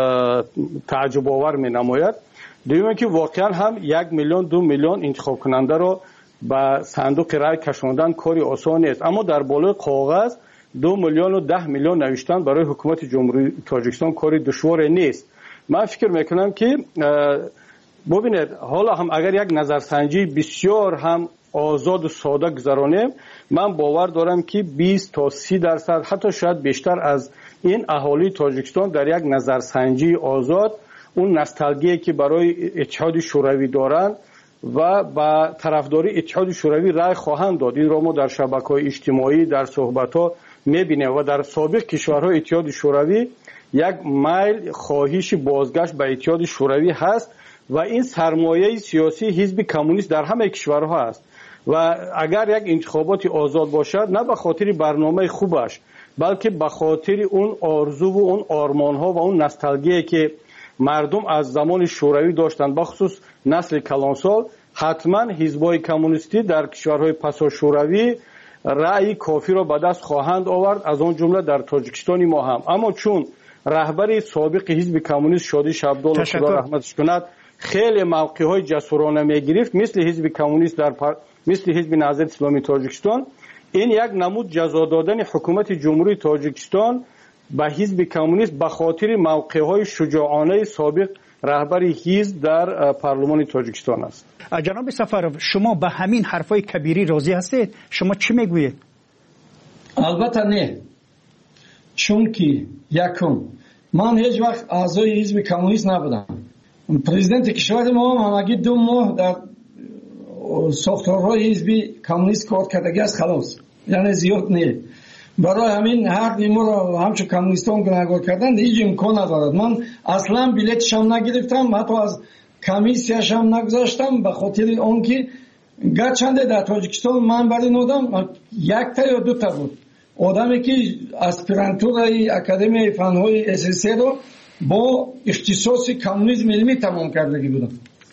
تعجب آور می نماید. دوم که واقعا هم 1 میلیون 2 میلیون انتخاب کننده را به صندوق رای کشاندن کاری آسان نیست، اما در بالای کاغذ 2 میلیون و 10 میلیون نوشتن برای حکومت جمهوری تاجیکستان کاری دشوار نیست. من فکر میکنم که ببینید حالا هم اگر یک نظرسنجی بسیار هم آزاد و ساده گذرانیم، من باور دارم که 20 تا 30% حتی شاید بیشتر از این اهالی تاجیکستان در یک نظرسنجی آزاد اون نوستالژی که برای اتحاد شوروی دارند و با طرفداری اتحاد شوروی رای خواهند داد. این را ما در شبکه‌های اجتماعی در صحبت‌ها می‌بینیم و در سابق کشورهای اتحاد شوروی یک میل خواهش بازگشت به اتحاد شوروی هست و این سرمایه سیاسی حزب کمونیست در همه کشورها است و اگر یک انتخابات آزاد باشد نه به خاطر برنامه خوبش بلکه به خاطر اون آرزو و اون آرمان‌ها و اون نوستالژی که مردم از زمان شوروی داشتند، بخصوص نسل کلانسال، حتما حزب‌های کمونیستی در کشورهای پسا شوروی رأی کافی را به دست خواهند آورد، از آن جمله در تاجیکستان ما هم. اما چون رهبر سابق حزب کمونیست شادی شبدال خدا رحمتش کند خیلی موقع‌های جسورانه می‌گرفت مثل حزب کمونیست مثل حزب نهضت اسلامی تاجیکستان، این یک نمود جزا دادن حکومت جمهوری تاجیکستان به حزب کمونیست به خاطر موقع‌های شجاعانه سابق رهبر حزب در پارلمان تاجیکستان است. جناب سفرов شما به همین حرفای کبیری راضی هستید؟ شما چی میگویید؟ البته نه، چون که یکم من هیچ وقت اعضای حزب کمونیست نبودم. پرزیدنت کشور ما همگی 2 ماه در ساختارهای حزب کمونیست کار کردگی است، خلاص، یعنی زیاد نه. برای همین حق ما را همچون کمونیستان گناهکار کردن هیچ امکان ندارد. من اصلا بلیتش هم نگرفتم، حتی از کمیسیاش هم نگذاشتم، به خاطر آنکه گرچنده در تاجیکستان من برای نودم 1 تا یا 2 تا بود آدمی که اسپرانتورای اکادمی فنهای SSC رو با اختصاص کمونیسم علمی تمام کردگی بودم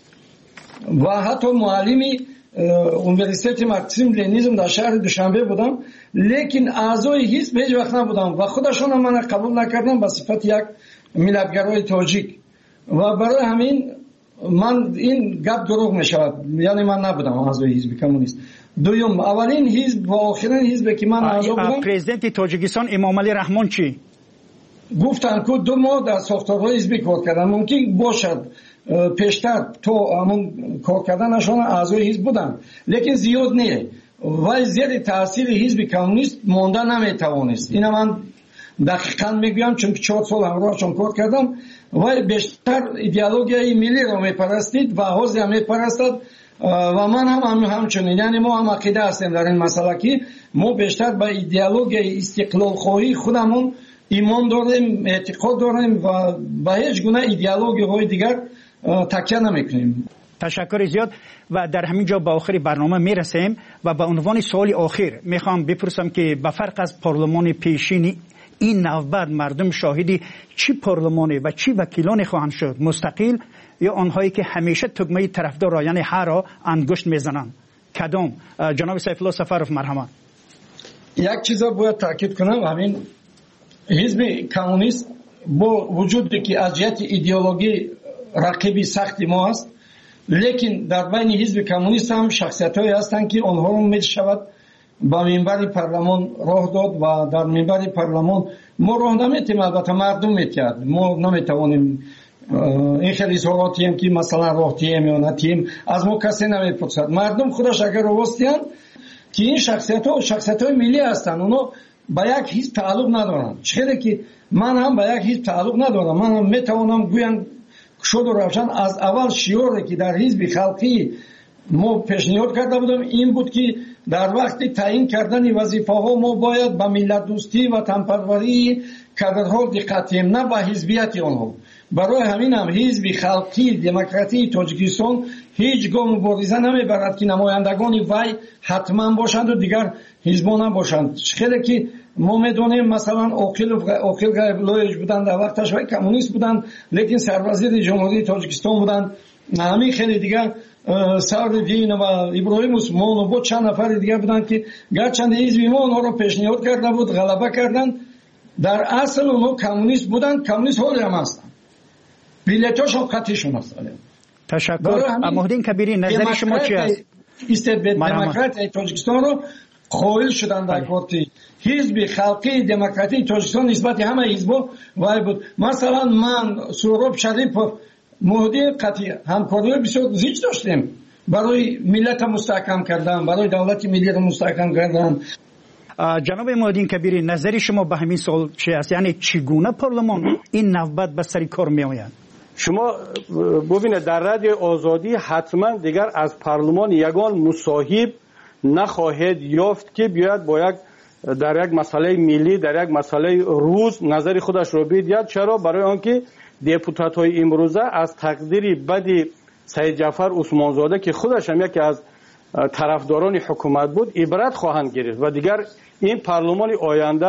و حتی معلمی اونیورسیت مارکسیسم لنینیسم در شهر دوشنبه بودم، لیکن اعضای حزب هیچ وقت نبودم و خودشون هم من قبول نکردم به صفت یک ملتگرای تاجیک و برای همین من این گپ دروغ می شود، یعنی من نبودم اعضای حزب کمونیست. دوم، اولین حزب و آخرین حزب که من اعضا بودم پرزیدنت تاجیکستان امام علی رحمان چی گفتن که 2 ماه در ساختارهای حزبی کار کردن، ممکن باشد پیشتر تو همون کار کردنشون اعضای حزب بودن لیکن زیاد نه و زیر تاثیر حزب کمونیست مانده نمیتوانست. اینا من دقیقاً میگم چون 4 سال همراهشون کار کردم و بیشتر ایدئولوژی ملی رو میپرستید و حزب هم میپرستد و من هم همچنین، یعنی ما هم عقیده هستیم در این مسئله که ما بیشتر به ایدئولوژی استقلال خواهی خودمون ایمان داریم، اعتقاد داریم و به هیچ گونه ایدئولوژی های دیگر تکیه نمیکنیم. تشکر زیاد و در همین جا به آخر برنامه میرسیم و به عنوان سوال آخر میخوام بپرسم که به فرق از پارلمان پیشین این نوبت مردم شاهدی چی پارلمانی و چی وکیلانی خواهند شد، مستقل یا آنهایی که همیشه تگمه طرفدار را یعنی هر را انگشت میزنند؟ کدام؟ جناب سیف الله سفرov مرحمت. یک چیز باید تاکید کنم، همین حزب کمونیست با وجودی که از جهت ایدئولوژی رقیبی سخت ما است، لیکن در بین حزب کمونیست هم شخصیت‌هایی هستند که آنها را می‌شود با منبر پارلمان راه داد و در منبر پارلمان ما راه نمی‌تیم، البته مردم می‌توانند، ما نمی‌توانیم این خیلی اظهاراتی هم که مثلا راه تیم یا نتیم از ما کسی نمی‌پرسد. مردم خودش اگر راستیان که این شخصیت‌های ملی هستند، اونا به یک حزب تعلق ندارند، چرا که من هم به یک حزب تعلق ندارم. من هم می‌توانم گویم شد و روشن از اول شعاری که در حزب خلقی ما پیشنهاد کرده بودم این بود که در وقت تعیین کردن وظیفه‌ها ما باید به ملت دوستی و وطنپروری کادرها دقت کنیم، نه به حزبیت آنها. برای همین هم حزب خلقی دموکراتی تاجیکستان هیچگاه مبارزه نمیبرد که نمایندگان وی حتما باشند و دیگر حزبان نباشند. خیلی که ما میدونیم مثلا عاقل غیب‌الله بودند، در وقتش وی کمونیست بودند لیکن سروزیر جمهوری تاجیکستان بودند. همین خیلی دیگر سردین و ابراهیم عثمان و بود چند نفر دیگر بودند که گرچند حزب ما اونها را پیشنهاد کرده بود غلبه کردند، در اصل اونها کمونیست بودند، کمونیست حالی هم هستند، بلیتاشون قطعیشون هست. تشکر. محمدین کبیری نظر شما چی است؟ دموکرات تاجیکستان رو خواهی شدن در کارتی حزب خلقی دموکراتی تاجیکستان نسبت همه حزبا وای بود. مثلا من سهراب شریفov مهدی قطعی همکاری بسیار زیاد داشتیم برای ملت مستحکم کردن، برای دولت ملی را مستحکم کردن. جناب محمدین کبیری نظر شما به همین سوال چی است؟ یعنی چگونه پارلمان این نوبت به سر کار می آید؟ شما ببینید در رادیو آزادی حتما دیگر از پارلمان یگان مصاحب نخواهد یافت که بیاید با یک در یک مسئله ملی در یک مسئله روز نظر خودش رو بگوید. چرا؟ برای آنکه دپوتات های امروزه از تقدیر بد سید جعفر عثمانزاده که خودش هم یکی از طرفداران حکومت بود عبرت خواهند گرفت و دیگر این پارلمان آینده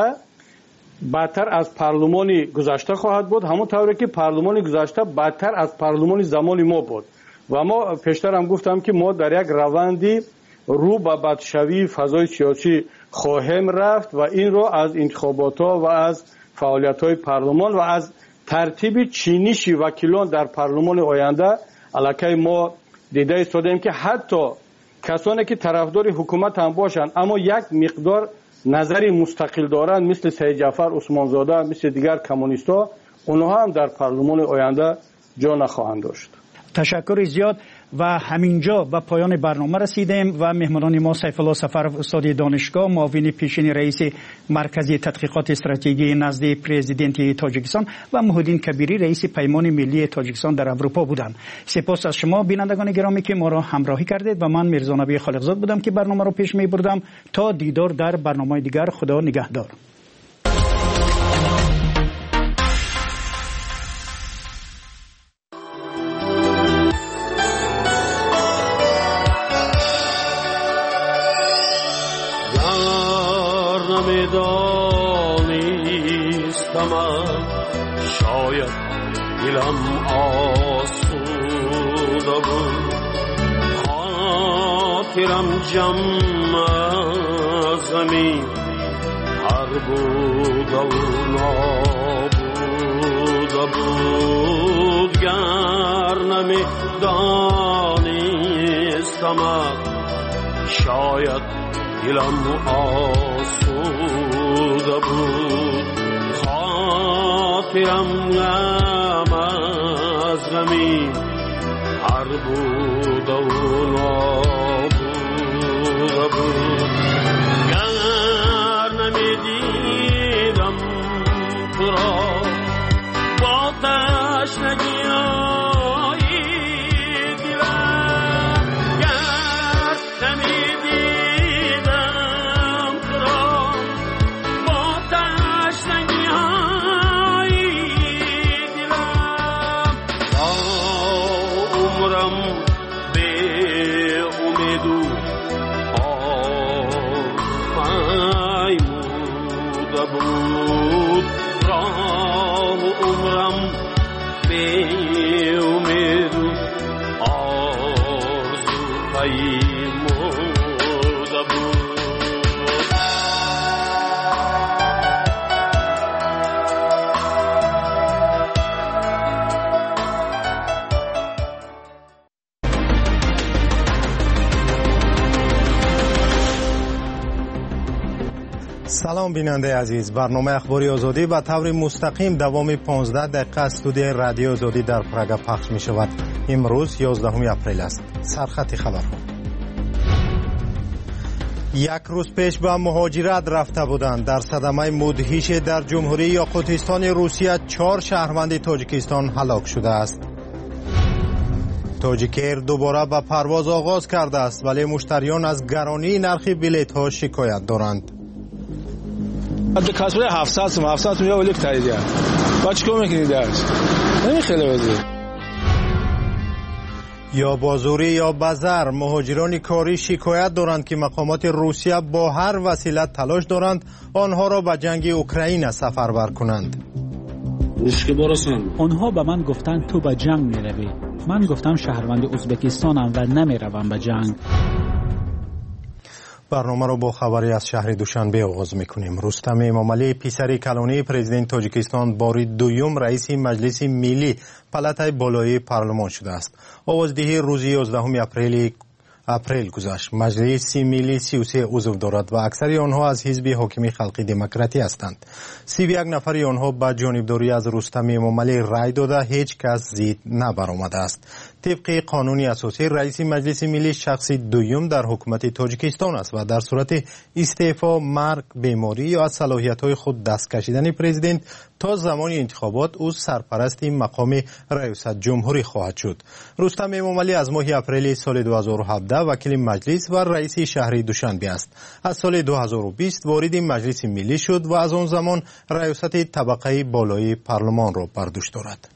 بدتر از پارلمان گذشته خواهد بود، همون طوری که پارلمان گذشته بدتر از پارلمان زمان ما بود. و ما پیشتر هم گفتم که ما در یک روندی رو به بدشوی فضای سیاسی خواهیم رفت و این رو از انتخابات ها و از فعالیت های پارلمان و از ترتیب چینش وکیلان در پارلمان آینده علاقه ما دیده ایستادیم که حتی کسانی که طرفدار حکومت هم باشند اما یک مقدار نظری مستقل دارند مثل سید جعفر عثمانزاده، مثل دیگر کمونیستا، اونها هم در پارلمان آینده جا نخواهند داشت. تشکر زیاد و همینجا به پایان برنامه رسیدیم و مهمانان ما سیف الله سفرов استاد دانشگاه، معاون پیشین رئیس مرکز تحقیقات استراتژی نزد پرزیدنت تاجیکستان و محمدین کبیری رئیس پیمان ملی تاجیکستان در اروپا بودند. سپاس از شما بینندگان گرامی که ما را همراهی کردید و من میرزا نبی خالقزاد بودم که برنامه را پیش می بردم. تا دیدار در برنامه دیگر، خدا نگهدار. شاید دلم آسوده بود، خاطرم جمع زمین هر بوده و نابوده بود. گر نمی دانستم شاید دلم آسوده بود، خاطرم غم از غمی هر بود و نابوده بود. گر نمیدیدم تو را با تشنگی های دلم، گر نمیدیدم تو را با تشنگی های دلم، با عمرم به امید و پیموده بود، راه عمرم به امید و آرزو پیموده بود. سلام بیننده عزیز، برنامه اخباری آزادی به طور مستقیم دوام 15 دقیقه استودیوی رادیو آزادی در پراگ پخش می شود. امروز 11 اپریل است. سرخط خبرها: یک روز پیش به مهاجرت رفته بودند. در صدمه مدهش در جمهوری یاقوتستان روسیه 4 شهروند تاجیکستان هلاک شده است. تاجیک‌ایر دوباره به پرواز آغاز کرده است، ولی مشتریان از گرانی نرخ بلیط ها شکایت دارند. کاسبه 700 میلیون ولی تایید با چیکار میکنید درش نمیخله وزیر یا بازوری یا بازار. مهاجران کاری شکایت دارند که مقامات روسیه با هر وسیله تلاش دارند آنها را به جنگ اوکراین سفربر کنند. آنها به من گفتند تو به جنگ میروی. من گفتم شهروند ازبکستانم و نمیروم به جنگ. برنامه را با خبری از شهر دوشنبه آغاز میکنیم. رستم امامعلی پسر کلانی پرزیدنت تاجیکستان بار دوم رئیس مجلس ملی پالاتای بالای پارلمان شده است. آوازدهی روز 11 اپریل گذشت. مجلس ملی 33 عضو دارد و اکثر آنها از حزب حاکم خلقی دموکراتی هستند. 31 نفر آنها به جانبداری از رستم امامعلی رای داده، هیچ کس ضد نبرآمده است. طبق قانون اساسی رئیس مجلس ملی شخص دوم در حکومت تاجیکستان است و در صورت استعفا، مرگ، بیماری یا از صلاحیت‌های خود دست کشیدن پرزیدنت تا زمان انتخابات او سرپرست مقام ریاست جمهوری خواهد شد. رستم امامعلی از ماه اپریل سال 2017 وکیل مجلس و رئیس شهر دوشنبه است. از سال 2020 وارد مجلس ملی شد و از آن زمان ریاست طبقه بالای پارلمان را بر دوش دارد.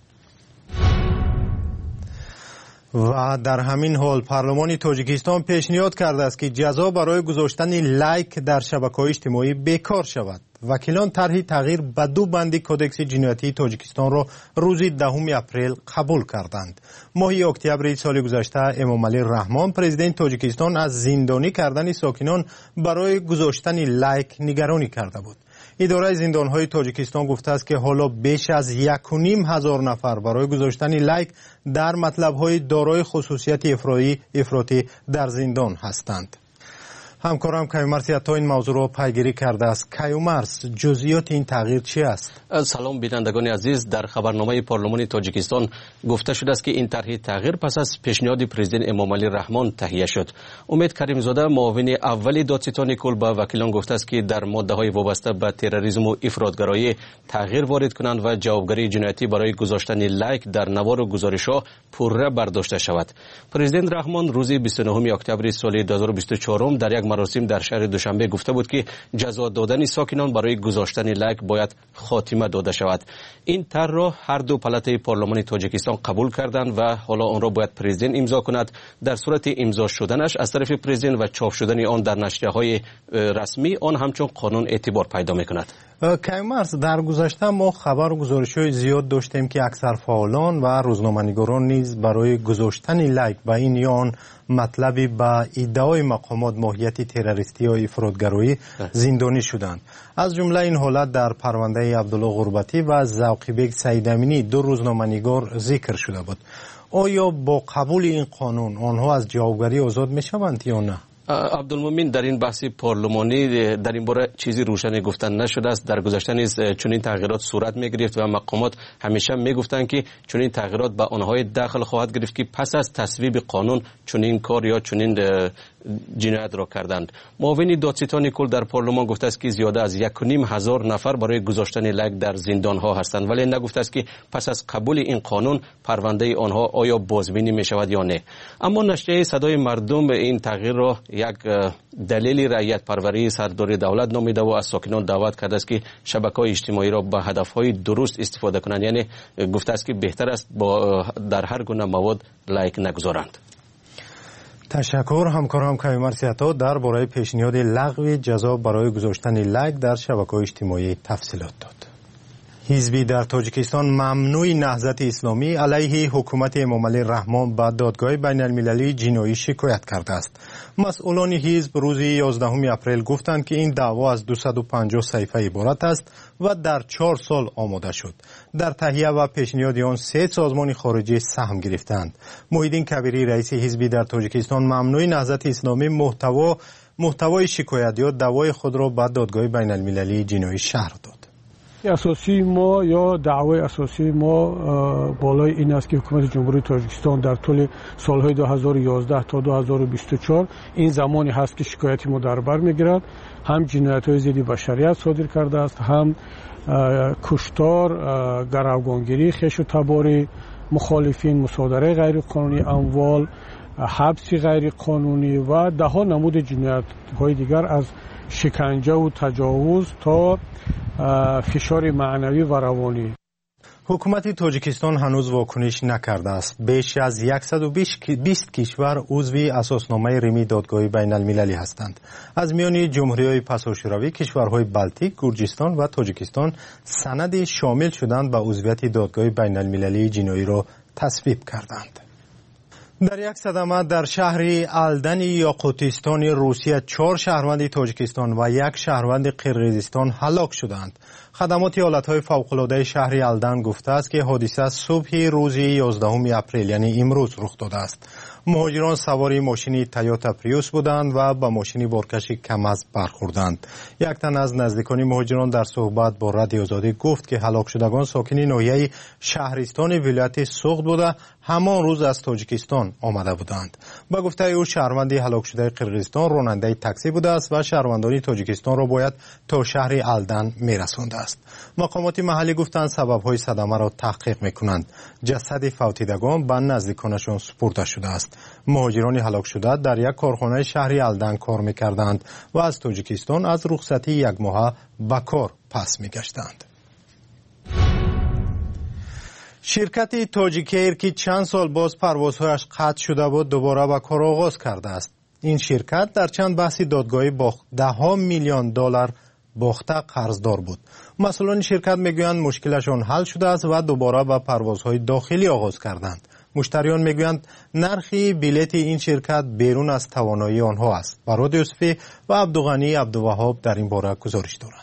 و در همین حال پارلمان تاجیکستان پیشنهاد کرده است که جزا برای گذاشتن لایک در شبکه‌های اجتماعی بیکار شود. وکیلان طرح تغییر به 2 بند کدکس جنایتی تاجیکستان را روز 10 اپریل قبول کردند. ماه اکتبر سال گذشته امامعلی رحمان پرزیدنت تاجیکستان از زندانی کردن ساکنان برای گذاشتن لایک نگرانی کرده بود. اداره زندانهای تاجیکستان گفته است که حالا بیش از 1,500 نفر برای گذاشتن لایک در مطلب‌های دارای خصوصیت افراطی در زندان هستند. همکارم کیومرث عطا این موضوع را پیگیری کرده است. کیومرث، جزئیات این تغییر چی است؟ سلام بینندگان عزیز، در خبرنامه پارلمان تاجیکستان گفته شده است که این طرح تغییر پس از پیشنهاد پرزیدنت امامعلی رحمان تهیه شد. امید کریمزاده، معاون اول دادستان کل، به وکیلان گفته است که در ماده‌های وابسته به تروریسم و افراطگرایی تغییر وارد کنند و جوابگری جنایتی برای گذاشتن لایک در نوار و گزارش‌ها پرره برداشته شود. پرزیدنت رحمان روز 29 اکتبر سال 2024 در یک مراسم در شهر دوشنبه گفته بود که جزا دادن ساکنان برای گذاشتن لایک باید خاتمه داده شود. این طرح را هر دو پالات پارلمان تاجیکستان قبول کردند و حالا آن را باید پرزیدنت امضا کند. در صورت امضا شدنش از طرف پرزیدنت و چاپ شدن آن در نشریه‌های رسمی، آن همچون قانون اعتبار پیدا می‌کند. کیومرث، در گذشته ما خبر و گزارش‌های زیاد داشتیم که اکثر فعالان و روزنامه‌نگاران نیز برای گذاشتن لایک به این یا مطلبی به ادعای مقامات ماهیت تروریستی یا افراطگرایی زندانی شدند. از جمله این حالت در پرونده عبدالله غربتی و ذوقی‌بک سیدامینی، دو روزنامه‌نگار، ذکر شده بود. آیا با قبول این قانون آنها از جوابگری آزاد می‌شوند یا نه؟ عبدالمومن، در این بحث پارلمانی در این باره چیزی روشن گفتن نشده است. در گذشته نیز چنین تغییرات صورت می‌گرفت و مقامات همیشه می‌گفتند که چنین تغییرات به آنها دخل خواهد گرفت که پس از تصویب قانون چنین کار یا چنین جنایت را کردند. معاون دادستان کل در پارلمان گفته است که زیاده از 1,500 نفر برای گذاشتن لایک در زندان‌ها هستند، ولی نگفته است که پس از قبول این قانون پرونده آنها آیا بازبینی می‌شود یا نه. اما نشریه صدای مردم این تغییر را یک دلیل رعیت پروری سرداری دولت نامیده و از ساکنان دعوت کرده است که شبکه‌های اجتماعی را به هدف‌های درست استفاده کنند. یعنی گفته است که بهتر است در هر گونه مواد لایک نگذارند. تشکر. همکارم کیومرث عطا درباره پیشنهاد لغو جزا برای گذاشتن لایک در شبکه‌های اجتماعی تفصیلات داد. حزبی در تاجیکستان ممنوع نهضت اسلامی علیه حکومت امامعلی رحمان به دادگاه بین المللی جنایی شکایت کرده است. مسئولان حزب روز 11 اپریل گفتند که این دعوا از 250 صفحه عبارت است و در 4 سال آماده شد. در تهیه و پیشنهاد آن 3 سازمان خارجی سهم گرفتند. محیدین کبیری، رئیس حزبی در تاجیکستان ممنوع نهضت اسلامی، محتوای شکایت یا دعوای خود را به دادگاه بین المللی جنایی شرح داد. اساسی ما یا دعوای اساسی ما بالای این است که حکومت جمهوری تاجیکستان در طول سالهای 2011 تا 2024 این زمانی هست که شکایتی ما در بر میگیرد، هم جنایت‌های ضد بشریت صادر کرده است، هم کشتار، گروگانگیری، خش و تبار مخالفین، مصادره غیر قانونی اموال، حبس غیر قانونی و ده ها نمود جنایت‌های دیگر از شکنجه و تجاوز تا فشار معنوی و روانی. حکومت تاجیکستان هنوز واکنش نکرده است. بیش از 120 کشور عضو اساسنامه رمی دادگاه بین المللی هستند. از میان جمهوری‌های پساشوروی، کشورهای بلتیک، گرجستان و تاجیکستان سند شامل شدند به عضویت دادگاه بین المللی جنایی را تصویب کردند. در یک صدمه در شهر الدن یاقوتستان روسیه 4 شهروند تاجیکستان و 1 شهروند قرقیزستان هلاک شدند. خدمات حالتهای فوق‌العاده شهر الدن گفته است که حادثه صبح روز 11 اپریل یعنی امروز رخ داده است. مهاجران سواری ماشین تویوتا پریوس بودند و با ماشین بارکش کم‌از برخوردند. یک تن از نزدیکان مهاجران در صحبت با رادیو آزادی گفت که هلاک شدگان ساکن ناحیه شهرستان ولایت سوخت بوده همان روز از تاجیکستان آمده بودند. با گفته او شهروند هلاک شده قرقیزستان راننده تاکسی بوده است و شهروندان تاجیکستان را باید تا شهر الدن میرسانده است. مقامات محلی گفتند سبب‌های صدمه را تحقیق می‌کنند. جسد فوتیدگان به نزدیکانشان سپرده شده است. مهاجران هلاک شده در یک کارخانه شهر الدن کار می‌کردند و از تاجیکستان از رخصتی 1 ماه به کار پس می‌گشتند. شرکت تاجیک ایر که چند سال باز پروازهایش قطع شده بود دوباره به کار آغاز کرده است. این شرکت در چند بحث دادگاهی با $10 میلیون باخته قرضدار بود. مسئولان شرکت میگویند مشکلشان حل شده است و دوباره به پروازهای داخلی آغاز کردند. مشتریان میگویند نرخ بلیط این شرکت بیرون از توانایی آنها است. براد یوسفی و عبدالغنی عبدالوهاب در این باره گزارش دارند.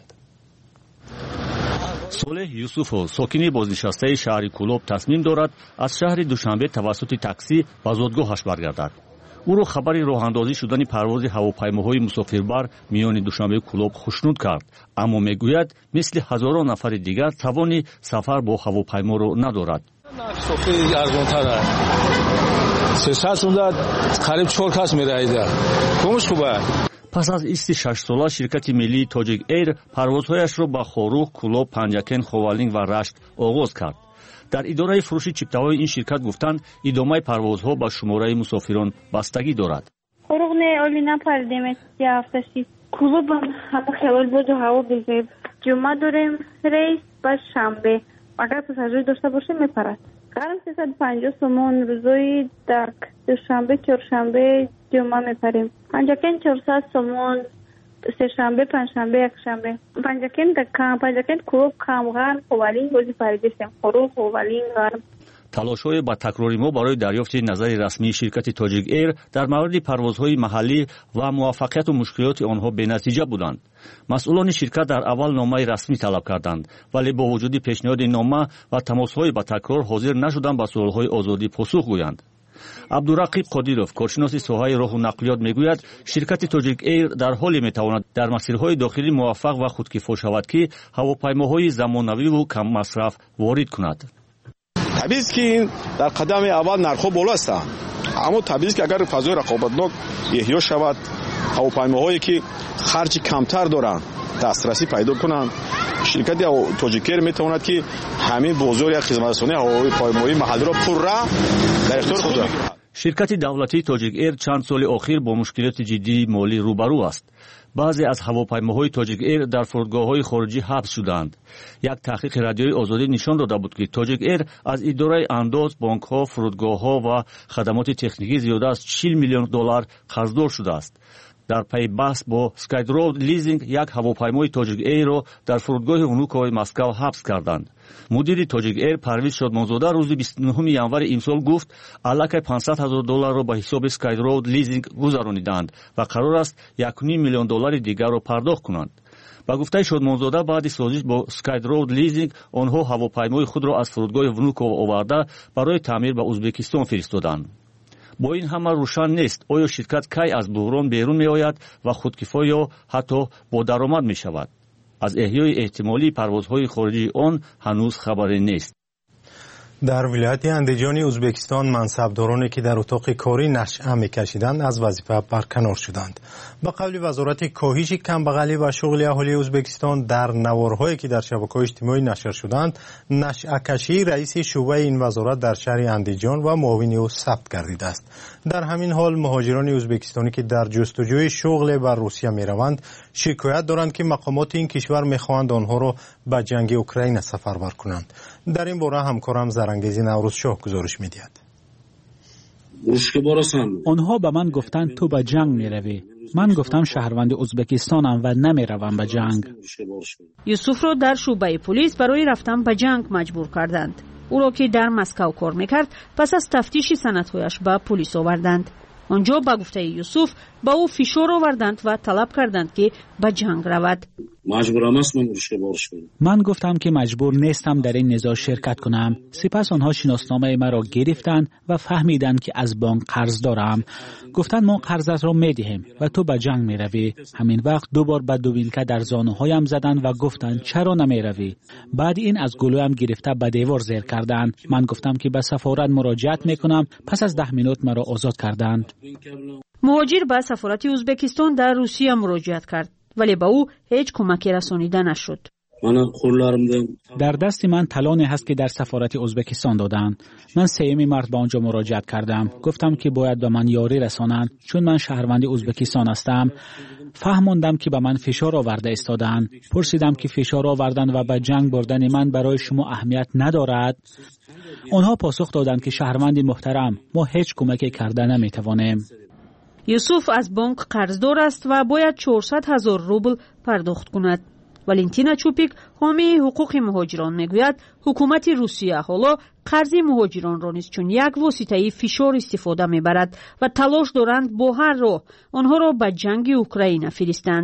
صالح یوسفو ساکن بازنشسته شهر کلوب تصمیم دارد از شهر دوشنبه توسط تاکسی به زادگاهش برگردد. ӯро хабари роҳандозӣ шудани парвози ҳавопаймоҳои мусофирбар миёни душанбе кулоб хушнуд кард, аммо мегӯяд мисли ҳазорон нафари дигар тавони сафар бо ҳавопайморо надорад. пас аз исти 6 сола ширкати миллии Тоҷик Эйр парвозҳояшро ба Хорух, Кулоб, Панҷакен, Ховалинг ва Рашт оғоз кард. дар идораи фурӯши чиптаҳои ин ширкат гуфтанд идомаи парвозҳо ба шумораи мусофирон бастагӣ дорад. Хорух не оли напардем я ҳафташи. Кулобам ҳама хелол боҷо ҳаво бигем. ҷума дорем рейс ба шанбе. агар пассажир дошта боше мепарад. гарм 350 сомон рӯзои дарк. душанбе, чоршанбе, ҷума мепарем. Панҷакен 400 сомон. сешанбе, панҷшанбе, якшанбе. Панҷакен да кам, Панҷакен Кулоб кам, гарм, Ховалинг бози паридистем. Хорух, Ховалинг, гарм. талошҳои ба такрори мо барои дарёфти назари расмии ширкати Тоҷик Эйр дар мавриди парвозҳои маҳаллӣ ва муваффақияту мушкилоти онҳо бенатиҷа буданд. масъулони ширкат дар аввал номаи расмӣ талаб карданд, вале бо вуҷуди пешниҳоди нома ва тамосҳои ба такрор ҳозир нашуданд ба суолҳои озодӣ посух гӯянд. абдурақиб қодиров, коршиноси соҳаи роҳу нақлиёт, мегӯяд ширкати Тоҷик Эйр дар ҳоле метавонад дар масирҳои дохилӣ муваффақ ва худкифо шавад, ки ҳавопаймоҳои замонавиву каммасраф ворид кунад. табист ки дар қадами аввал нархҳо боло ҳастанд, аммо табист ки агар фазои рақобатнок эҳё шавад, ҳавопаймоҳое ки харҷи камтар доранд дастрасӣ пайдо кунанд, ширкати Тоҷик Эйр метавонад ки ҳамин бозори хизматрасонии ҳавопаймоии маҳаллиро пурра дар ихтиёр худ дорад. ширкати давлатии Тоҷик Эйр чанд соли охир бо мушкилоти ҷиддии молӣ рӯбарӯ аст. баъзе аз ҳавопаймоҳои Тоҷик Эйр дар фурудгоҳҳои хориҷӣ ҳабс шуданд. як таҳқиқи радиои озодӣ нишон дода буд, ки Тоҷик Эйр аз идораи андоз, бонкҳо, фурудгоҳҳо ва хадамоти техникӣ зиёда аз $40 миллион қарздор шудааст. дар пайи баҳс бо Skydrow Leasing як ҳавопаймои Тоҷик Эйрро дар фурудгоҳи Внуковои Москав ҳабс карданд. мудири Тоҷик Эйр Парвиз Шодмонзода рӯзи 29 январи имсол гуфт, аллакай $500,000 ба ҳисоби Skydrow Leasing гузарониданд ва қарор аст $1.5 миллион дигарро пардохт кунанд. ба гуфтаи Шодмонзода баъди созиш бо Skydrow Leasing онҳо ҳавопаймои худро аз фурудгоҳи Внуково оварда барои таъмир ба Узбекистон фиристоданд. бо ин ҳама рӯшан нест, оё ширкат кай аз буҳрон берун меояд ва худкифо ё ҳатто бодаромад мешавад. аз эҳёи эҳтимолии парвозҳои хориҷии он ҳанӯз хабаре нест. در ولایت اندیجان ازبکستان منصبدارانی که در اتاق کاری نشأه می‌کشیدند از وظیفه برکنار شدند. به قول وزارت کاهش کمبغلی و شغل اهالی ازبکستان در نوارهایی که در شبکه‌های اجتماعی نشر شدند، نشأه کشی رئیس شعبه این وزارت در شهر اندیجان و معاون او ثبت گردیده است. در همین حال مهاجران ازبکستانی که در جستجوی شغل بر روسیه می‌روند، شکایت دارند که مقامات این کشور می‌خواهند آنها را به جنگ اوکراین سفربر کنند. در این باره همکارم زرنگیزی نوروزشاه گزارش می‌دهد. آنها به من گفتند تو به جنگ می‌روی. من گفتم شهروند ازبکستانم و نمی‌روم به جنگ. یوسف را در شعبه پلیس برای رفتن به جنگ مجبور کردند. او را که در مسکو کار می‌کرد پس از تفتیش سندهایش به پلیس آوردند. آنجا به گفته یوسف با او فشار آوردند و طلب کردند که به جنگ رود. من گفتم که مجبور نیستم در این نزاع شرکت کنم. سپس آنها شناسنامه مرا گرفتند و فهمیدند که از بانک قرض دارم. گفتند ما قرضت را میدهیم و تو به جنگ میروی. همین وقت دوبار به دویلکه در زانوهایم زدند و گفتند چرا نمیروی؟ بعد این از گلویم گرفته به دیوار زیر کردند. من گفتم که به سفارت مراجعت میکنم. پس از 10 مینوت مرا آزاد کردند. مهاجر به سفارت ازبکستان در روسیه مراجعت کرد، ولی به او هیچ کمکی رسانیده نشد. در دست من طلانی هست که در سفارت ازبکستان دادند. من 3 مارس به آنجا مراجعت کردم. گفتم که باید به من یاری رسانند چون من شهروند ازبکستان هستم. فهمیدم که به من فشار آورده ایستادند. پرسیدم که فشار آوردن و به جنگ بردن من برای شما اهمیت ندارد؟ آنها پاسخ دادند که شهروند محترم، ما هیچ کمکی کرده نمیتوانیم. یوسف از بانک قرضدار است و باید 400,000 روبل پرداخت کند. والنتینا چوپیک، حامی حقوق مهاجران، میگوید حکومت روسیه حالا قرض مهاجران را نیز چون یک واسطه فشار استفاده میبرد و تلاش دارند با هر راه آنها را به جنگ اوکراین فرستند.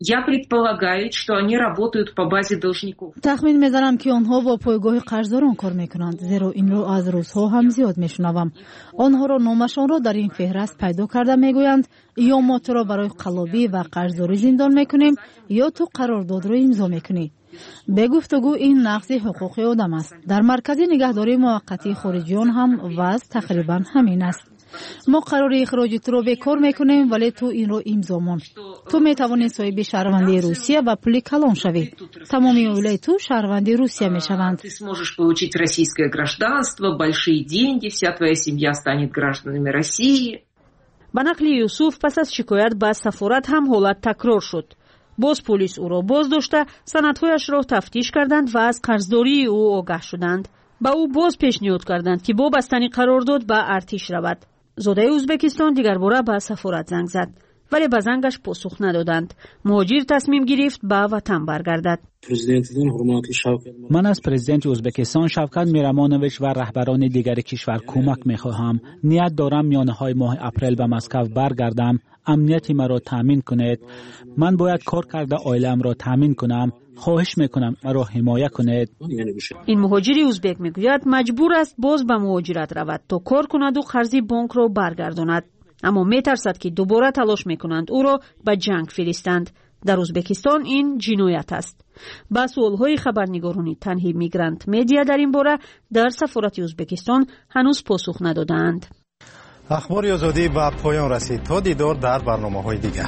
Я предполагаю, что они работают по базе должников. تخمین میزنم که آنها با پایگاه قرضداران کار میکنند، زیرا این رو از روزها هم زیاد میشنوم. آنها را نامشان را در این فهرست پیدا کرده میگویند یا ما تو را برای قلابی و قرضداری زندان میکنیم یا تو قرارداد را امضا میکنی. به گفتگو این نقض حقوق آدم است. در مرکز نگهداری موقتی خارجیان هم وضع تقریبا همین است. ما قرار اخراج تو رو به کار میکنیم ولی تو این رو امضا مون. تو میتوانی صاحب شهروندی روسیه و پول کلان شوی. تمام اولای تو شهروندی روسیه میشوند. Ты сможешь получить российское гражданство, большие деньги, вся твоя семья станет гражданами России. ба нақли юсуф пас аз шикоят ба сафорат ҳам ҳолат такрор шуд. боз полис ӯро боздошта санадҳояшро тафтиш карданд ва аз қарздории ӯ огаҳ шуданд. ба ӯ боз пешниҳод карданд ки бо бастани қарордод ба артиш равад. зодаи ӯзбекистон дигарбора ба сафорат занг зад, вале ба зангаш посух надоданд. муҳоҷир тасмим гирифт ба ватан баргардад. من از پرزیدنت ازبکستان شوکت میرامونویچ و رهبران دیگر کشور کمک میخواهم. نیت دارم میانه‌های ماه اپریل به مسکو برگردم. امنیت مرا تامین کنید. من باید کار کرده عائله‌ام را تامین کنم. خواهش میکنم مرا حمایت کنید. این مهاجری ازبک میگوید مجبور است باز به مهاجرت رود تا کار کند و قرضی بانک را برگرداند. اما میترسد که دوباره تلاش میکنند او را به جنگ فرستند. در ازبکستان این جنایت است. با سوالهای خبرنگاران تنهی میگرانت مدیا در این باره در سفارت ازبکستان هنوز پاسخ ندادند. اخبار آزادی به پایان رسید. تا دیدار در برنامه‌های دیگر.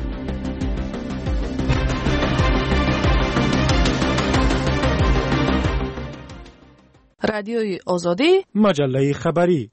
رادیوی آزادی، مجله خبری.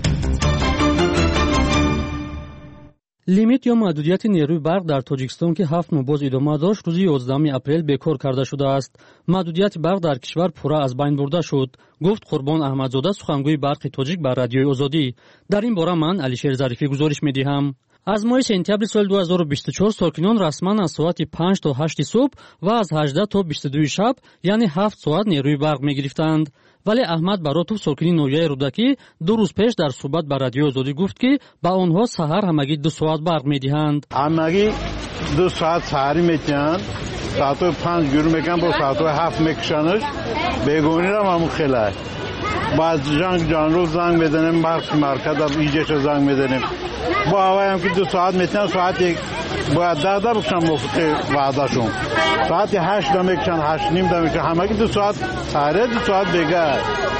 لیمیت یا محدودیت نیروی برق در تاجیکستان که 7 ماه باز ادامه داشت روز 11 اپریل بکار کرده شده است. محدودیت برق در کشور پورا از بین برده شد، گفت قربان احمدزاده سخنگوی برق تاجیک بر رادیوی آزادی. در این باره من علیشیر ظریفی گزارش می‌دهم. از ماه سپتامبر سال 2024 ساکنان رسما از ساعت 5 تا 8 صبح و از 18 تا 22 شب یعنی 7 ساعت نیروی برق می‌گرفتند. ولی احمد براتوف ساکنی نویای رودکی 2 روز پیش در صحبت با رادیو آزادی گفت که با آنها سحر همگی 2 ساعت برق میدهند. همگی 2 ساعت سحری میتن، ساعت 5 گرو میکن با ساعت 7 میکشنش. بیگونی را همون خیلی باز جان رو زنگ میدنیم، برق مرکز ایجش زنگ میدنیم. با هوای هم که 2 ساعت میتن، ساعت باید 10 بکشن موفق وعدهشون. ساعت 8 میکشن، 8 نیم میکشن. همگی 2 ساعت سحری، 2 ساعت دیگه.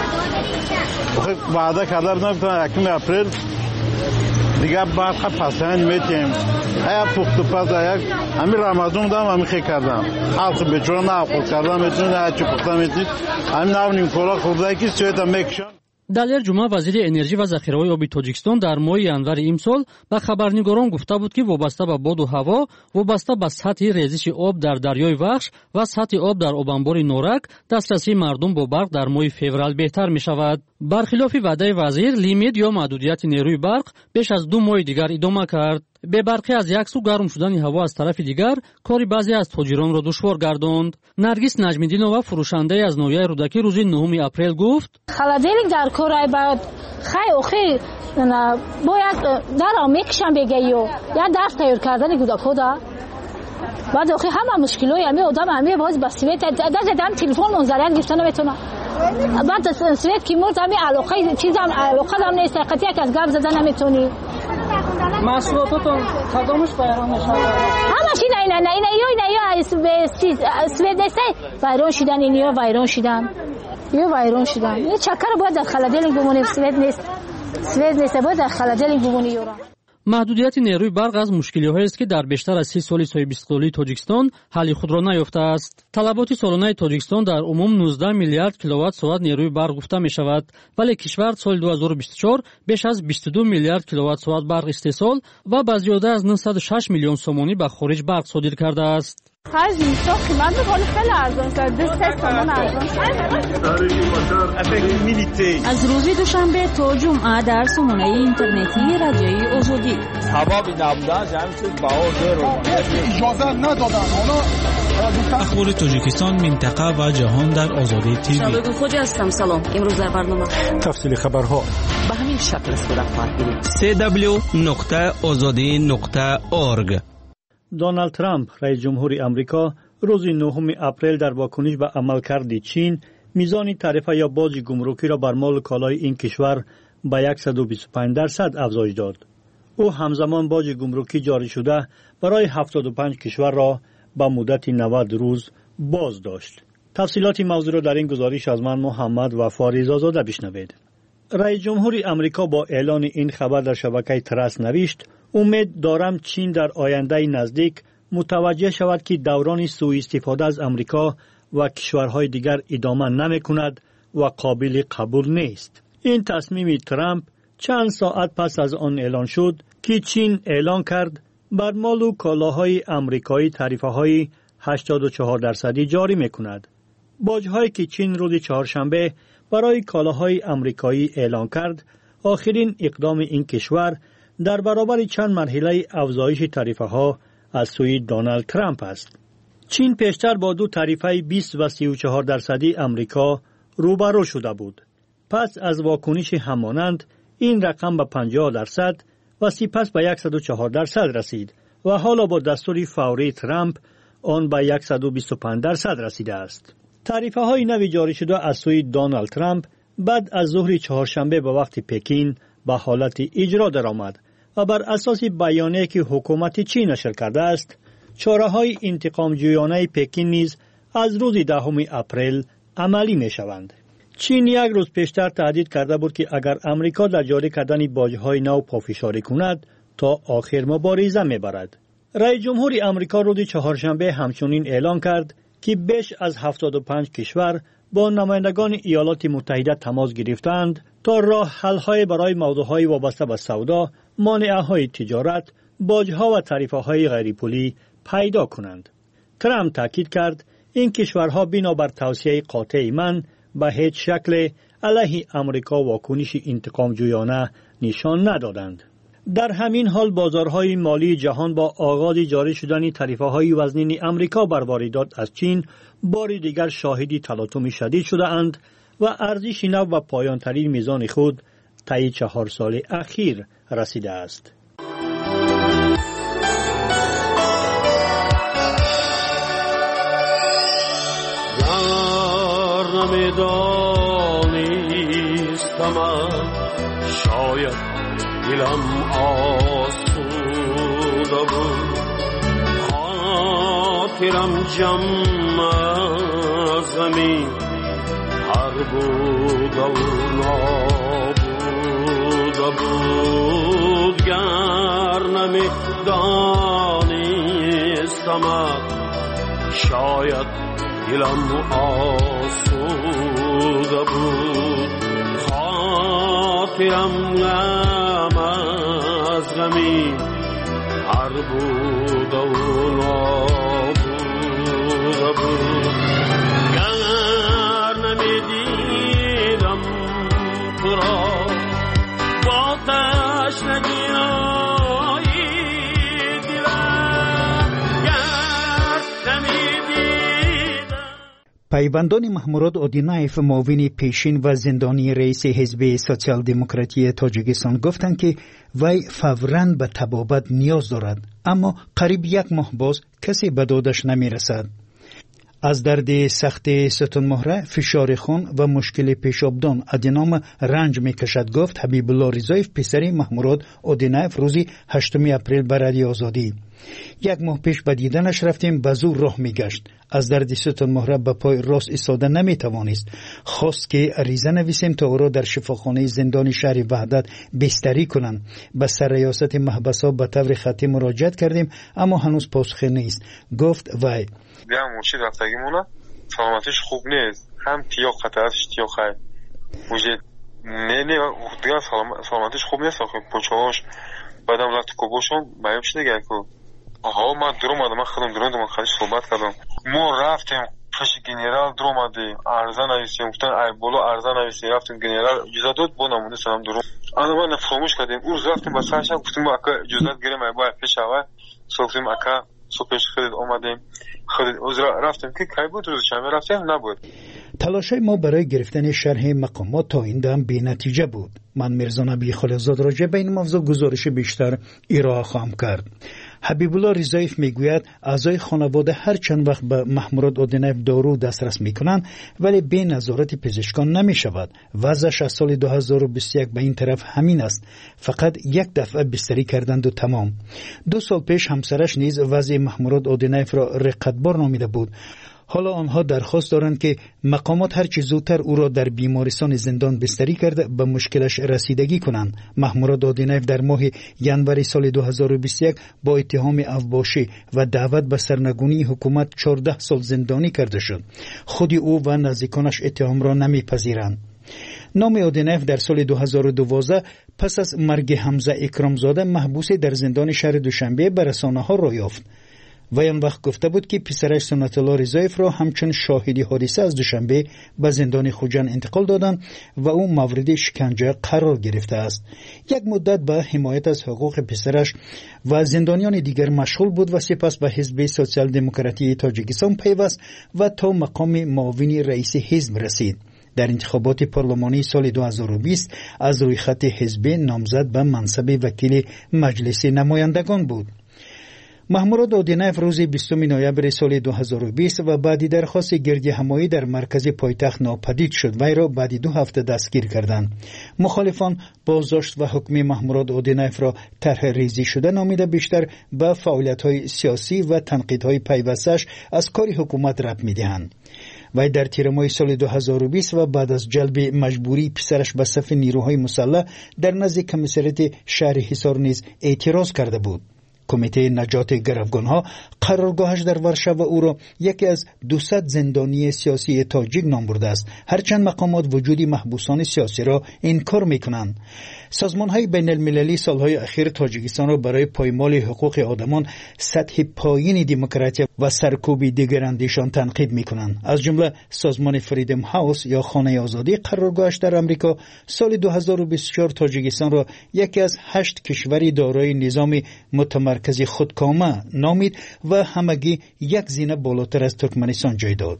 وعده کرده بودم که 1 اپریل دیگه برق پسند میتیم. ایا پخت و پس همین رمضان دارم همین خیلی کردم. حالت بچه نه خود کردم میتونید هرچی پخته میتونید. همین نونیم کولا خورده که سویت هم میکشن. در جمعه وزیر انرژی و ذخیره‌های آبی تاجیکستان در ماه ینور امسال به خبرنگاران گفته بود که وابسته به باد و هوا، وابسته به سطح ریزش آب در دریای وخش و سطح آب در آبانبار نورک، دسترسی مردم با برق در ماه فوریه بهتر می شود. برخلاف وعده وزیر، لیمیت یا محدودیت نیروی برق بیش از 2 ماه دیگر ادامه کرد. به برخی از یک سو گرم شدن هوا از طرف دیگر کاری بعضی از تاجران را دشوار گرداند. نرگس نجمیدینова فروشنده از نویای رودکی روز 9 اپریل گفت: холодильник در کارای بعد خیلی باید در میکشن بگیو یا درس تیار کردن کودک‌ها دا بعد آخه همه مشکلای همه آدم همه باز با سویت دادم تلفن منظریت گرفتن نمیتونه. بعد سویت کی مرد همه علاقه چیزام علاقه دارم نیست، قطعی از گپ زدن نمیتونی. محصولاتتون کدامش ویران میشه؟ همش اینا سویدسه ویران شدن، اینیا ویران شدن. این چکر باید در خلادیلینگ بمونه. سوید نیست باید در خلادیلینگ بمونه. یورا محدودیت نیروی برق از مشکلی‌هایی است که در بیشتر از 30 سال صاحب استقلالی تاجیکستان حل خود را نیافته است. طلبات سالانه تاجیکستان در عموم 19 میلیارد کیلووات ساعت نیروی برق گفته می شود، ولی کشور سال 2024 بیش از 22 میلیارد کیلووات ساعت برق استحصال و با زیاده از 906 میلیون سومانی به خارج برق صادر کرده است. خرج میشه قیمت خیلی ارزان کرده، 3 تومان ارزان از روز دوشنبه تا جمعه در سامانه اینترنتی رادیوی آزادی اجازه ندادن. اخبار تاجیکستان، منطقه و جهان در آزادی تیوی. شباب خوش هستم. سلام. امروز در برنامه تفصیل خبرها به همین شکل صورت خواهد گرفت. www.azadi.org دونالد ترامپ رئیس جمهور امریکا روز 9 اپریل در واکنش به عملکرد چین میزان تعرفه یا باج گمرکی را بر مال کالای این کشور به 125% افزایش داد. او همزمان باج گمرکی جاری شده برای 75 کشور را به مدت 90 روز باز داشت. تفصیلات موضوع را در این گزارش از من محمد وفا رضازاده بشنوید. رئیس جمهور امریکا با اعلان این خبر در شبکه ترس نوشت: امید دارم چین در آینده نزدیک متوجه شود که دوران سوء استفاده از امریکا و کشورهای دیگر ادامه نمی کند و قابل قبول نیست. این تصمیم ترامپ چند ساعت پس از آن اعلان شد که چین اعلان کرد بر مال و کالاهای امریکایی تعرفه‌های 84% جاری می کند. باج‌هایی که چین روز چهارشنبه برای کالاهای امریکایی اعلان کرد، آخرین اقدام این کشور در برابر چند مرحله افزایش تعرفه‌ها از سوی دونالد ترامپ است. چین پیشتر با دو تعرفه 20 و 34% امریکا روبرو شده بود. پس از واکنش همانند این رقم به 50% و سپس به 104% رسید و حالا با دستور فوری ترامپ آن به 125% رسیده است. تعرفه های نوی جاری شده از سوی دونالد ترامپ بعد از ظهر چهارشنبه به وقت پکین به حالت اجرا درآمد و بر اساس بیانیه‌ای که حکومت چین نشر کرده است، چاره‌های انتقام جویانه پکین نیز از روز 10 اپریل عملی می‌شوند. چین یک روز پیشتر تهدید کرده بود که اگر امریکا در جاری کردن باج‌های نو پافشاری کند تا آخر مبارزه می‌برد. رئیس جمهور امریکا روز چهارشنبه همچنین اعلان کرد که بیش از 75 کشور با نمایندگان ایالات متحده تماس گرفتند تا راه حل‌های برای موضوعهای وابسته به سودا، مانعه‌های تجارت، باج‌ها و تعرفه‌های غیرپولی پیدا کنند. ترامپ تاکید کرد این کشورها بنابر توصیه قاطع من به هیچ شکل علیه امریکا واکنش انتقام جویانه نشان ندادند. در همین حال بازارهای مالی جهان با آغاز جاری شدن تعرفه‌های وزنین امریکا بر واردات از چین بار دیگر شاهد تلاطم شدید شده اند و ارزش نو و پایان‌ترین میزان خود طی 4 سال اخیر رسیده است. شاید دلم آسوده بود، خاطرم جمع از زمین هر بود و نابوده بود. گر نمیدانستم شاید دلم آسوده بود، خاطرم غم از غمی هر بود و نابوده بود. گر نمیدیدم تو را با تشنگی دلم، گر نمیدیدم. پیوندان محمود اودینایف، معاون پیشین و زندانی رئیس حزب سوسیال دموکراتی تاجیکستان گفتند که وی فوراً به طبابت نیاز دارد، اما قریب 1 ماه باز کسی به دادش نمی رسد. از درد سخت ستون مهره، فشار خون و مشکل پیشابدان ادینام رنج می کشد، گفت حبیب الله رضایف، پسر محمود اودینایف، روزی 8 اپریل به رادیو آزادی. 1 ماه پیش به دیدنش رفتیم، به زور راه می گشت. از درد ستون مهره به پای راست ایستاده نمی توانست. خواست که عریضه نویسیم تا او را در شفاخانه زندان شهر وحدت بستری کنند. به سرریاست محبس‌ها به طور خطی مراجعت کردیم، اما هنوز پاسخی نیست، گفت وی. دیگه مرشد رفتگیمونه سلامتیش خوب نیست، هم تیاق خطر است تیاق خیلی موجه نه دیگه سلامتیش خوب نیست. آخه پوچهاش بعدم رفت کوبوشون بایم شده دیگه که آها من درو اومدم، من خودم درو اومدم خودش صحبت کردم. ما رفتیم پیش گنرال درو اومدیم، ارزان نویسیم، گفتن ای بالا ارزان نویسیم، رفتیم گنرال اجازه داد با نمونه سلام درو انا من فراموش کردیم. اون رفتیم با سرش گفتیم اکا اجازه گیریم ای باید پیش اول گفتیم اکا صبحش خرید اومدیم خرید رفتیم که کی بود روز شنبه رفتیم نبود. تلاشای ما برای گرفتن شرح مقامات تا این دم بی نتیجه بود. من میرزا نبی خالقزاد راجع به این موضوع گزارش بیشتر ارائه خواهم کرد. حبیب الله رضایف میگوید اعضای خانواده هر چند وقت به محمود اودینایف دارو دسترس میکنند ولی به نظارت پزشکان نمیشود. وضعش از سال 2021 به این طرف همین است. فقط یک دفعه بستری کردند و تمام. 2 سال پیش همسرش نیز وضع محمود اودینایف را رقتبار نامیده بود. حالا آنها درخواست دارند که مقامات هر چه زودتر او را در بیمارستان زندان بستری کرده به مشکلش رسیدگی کنند. محمود اودینایف در ماه ژانویه سال 2021 با اتهام اوباشی و دعوت به سرنگونی حکومت 14 سال زندانی کرده شد. خود او و نزدیکانش اتهام را نمیپذیرند. نام اودینایف در سال 2012 پس از مرگ حمزه اکرامزاده محبوس در زندان شهر دوشنبه به رسانه‌ها را یافت. و آن وقت گفته بود که پسرش سنت الله رضایف را همچون شاهدی حادثه از دوشنبه به زندان خوجند انتقال دادند و او مورد شکنجه قرار گرفته است. یک مدت به حمایت از حقوق پسرش و زندانیان دیگر مشغول بود و سپس به حزب سوسیال دموکراتی تاجیکستان پیوست و تا مقام معاون رئیس حزب رسید. در انتخابات پارلمانی سال 2020 از روی خط حزب نامزد به منصب وکیل مجلس نمایندگان بود. محمود اودینایف روز 20 نوامبر سال 2020 و بعدی درخواست گردی همایی در مرکز پایتخت ناپدید شد. وی را بعد 2 هفته دستگیر کردند. مخالفان بازداشت و حکم محمود اودینایف را طرح ریزی شده نامیده بیشتر به فعالیت‌های سیاسی و تنقیدهای پیوستش از کار حکومت ربط می‌دهند. وی در تیر ماه سال 2020 و بعد از جلب مجبوری پسرش به صف نیروهای مسلح در نزد کمیسریت شهر حصار نیز اعتراض کرده بود. کمیته نجات گروگانها قرارگاهش در ورشو و او را یکی از 200 زندانی سیاسی تاجیک نام برده است. هرچند مقامات وجود محبوسان سیاسی را انکار میکنند. سازمان‌های بین المللی سالهای اخیر تاجیکستان را برای پایمال حقوق آدمان، سطح پایین دموکراسی و سرکوب دیگراندیشان تنقید میکنند. از جمله سازمان فریدم هاوس یا خانه آزادی قرارگاهش در امریکا سال 2024 تاجیکستان را یکی از 8 کشوری دارای نظام متمرکز خودکامه نامید و همگی یک زینه بالاتر از ترکمنستان جای داد.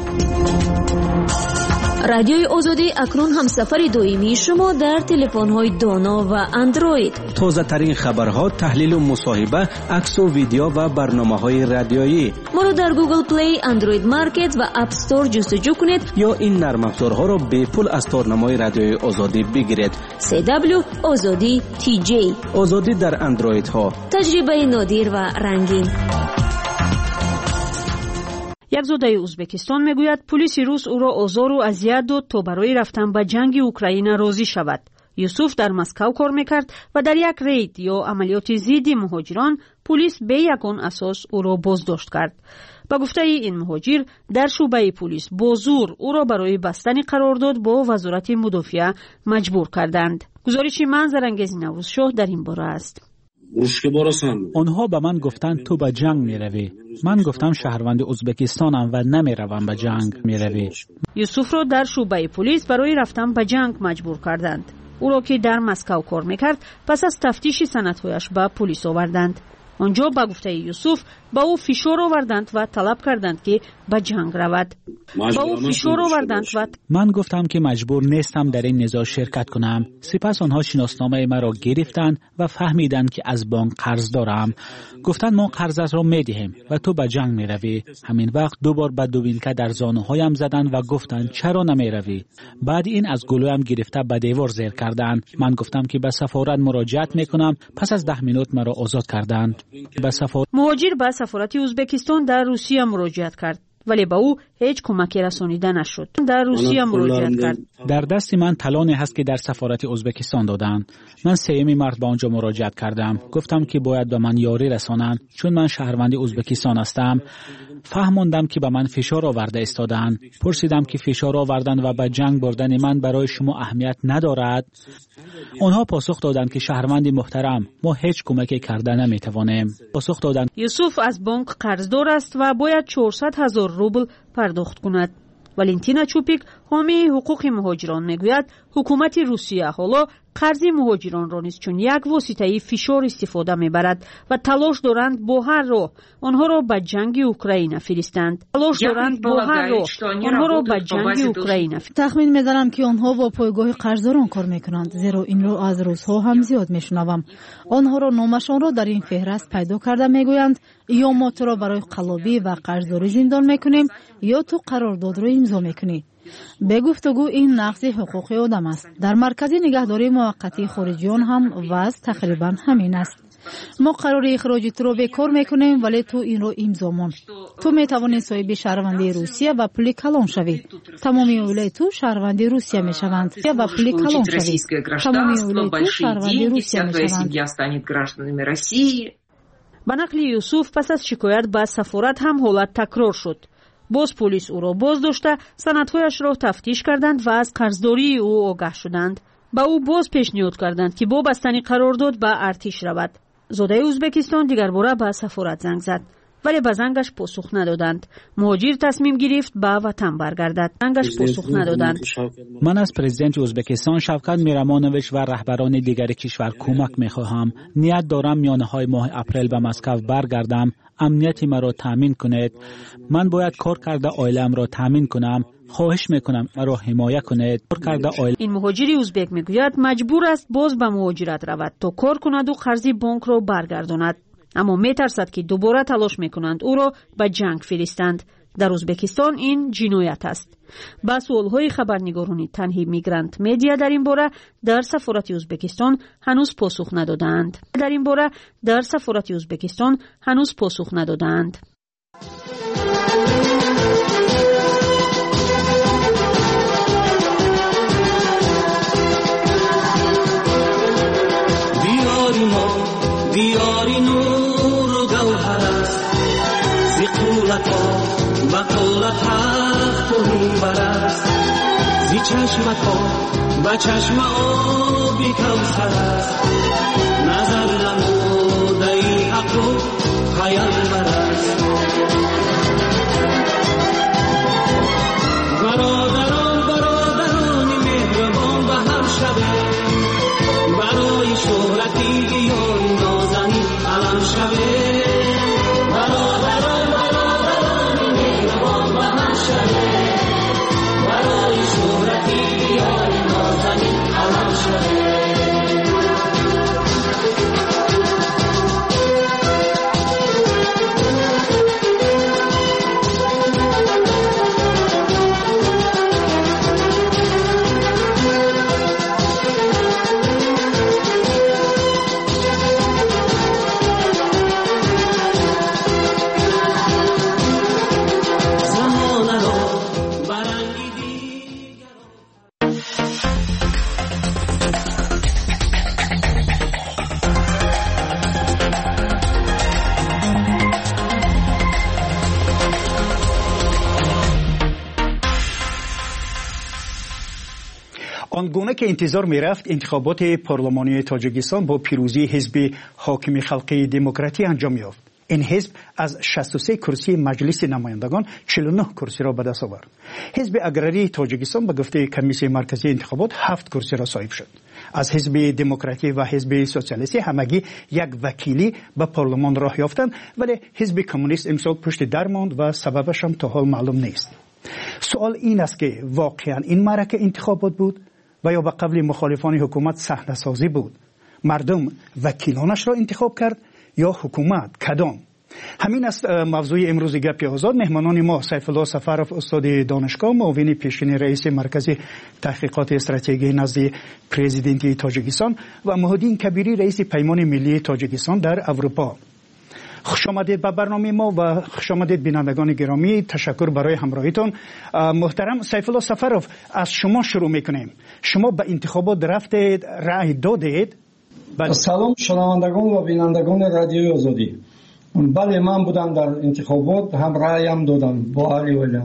رادیوی آزادی اکنون همسفر دائمی شما در تلفن‌های دانا و اندروید. تازه ترین خبرها، تحلیل و مصاحبه، عکس و ویدیو و برنامه‌های رادیویی. ما را در گوگل پلی، اندروید مارکت و اپ استور جستجو کنید یا این نرم افزارها را به پول از تارنمای رادیوی آزادی بگیرید. CW آزادی TJ. آزادی در اندروید ها. تجربه نادر و رنگین. یک زاده ازبکستان میگوید پلیس روس او را آزار و اذیت داد تا برای رفتن به جنگ اوکراین راضی شود. یوسف در مسکو کار میکرد و در یک رید یا عملیات ضد مهاجران پلیس به یگان اساس او را بازداشت کرد. با گفته این مهاجر در شعبه پلیس با زور او را برای بستن قرارداد با وزارت مدافعه مجبور کردند. گزارش منظرانگیز نوروزشاه در این باره است. آنها به من گفتند تو به جنگ می روی. من گفتم شهروند ازبکستانم و نمی روم به جنگ می روی. یوسف را در شعبه پلیس برای رفتن به جنگ مجبور کردند. او را که در مسکو کار میکرد پس از تفتیش سندهایش به پلیس آوردند. آنجا به گفته یوسف با او فشار آوردند و طلب کردند که به جنگ رود. من گفتم که مجبور نیستم در این نزاع شرکت کنم. سپس آنها شناسنامه مرا گرفتند و فهمیدند که از بانک قرض دارم. گفتند ما قرضت را میدهیم و تو به جنگ میروی. همین وقت 2 بار به دوبیلکه در زانوهایم زدند و گفتند چرا نمیروی. بعد این از گلویم گرفته به دیوار زیر کردند. من گفتم که به سفارت مراجعت میکنم. پس از 10 مینوت مرا آزاد کردند. مهاجر به سفارت ازبکستان در روسیه مراجعت کرد ولی به او هیچ کمکی رسانیده نشد. در روسیه مراجعت کرد. در دست من طلانی هست که در سفارت ازبکستان دادند. من 3 مارس به آنجا مراجعت کردم. گفتم که باید به من یاری رسانند چون من شهروند ازبکستان هستم. فهموندم که به من فشار آورده استادند. پرسیدم که فشار آوردن و به جنگ بردن من برای شما اهمیت ندارد. آنها پاسخ دادند که شهروند محترم ما هیچ کمکی کرده نمیتوانیم. پاسخ دادند یوسف از بانک قرضدار است و باید 400,000 روبل پرداخت کند. والنتینا چوپیک حامی حقوق مهاجران میگوید حکومت روسیه حالا قرضی مهاجران را نیز چون یک واسطه فشار استفاده میبرد و تلاش دارند با هر راه آنها را به جنگ اوکراین فرستند. تخمین میزنم که آنها با پایگاه قرضداران کار میکنند، زیرا این رو از روزها هم زیاد میشنوم. آنها را نامشان را در این فهرست پیدا کرده میگویند یا ما تو را برای قلابی و قرضداری زندان میکنیم یا تو قرارداد را امضا میکنی. به گفتگو این نقض حقوق آدم است. در مرکز نگهداری موقتی خارجیان هم وضع تقریبا همین است. ما قرار اخراج تو رو به کار میکنیم ولی تو این رو امضا کن. تو میتوانی صاحب شهروندی روسیه و پول کلان شوی. تمامی اولای تو شهروندی روسیه میشوند و پول کلان شوی. تمامی اولای تو شهروندی روسیه میشوند. به نقل یوسف پس از شکایت به سفارت هم حالت تکرار شد. باز پلیس او را بازداشته سندهایش را تفتیش کردند و از قرضداری او آگاه شدند. با او باز پیشنهاد کردند که با بستن قرارداد به ارتش رود. زاده ازبکستان دیگر باره به سفارت زنگ زد ولی به زنگش پاسخ ندادند. مهاجر تصمیم گرفت به وطن برگردد. زنگش پاسخ ندادند. من از پرزیدنت ازبکستان شوکت میرمانویچ و رهبران دیگر کشور کمک میخواهم. نیت دارم میانه های ماه اپریل به مسکو برگردم. امنیت مرا تامین کنید. من باید کار کرده عائله‌ام را تامین کنم. خواهش میکنم مرا حمایت کنید. این مهاجر ازبک میگوید مجبور است باز به مهاجرت رود تا کار کند و قرضی بانک را برگرداند. اما میترسد که دوباره تلاش میکنند او را به جنگ فرستند. در ازبکستان این جنایت است. با سوالهای خبرنگاران تنهی میگرانت مدیا در این باره در سفارت ازبکستان هنوز پاسخ ندادند. دیاری نور و گوهر است زی قولت ها و قولت حق منبر است زی چشمت ها و چشم آبی کوثر است نظر نموده ای حق و پیامبر است. برادران مهربان به هم شوید برای شهرتی گیان نازنین علم شوید. برادران مهربان به هم شوید برای شهرتی گیان نازنین علم شوید. آنگونه که انتظار می رفت انتخابات پارلمانی تاجیکستان با پیروزی حزب حاکم خلقی دموکراتی انجام یافت. این حزب از 63 کرسی مجلس نمایندگان 49 کرسی را به دست آورد. حزب اگراری تاجیکستان به گفته کمیسیون مرکزی انتخابات 7 کرسی را صاحب شد. از حزب دموکراتی و حزب سوسیالیستی همگی یک وکیلی به پارلمان راه یافتند ولی حزب کمونیست امسال پشت در ماند و سببش هم تا حال معلوم نیست. سوال این است که واقعا این معرکه انتخابات بود و یا به قبل مخالفان حکومت صحنه سازی بود؟ مردم وکیلانش را انتخاب کرد یا حکومت؟ کدام؟ همین است موضوع امروز گپ آزاد. مهمانان ما سیف الله سفرов استاد دانشگاه، معاون پیشین رئیس مرکز تحقیقات استراتژی نزد پرزیدنت تاجیکستان و مهدین کبیری رئیس پیمان ملی تاجیکستان در اروپا. خوش آمدید به برنامه ما و خوش آمدید بینندگان گرامی. تشکر برای همراهیتون. محترم سیف الله سفرов، از شما شروع میکنیم. شما به انتخابات رفتید، رأی دادید؟ سلام شنوندگان و بینندگان رادیوی آزادی. بله، من بودم در انتخابات، هم رأیم دادم با علی ویلم.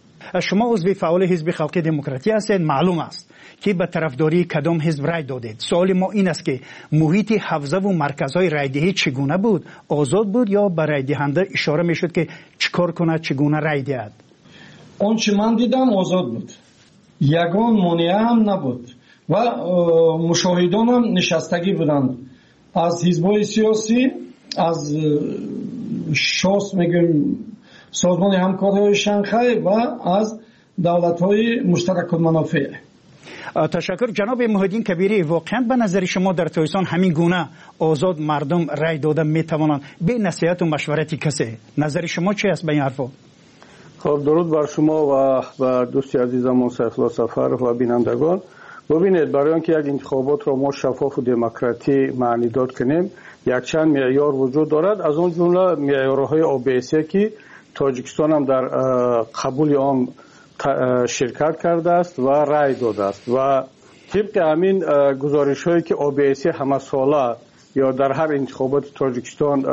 شما عضو فعال حزب خلقی دموکراتی هستید. معلوم است که به طرفداری کدام حزب رأی دادید. سوال ما این است که محیط حوزه و مرکزهای رأیدهی چگونه بود؟ آزاد بود یا به رأی دهنده اشاره میشد که چیکار کند، چگونه رأی دهد؟ آنچه من دیدم آزاد بود. یگان مانع هم نبود. و مشاهدان هم نشستگی بودند از حزب‌های سیاسی، از شاس میگیم سازمان همکاری شانگهای و از دولت‌های مشترک المنافع. تشکر جناب محیدین کبیری. واقعا به نظر شما در تویسان همین گونه آزاد مردم رای داده میتوانند به نصیحت و مشورت کسی؟ نظر شما چی است به این حرفا؟ خب درود بر شما و دوستی عزیزمون سیفالله سفر و بینندگان. ببینید برای اینکه یک انتخابات را ما شفاف و دموکراتی معنی داد کنیم یک چند معیار وجود دارد، از اون جمله معیارهای OBSE که تاجیکستان هم در قبول آن شرکت کرده است و رای داده است و طبق همین گزارش هایی که OBSE همه ساله یا در هر انتخابات تاجیکستان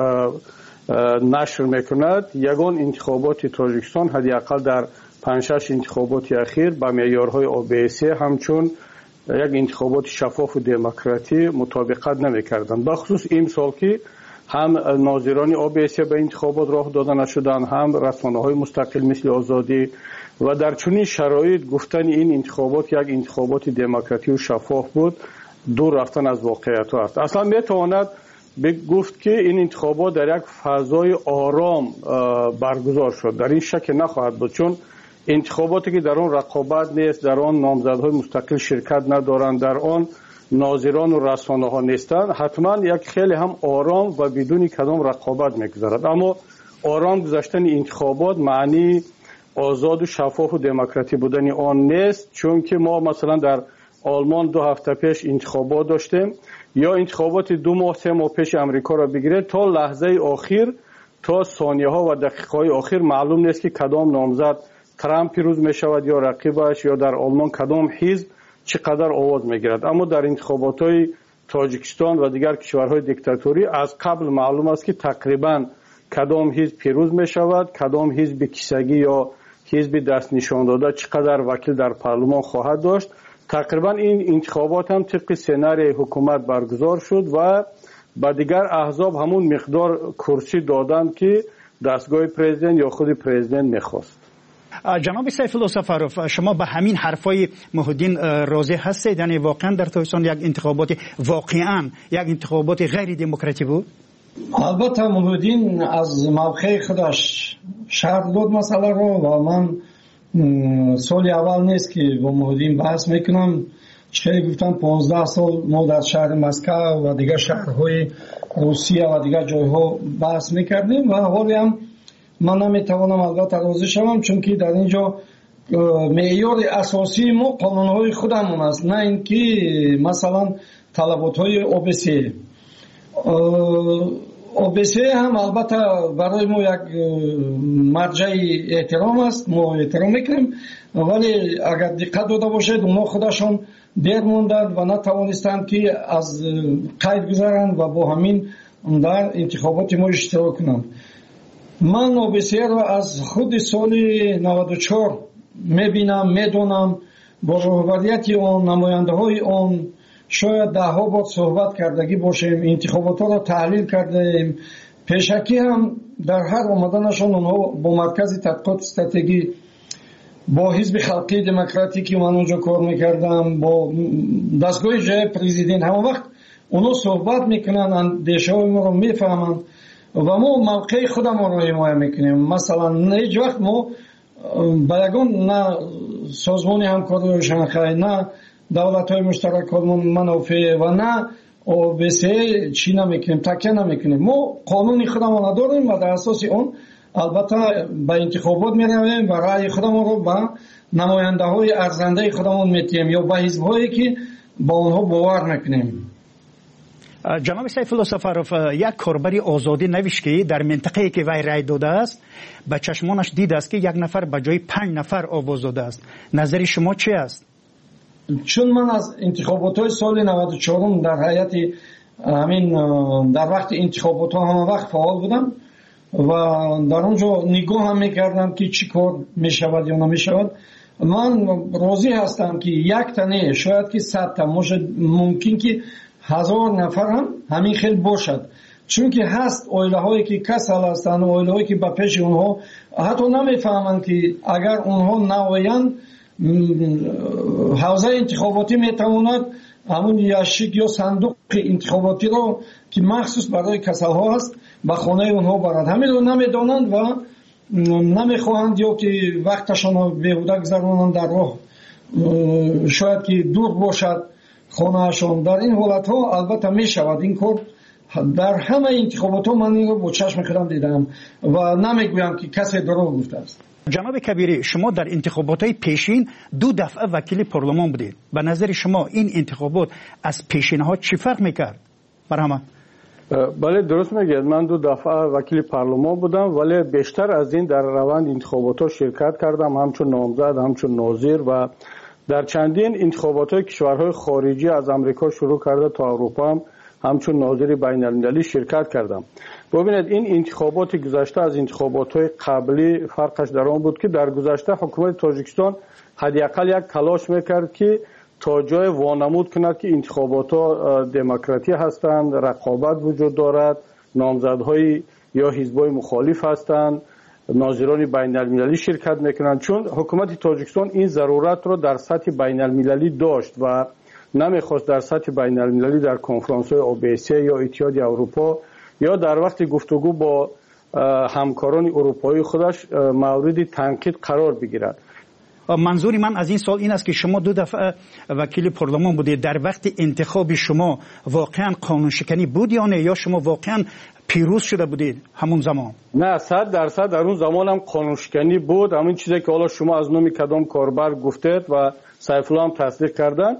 نشر میکند، یگان انتخابات تاجیکستان حداقل در 5-6 انتخابات اخیر با معیارهای OBSE همچون یک انتخابات شفاف و دموکراتی مطابقت نمیکردند. بخصوص این سال که هم ناظران OBSE به انتخابات راه داده نشدند، هم رسانه‌های مستقل مثل آزادی و در چنین شرایط گفتن این انتخابات یک انتخابات دموکراتی و شفاف بود دور رفتن از واقعیت است. اصلا میتواند گفت که این انتخابات در یک فضای آرام برگزار شد، در این شک نخواهد بود، چون انتخاباتی که در آن رقابت نیست، در آن نامزدهای مستقل شرکت ندارند، در آن ناظران و رسانه ها نیستند، حتما یک خیلی هم آرام و بدون کدام رقابت میگذرد. اما آرام گذشتن انتخابات معنی آزاد و شفاف و دموکراتی بودن آن نیست، چون که ما مثلا در آلمان 2 هفته پیش انتخابات داشتیم، یا انتخابات 2 ماه 3 ماه پیش امریکا را بگیرید، تا لحظه آخر، تا ثانیه ها و دقیقه های آخر معلوم نیست که کدام نامزد ترامپ پیروز می شود یا رقیبش، یا در آلمان کدام حزب چقدر آواز می گیرد. اما در انتخابات های تاجیکستان و دیگر کشورهای دیکتاتوری از قبل معلوم است که تقریبا کدام حزب پیروز می شود، کدام حزب کیسگی یا حزب دست نشان داده چقدر وکیل در پارلمان خواهد داشت. تقریبا این انتخابات هم طبق سناریوی حکومت برگزار شد و با دیگر احزاب همون مقدار کرسی دادند که دستگاه پرزیدنت یا خود پرزیدنت میخواست. جناب سیفالله سفروف، شما به همین حرفای محیدین راضی هستید؟ یعنی واقعا در تویسان یک انتخابات واقعا یک انتخابات غیر دموکراتی بود؟ البته محیدین از موقع خودش شرح داد مسئله رو و من سال اول نیست که با محیدین بحث میکنم. چه گفتم 15 سال ما در شهر مسکو و دیگر شهرهای روسیه و دیگر جایها بحث میکردیم و حالی هم من نمیتوانم البته راضی شوم، چون که در اینجا معیار اساسی ما قانونهای خودمون است، نه اینکه مثلا طلباتهای OBSE. OBSE هم البته برای ما یک مرجع احترام است، ما احترام میکنیم، ولی اگر دقت داده باشید اونا خودشون دیر موندند و نتوانستند که از قید گذارند و با همین در انتخابات ما اشتراک کنند. من OBSE را از خود سال 94 میبینم، میدونم، با رهبریت آن، نماینده های آن شاید 10 بار صحبت کردگی باشیم، انتخابات را تحلیل کردیم. پیشکی هم در هر آمدنشان اونها با مرکز تحقیقات استراتژی، با حزب خلقی دموکراتیکی من اونجا کار میکردم، با دستگاه جای پرزیدنت، همه وقت اونها صحبت میکنن، اندیشه های ما رو میفهمن و ما موقع خودم رو حمایت میکنیم. مثلا هیچ وقت ما با یگان نه سازمان همکاری شانگهای، نه دولت‌های مشترک منافع و نه OBSE چی نمیکنیم، تکیه نمیکنیم. ما قانون خودمون نداریم و در اساس اون البته به انتخابات میرویم و رأی خودمون رو به نماینده های ارزنده خودمون میتیم یا به حزب هایی که با اونها باور میکنیم. جناب سیفالله سفروف، یک کاربر آزادی نوشت که در منطقه‌ای که وی رای داده است به چشمانش دید است که یک نفر به جای 5 نفر آواز داده است. نظر شما چی است؟ چون من از انتخابات های سال 94 در هیئت همین در وقت انتخابات ها همه وقت فعال بودم و در اونجا نگاه هم میکردم که چی کار میشود یا نمیشود. من راضی هستم که یک تنه شاید که 100 تا ممکن که 1000 نفر هم همین خیلی باشد، چون که هست اویله هایی که کسل هستند، اویله هایی که به پیش اونها حتی نمیفهمند که اگر اونها نویند حوزه انتخاباتی میتواند همون یاشیک یا صندوق انتخاباتی رو که مخصوص برای کسل‌ها است به خانه اونها برد. همین رو نمیدانند و نمیخواهند یا که وقتشان رو بیهوده گذرانند در راه، شاید که دور باشد خانهشان. در این حالت ها البته می شود این کار. در همه انتخابات ها من این رو با چشم خودم دیدم و نمیگویم که کسی دروغ گفته است. جناب کبیری، شما در انتخابات های پیشین 2 دفعه وکیل پارلمان بودید. به نظر شما این انتخابات از پیشین ها چی فرق میکرد؟ برهمان. بله درست میگید، من 2 دفعه وکیل پارلمان بودم ولی بیشتر از این در روند انتخابات ها شرکت کردم، همچون نامزد، همچون ناظر و در چندین انتخابات های کشورهای خارجی از امریکا شروع کرده تا اروپا هم همچون ناظر بین المللی شرکت کردم. ببینید این انتخابات گذشته از انتخابات های قبلی فرقش در آن بود که در گذشته حکومت تاجیکستان حداقل یک تلاش میکرد که تا جای وانمود کند که انتخابات ها دموکراتی هستند، رقابت وجود دارد، نامزدهای یا حزبای مخالف هستند، ناظران بین المللی شرکت میکنند. چون حکومت تاجیکستان این ضرورت را در سطح بین المللی داشت و نمیخواست در سطح بین المللی در کنفرانس های OBSE یا اتحاد اروپا یا در وقت گفتگو با همکاران اروپایی خودش مورد تنقید قرار بگیرد. منظور من از این سال این است که شما 2 دفعه وکیل پارلمان بودید. در وقت انتخاب شما واقعا قانون شکنی بود یا نه، یا شما واقعا پیروز شده بودید همون زمان؟ نه 100% در اون زمان هم قانون شکنی بود. همین چیزی که حالا شما از نام کدام کاربر گفتید و سیف الله هم تصدیق کردن،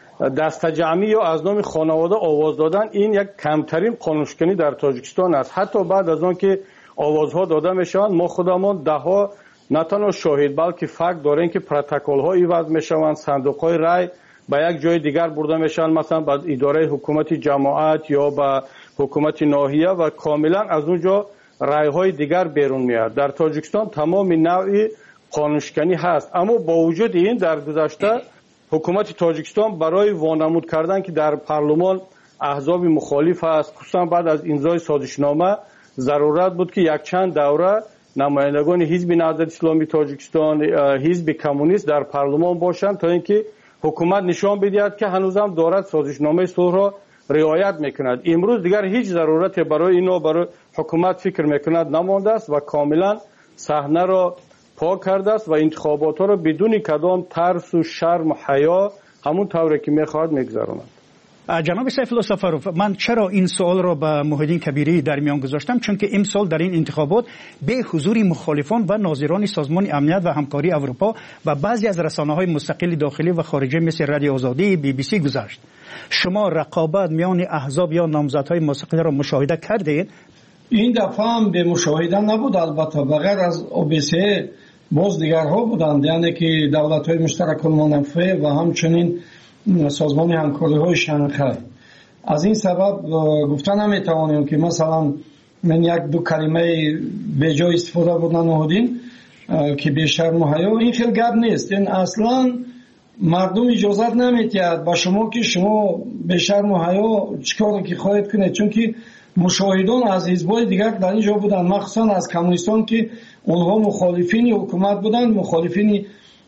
دست جمعی یا از نام خانواده آواز دادن این یک کمترین قانون شکنی در تاجیکستان است. حتی بعد از آن که آوازها داده میشوند ما خودمان دهها نه تنها شاهد بلکه فکت داریم که پروتکل ها ایواز میشوند، صندوق های رای به یک جای دیگر برده میشن، مثلا به اداره حکومت جماعت یا به حکومت ناحیه و کاملا از اونجا رای های دیگر بیرون میاد. در تاجیکستان تمام نوع قانون شکنی هست. اما با وجود این در گذشته حکومت تاجیکستان برای وانمود کردن که در پارلمان احزاب مخالف است، خصوصا بعد از امضای سازشنامه ضرورت بود که یک چند دوره نمایندگان حزب نهضت اسلامی تاجیکستان، حزب کمونیست در پارلمان باشند تا اینکه حکومت نشان بدهد که هنوزم دارد سازشنامه صلح را رعایت میکند. امروز دیگر هیچ ضرورت برای اینو برای حکومت فکر میکند نمانده است و کاملا صحنه را پاک کرده است و انتخابات را بدون کدام ترس و شرم و حیا همون طوری که میخواهد میگذراند. جناب سیف الله سفروف، من چرا این سوال را به محیدین کبیری در میان گذاشتم؟ چون که امسال در این انتخابات به حضور مخالفان و ناظران سازمان امنیت و همکاری اروپا و بعضی از رسانه‌های مستقل داخلی و خارجی مثل رادیو آزادی BBC گذشت. شما رقابت میان احزاب یا نامزدهای مستقل را مشاهده کردید؟ این دفعه هم به مشاهده نبود، البته بغیر از OBSE باز دیگرها بودند، یعنی که دولت‌های مشترک المنافع و همچنین سازمان همکاری های شانگهای. از این سبب گفتن نمیتوانیم که مثلا من 1-2 کلمه به جای استفاده بود نمودیم که بیشتر محیا، این خیلی گپ نیست. این اصلا مردم اجازت نمیتید با شما که شما بیشتر محیا چیکار که خواهید کنید، چون که مشاهدان از حزب‌های دیگر در اینجا بودند، مخصوصا از کمونیستان که اونها مخالفین حکومت بودند، مخالفین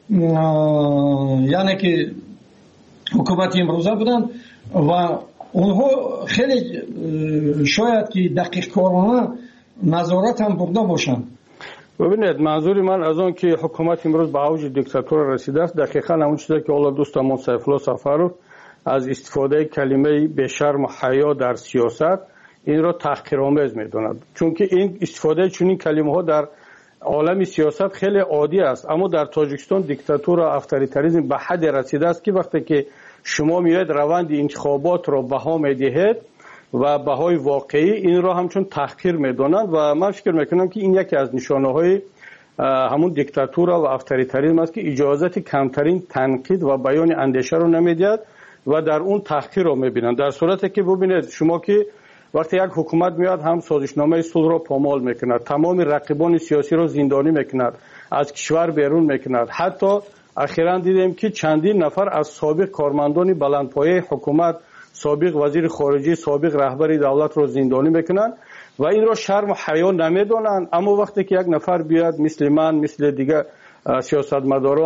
یعنی که حکومت امروزه بودند و اونها خیلی شاید که دقیق کارانه نظارت هم برده باشند. ببینید منظور من از آن که حکومت امروز به اوج دیکتاتور رسیده است دقیقاً همون چیزی که حالا دوستمون سیف الله سفروف از استفاده کلمه به شرم و حیا در سیاست این را تحقیرآمیز می‌داند، چون که این استفاده چنین کلمه‌ها در عالم سیاست خیلی عادی است. اما در تاجیکستان دیکتاتور و اتوریتاریسم به حد رسیده است که وقتی که شما میاید روند انتخابات را بها میدهید و بهای واقعی این را همچون تحقیر میدانند و من فکر میکنم که این یکی از نشانه‌های همون دیکتاتور و اتوریتاریسم است که اجازت کمترین تنقید و بیان اندیشه رو نمیدهد و در اون تحقیر رو میبینند. در صورتی که ببینید شما که وقتی یک حکومت میاد هم سازشنامه صلح را پامال میکند، تمام رقیبان سیاسی را زندانی میکند، از کشور بیرون میکند. حتی اخیراً دیدیم که چندین نفر از سابق کارمندان بلندپایه حکومت، سابق وزیر خارجه، سابق رهبر دولت را زندانی میکنند و این را شرم و حیا نمیدانند. اما وقتی که یک نفر بیاد مثل من، مثل دیگر سیاستمداران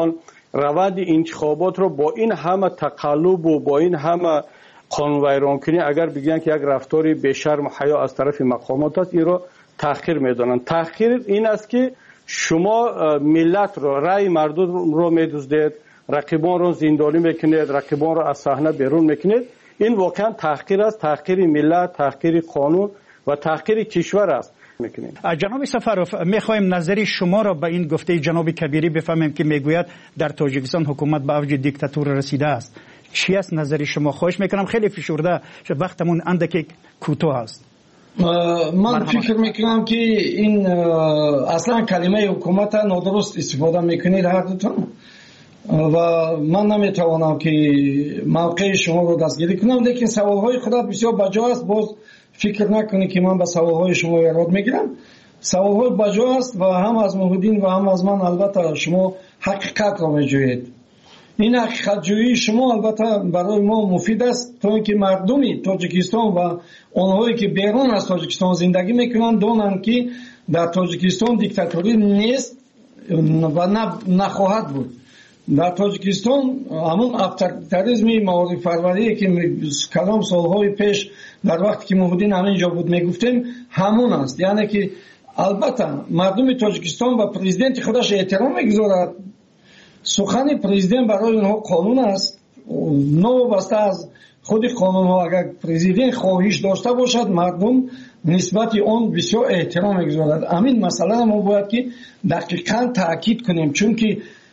روند انتخابات رو با این همه تقلب و با این همه قانون ویران کنی اگر بگن که یک رفتاری به شرم و حیا از طرف مقامات است، این رو تأخیر میدانند. تأخیر این است که شما ملت رو، رأی مردم رو میدزدید، رقیبان رو زندانی میکنید، رقیبان رو از صحنه بیرون میکنید. این واقعا تحقیر است، تحقیر ملت، تحقیر قانون و تحقیر کشور است. جناب سفروف، میخوایم نظر شما را به این گفته جناب کبیری بفهمیم که میگوید در تاجیکستان حکومت به اوج دیکتاتور رسیده است. چی است نظر شما؟ خواهش میکنم خیلی فشرده، وقتمون اندکی کوتاه است. من فکر میکنم که این اصلا کلمه حکومت نادرست استفاده میکنید هر دوتون و من نمیتوانم که موقع شما رو دستگیری کنم، لیکن سوالهای خودت بسیار بجا است. باز فکر نکنید که من به سوالهای شما یاد میگیرم. سوالهای بجا است و هم از محمدین و هم از من البته شما حقیقت را میجویید. این حقیقت جویی شما البته برای ما مفید است تا اینکه مردمی تاجیکستان و آنهایی که بیرون از تاجیکستان زندگی میکنند دانند که در تاجیکستان دیکتاتوری نیست و نخواهد بود. در تاجیکستان همون افراطیسم معارف پروری که کلام سالهای پیش در وقتی که محمدین همینجا بود میگفتیم همون است. یعنی که البته مردم تاجیکستان و پرزیدنت خودش احترام میگذارد. سخن پرزیدنت برای اونها قانون است. نوبسته از خود قانون ها اگر پرزیدنت خواهش داشته باشد مردم نسبت آن بسیار احترام میگذارد. همین مسئله ما باید که دقیقاً تاکید کنیم، چون که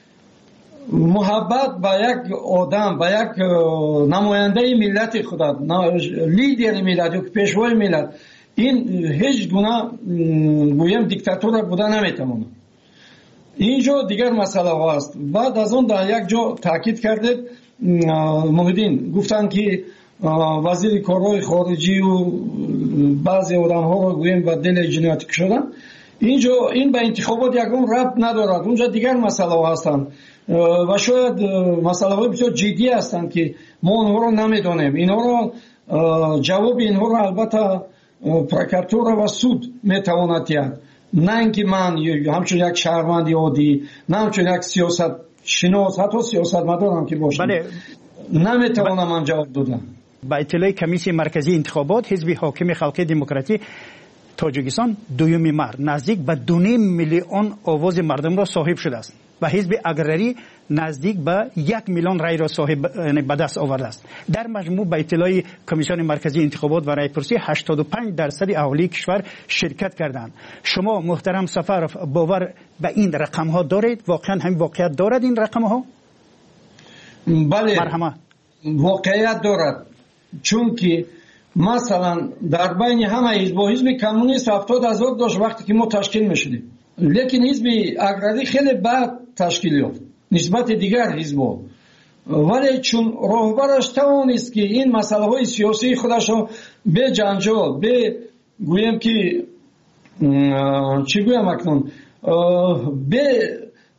محبت با یک آدم، با یک نماینده ملت خودت، لیدر ملت یا پیشوای ملت، این هیچ گونه گویم دیکتاتور بوده نمیتونه. اینجا دیگر مسئله هاست. بعد از اون در یک جا تاکید کردید محمدین گفتن که وزیر کارهای خارجی و بعضی آدم ها رو گویم به دل جنایت کشیدن. اینجا این به انتخابات یکم ربط ندارد. اونجا دیگر مسئله ها هستند و شاید مسئله های بسیار جدی هستند که ما اونها رو نمیدونیم. اینها رو جواب اینها رو البته پروکراتور و سود میتواند دهد، نه اینکه من همچون یک شهروند عادی، نه همچون یک سیاست شناس، حتی سیاست مدارم که باشم، نمیتوانم من جواب دادم. با اطلاع کمیسیون مرکزی انتخابات حزب حاکم خلق دموکراتی تاجیکستان دوم مارس نزدیک به 2.5 میلیون آواز مردم را صاحب شده است و حزب اگرری نزدیک به 1 میلیون رای را صاحب به دست آورده است. در مجموع به اطلاع کمیسیون مرکزی انتخابات و رایپرسی 85% اهالی کشور شرکت کردند. شما محترم سفروف باور به این رقم ها دارید؟ واقعا هم واقعیت دارد این رقم ها؟ بله واقعیت دارد، چون که مثلا در بین همه حزب کمونیست 70,000 داشت وقتی که ما تشکیل میشدیم، لیکن حزب اگرری خیلی بعد تشکیل یافت نسبت دیگر حزب‌ها، ولی چون راهبرش توانست که این مسئله های سیاسی خودش رو به جنجال، به گویم که چی گویم اکنون، به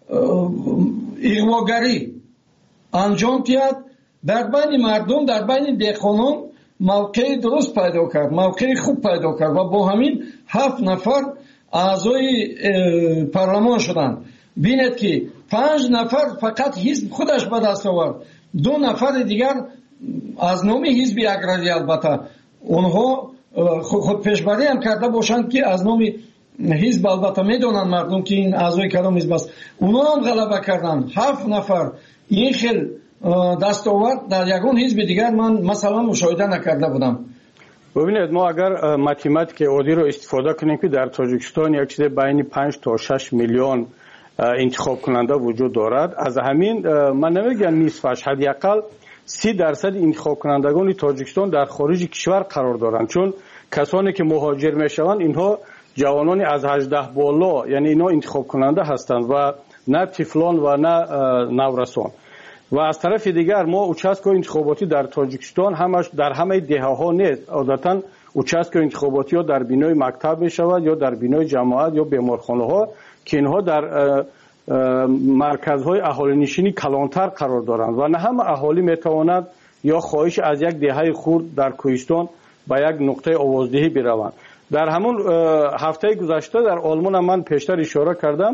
اغواگری انجام داد، در بین مردم، در بین دهقانان موقع درست پیدا کرد، موقع خوب پیدا کرد و با همین 7 نفر اعضای پارلمان شدند. بینید که 5 نفر فقط حزب خودش به دست آورد، 2 نفر دیگر از نام حزب اگرری، البته اونها خود پیشبری هم کرده باشند که از نام حزب، البته میدونن مردم که این اعضای کدام حزب است، اونها هم غلبه کردند. 7 نفر این خیل دستاورد در یگان حزب دیگر من مثلا مشاهده نکرده بودم. ببینید ما اگر ماتماتیک عادی رو استفاده کنیم که در تاجیکستان یک چیز بین 5 تا 6 میلیون انتخاب کننده وجود دارد، از همین من نمیگم نصفش، حداقل 30% انتخاب کنندگان تاجیکستان در خارج کشور قرار دارند، چون کسانی که مهاجر میشوند اینها جوانانی از 18 بالا، یعنی اینا انتخاب کننده هستند و نه طفلان و نه نورسان. و از طرف دیگر ما اوچسکو انتخاباتی در تاجیکستان همش در همه دهه‌ها نیست. عادتاً اوچسکو انتخاباتی ها در بینای مکتب می شود یا در بینای جماعت یا بیمارخانه ها که اینها در مرکزهای اهالی نشینی کلانتر قرار دارند و نه همه اهالی می تواند یا خواهش از یک دهه خرد در کوهستان به یک نقطه آوازدهی بروند. در همون هفته گذشته در آلمان من پیشتر اشاره کردم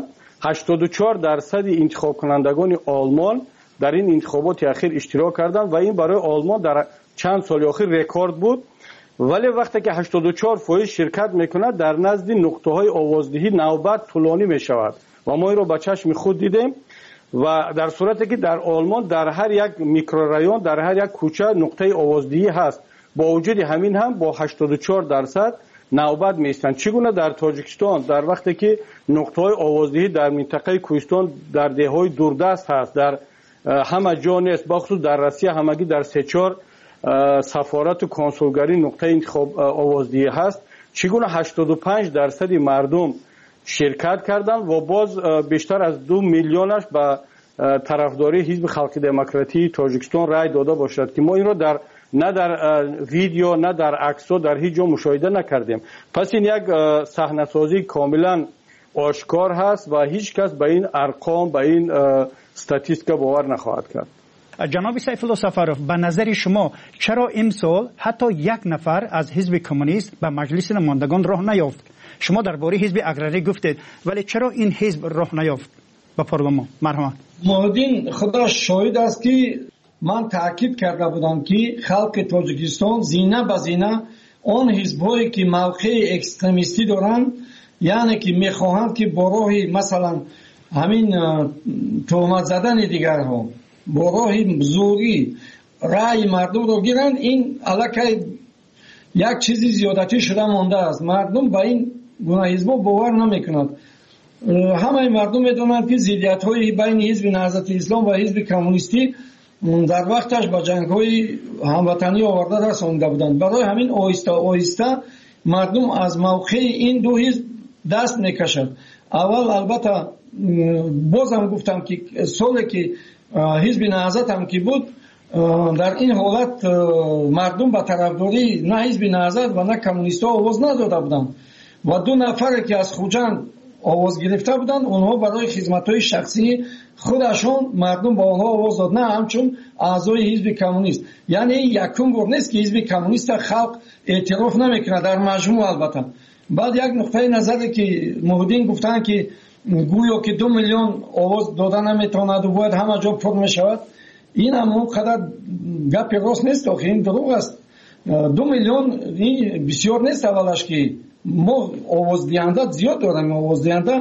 84% انتخاب کنندگان آلمان در این انتخابات اخیر اشتراک کردند و این برای آلمان در چند سال اخیر رکورد بود. ولی وقتی که 84% شرکت میکند در نزد نقطه های آوازدهی نوبت طولانی میشود و ما این رو با چشم خود دیدیم و در صورتی که در آلمان در هر یک میکرورایون در هر یک کوچه نقطه آوازدهی هست، با وجود همین هم با 84% نوبت میستند. چگونه در تاجیکستان در وقتی که نقطه های آوازدهی در منطقه کوهستان در دههای دوردست هست، در همه جا نیست، بخصوص در روسیه همگی در 3-4 سفارت و کنسولگری نقطه انتخاب آوازدهی هست، چگونه 85% مردم شرکت کردند و باز بیشتر از 2 میلیونش به طرفداری حزب خلق دموکراتی تاجیکستان رای داده باشد که ما این را نه در ویدیو نه در عکس‌ها در هیچ جا مشاهده نکردیم. پس این یک صحنه‌سازی کاملا آشکار هست و هیچ کس به این ارقام به این استاتیستیکا باور نخواهد کرد. جناب سیف الله سفرов به نظر شما چرا امسال حتی یک نفر از حزب کمونیست به مجلس نمایندگان راه نیافت؟ شما درباره حزب اگراری گفتید ولی چرا این حزب راه نیافت به پارلمان؟ مرحمت. محمدین خدا شاهد است که من تاکید کرده بودم که خلق تاجیکستان زینه به زینه آن حزب‌هایی که موقع اکستریمیستی دارند، یعنی که میخواهند که با راه مثلا همین تهمت زدن دیگرها با راه زوری رای مردم رو گیرند، این علاقه یک چیزی زیادتی شده مانده است. مردم با این گونه حزب‌ها باور نمیکنند. همه مردم میدونند که ضدیت‌های بین حزب نهضت اسلام و حزب کمونیستی در وقتش با جنگ‌های هموطنی آورده رسانده بودند. برای همین آهسته آهسته مردم از موقع این دو حزب دست میکشند. اول البته بازم گفتم که سالی که حزب نهضت هم که بود، در این حالت مردم به طرفداری نه حزب نهضت و نه کمونیست‌ها آواز نداده بودند و 2 نفر که از خوجند آواز گرفته بودند، اونها برای خدمت‌های شخصی خودشون مردم با آنها آواز داد، نه همچون اعضای حزب کمونیست. یعنی یکم بار نیست که حزب کمونیست خلق اعتراف نمیکنه در مجموع. البته بعد یک نقطه نظری که محمدین گفتن که گویا که 2 میلیون آواز دادن نمیتواند و باید همه جا پر میشود، این هم اونقدر گپ راست نیست، آخه این دروغ است. 2 میلیون این بسیار نیست. اولش که ما آواز دهنده زیاد داریم، آواز دهنده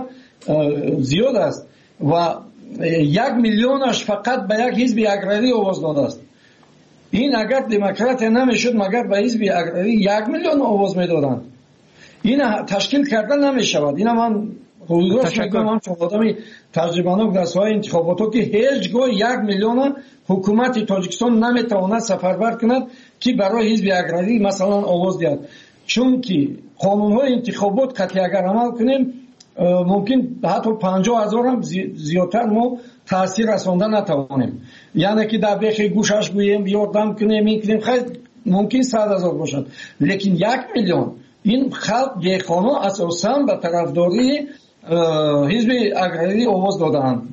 زیاد است و 1 میلیونش فقط به یک حزب اگراری آواز داده است. این اگر دموکرات نمیشد مگر به حزب اگراری 1 میلیون آواز میدادند. این تشکیل کردن نمیشود. این من رویداد میکنم چون آدمی تجربه‌ناک در ساحه انتخابات که هیچگاه 1 میلیون حکومت تاجیکستان نمیتواند سفربر کند که برای حزب اگراری مثلا آواز دهد، چون که قانون‌های انتخابات قطعی اگر عمل کنیم ممکن حتی 50,000 هم زیادتر ما تاثیر رسانده نتوانیم. یعنی که در بیخ گوشش گوییم یاردم کنیم این کنیم، خیلی ممکن 100,000 باشد، لیکن 1 میلیون این خلق دیخانه اساساً به طرفداری حزب اگراری آواز دادند.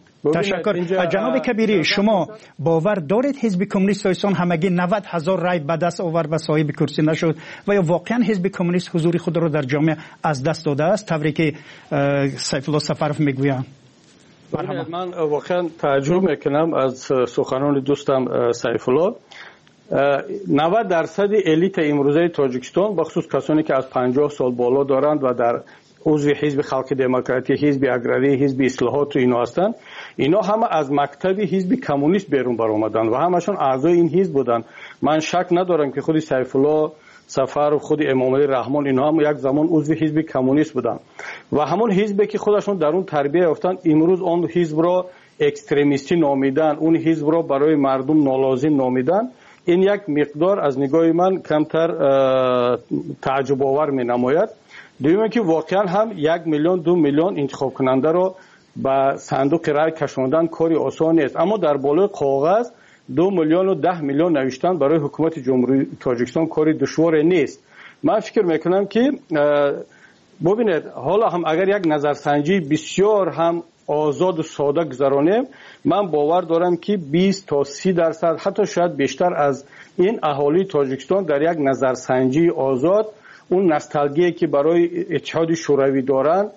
تشکر. جناب کبیری، شما باور دارید حزب کمونیست تاجیکستان همگی 90,000 رای به دست آورد و صاحب کرسی نشد و یا واقعا حزب کمونیست حضور خود را در جامعه از دست داده است طوری که سیف الله سفرov میگوید؟ من واقعا تعجب میکنم از سخنان دوستم سیف الله. 90% الیت امروزه تاجیکستان بخصوص کسانی که از 50 سال بالا دارند و در عضو حزب خلق دموکراتی، حزب اگراری، حزب اصلاحات و اینا هستند، اینا همه از مکتب حزب کمونیست بیرون برآمدن و همشون اعضای این حزب بودن. من شک ندارم که خود سیف الله سفر و خود امام علی رحمان اینا هم یک زمان عضو حزب کمونیست بودن و همون حزبی که خودشون در اون تربیت یافتن امروز اون حزب را اکستریمیستی نامیدن، اون حزب را برای مردم نالازم نامیدن. این یک مقدار از نگاه من کمتر تعجب آور می نماید. دویمه که واقعا هم 1 میلیون 2 میلیون انتخاب کننده را به صندوق رای کشاندن کاری آسان نیست، اما در بالای کاغذ 2 میلیون و 10 میلیون نوشتن برای حکومت جمهوری تاجیکستان کاری دشوار نیست. من فکر میکنم که ببینید حالا هم اگر یک نظرسنجی بسیار هم آزاد و ساده گذرانیم، من باور دارم که 20 تا 30% حتی شاید بیشتر از این اهالی تاجیکستان در یک نظرسنجی آزاد اون نوستالژی که برای اتحاد شوروی دارن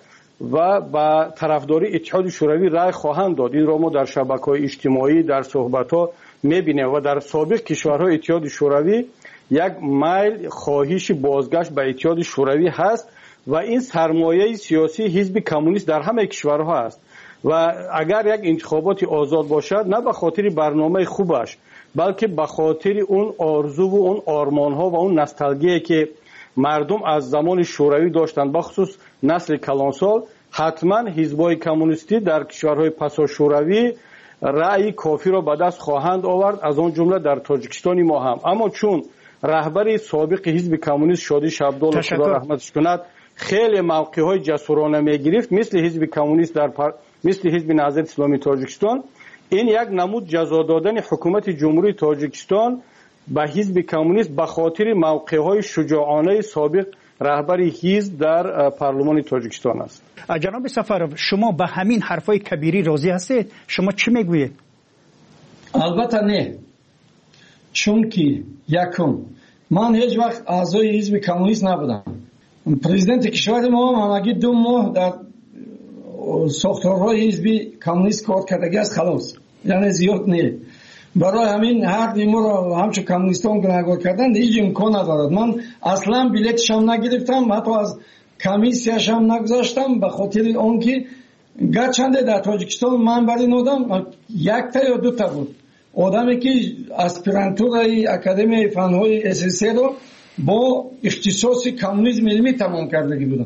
و با طرفداری اتحاد شوروی رای خواهند داد. این را ما در شبکه‌های اجتماعی در صحبت‌ها می‌بینیم و در سابق کشورهای اتحاد شوروی یک میل خواهش بازگشت به اتحاد شوروی هست و این سرمایه سیاسی حزب کمونیست در همه کشورها است و اگر یک انتخابات آزاد باشد نه به خاطر برنامه خوبش بلکه به خاطر اون آرزو و اون آرمان‌ها و اون نوستالژی که مردم از زمان شوروی داشتند بخصوص نسل کلانسال، حتما حزب‌های کمونیستی در کشورهای پسا شوروی رأی کافی را به دست خواهند آورد، از آن جمله در تاجیکستان ما هم. اما چون رهبر سابق حزب کمونیست شادی شبدال خدا رحمتش کند خیلی موقع‌های جسورانه می‌گرفت مثل حزب کمونیست مثل حزب نهضت اسلامی تاجیکستان، این یک نمود جزا دادن حکومت جمهوری تاجیکستان به حزب کمونیست به خاطر موقع‌های شجاعانه سابق رهبر حزب در پارلمان تاجیکستان است. جناب سفرов شما به همین حرفای کبیری راضی هستید؟ شما چی میگویید؟ البته نه، چون که یکم من هیچ وقت اعضای حزب کمونیست نبودم. پرزیدنت کشور ما همگی 2 ماه در ساختارهای حزب کمونیست کار کردگی است، خلاص، یعنی زیاد نه. برای همین هر دیمو را همچون کمونیستان گناهکار کردن هیچ امکان ندارد. من اصلا بلیتش هم نگرفتم، حتی از کمیسیاش هم نگذاشتم به خاطر آنکه گرچنده در تاجیکستان من برای نودم 1 تا یا 2 تا بود آدمی که اسپیرانتورای اکادمی فنهای SSC رو با اختصاص کمونیسم علمی تمام کردگی بودم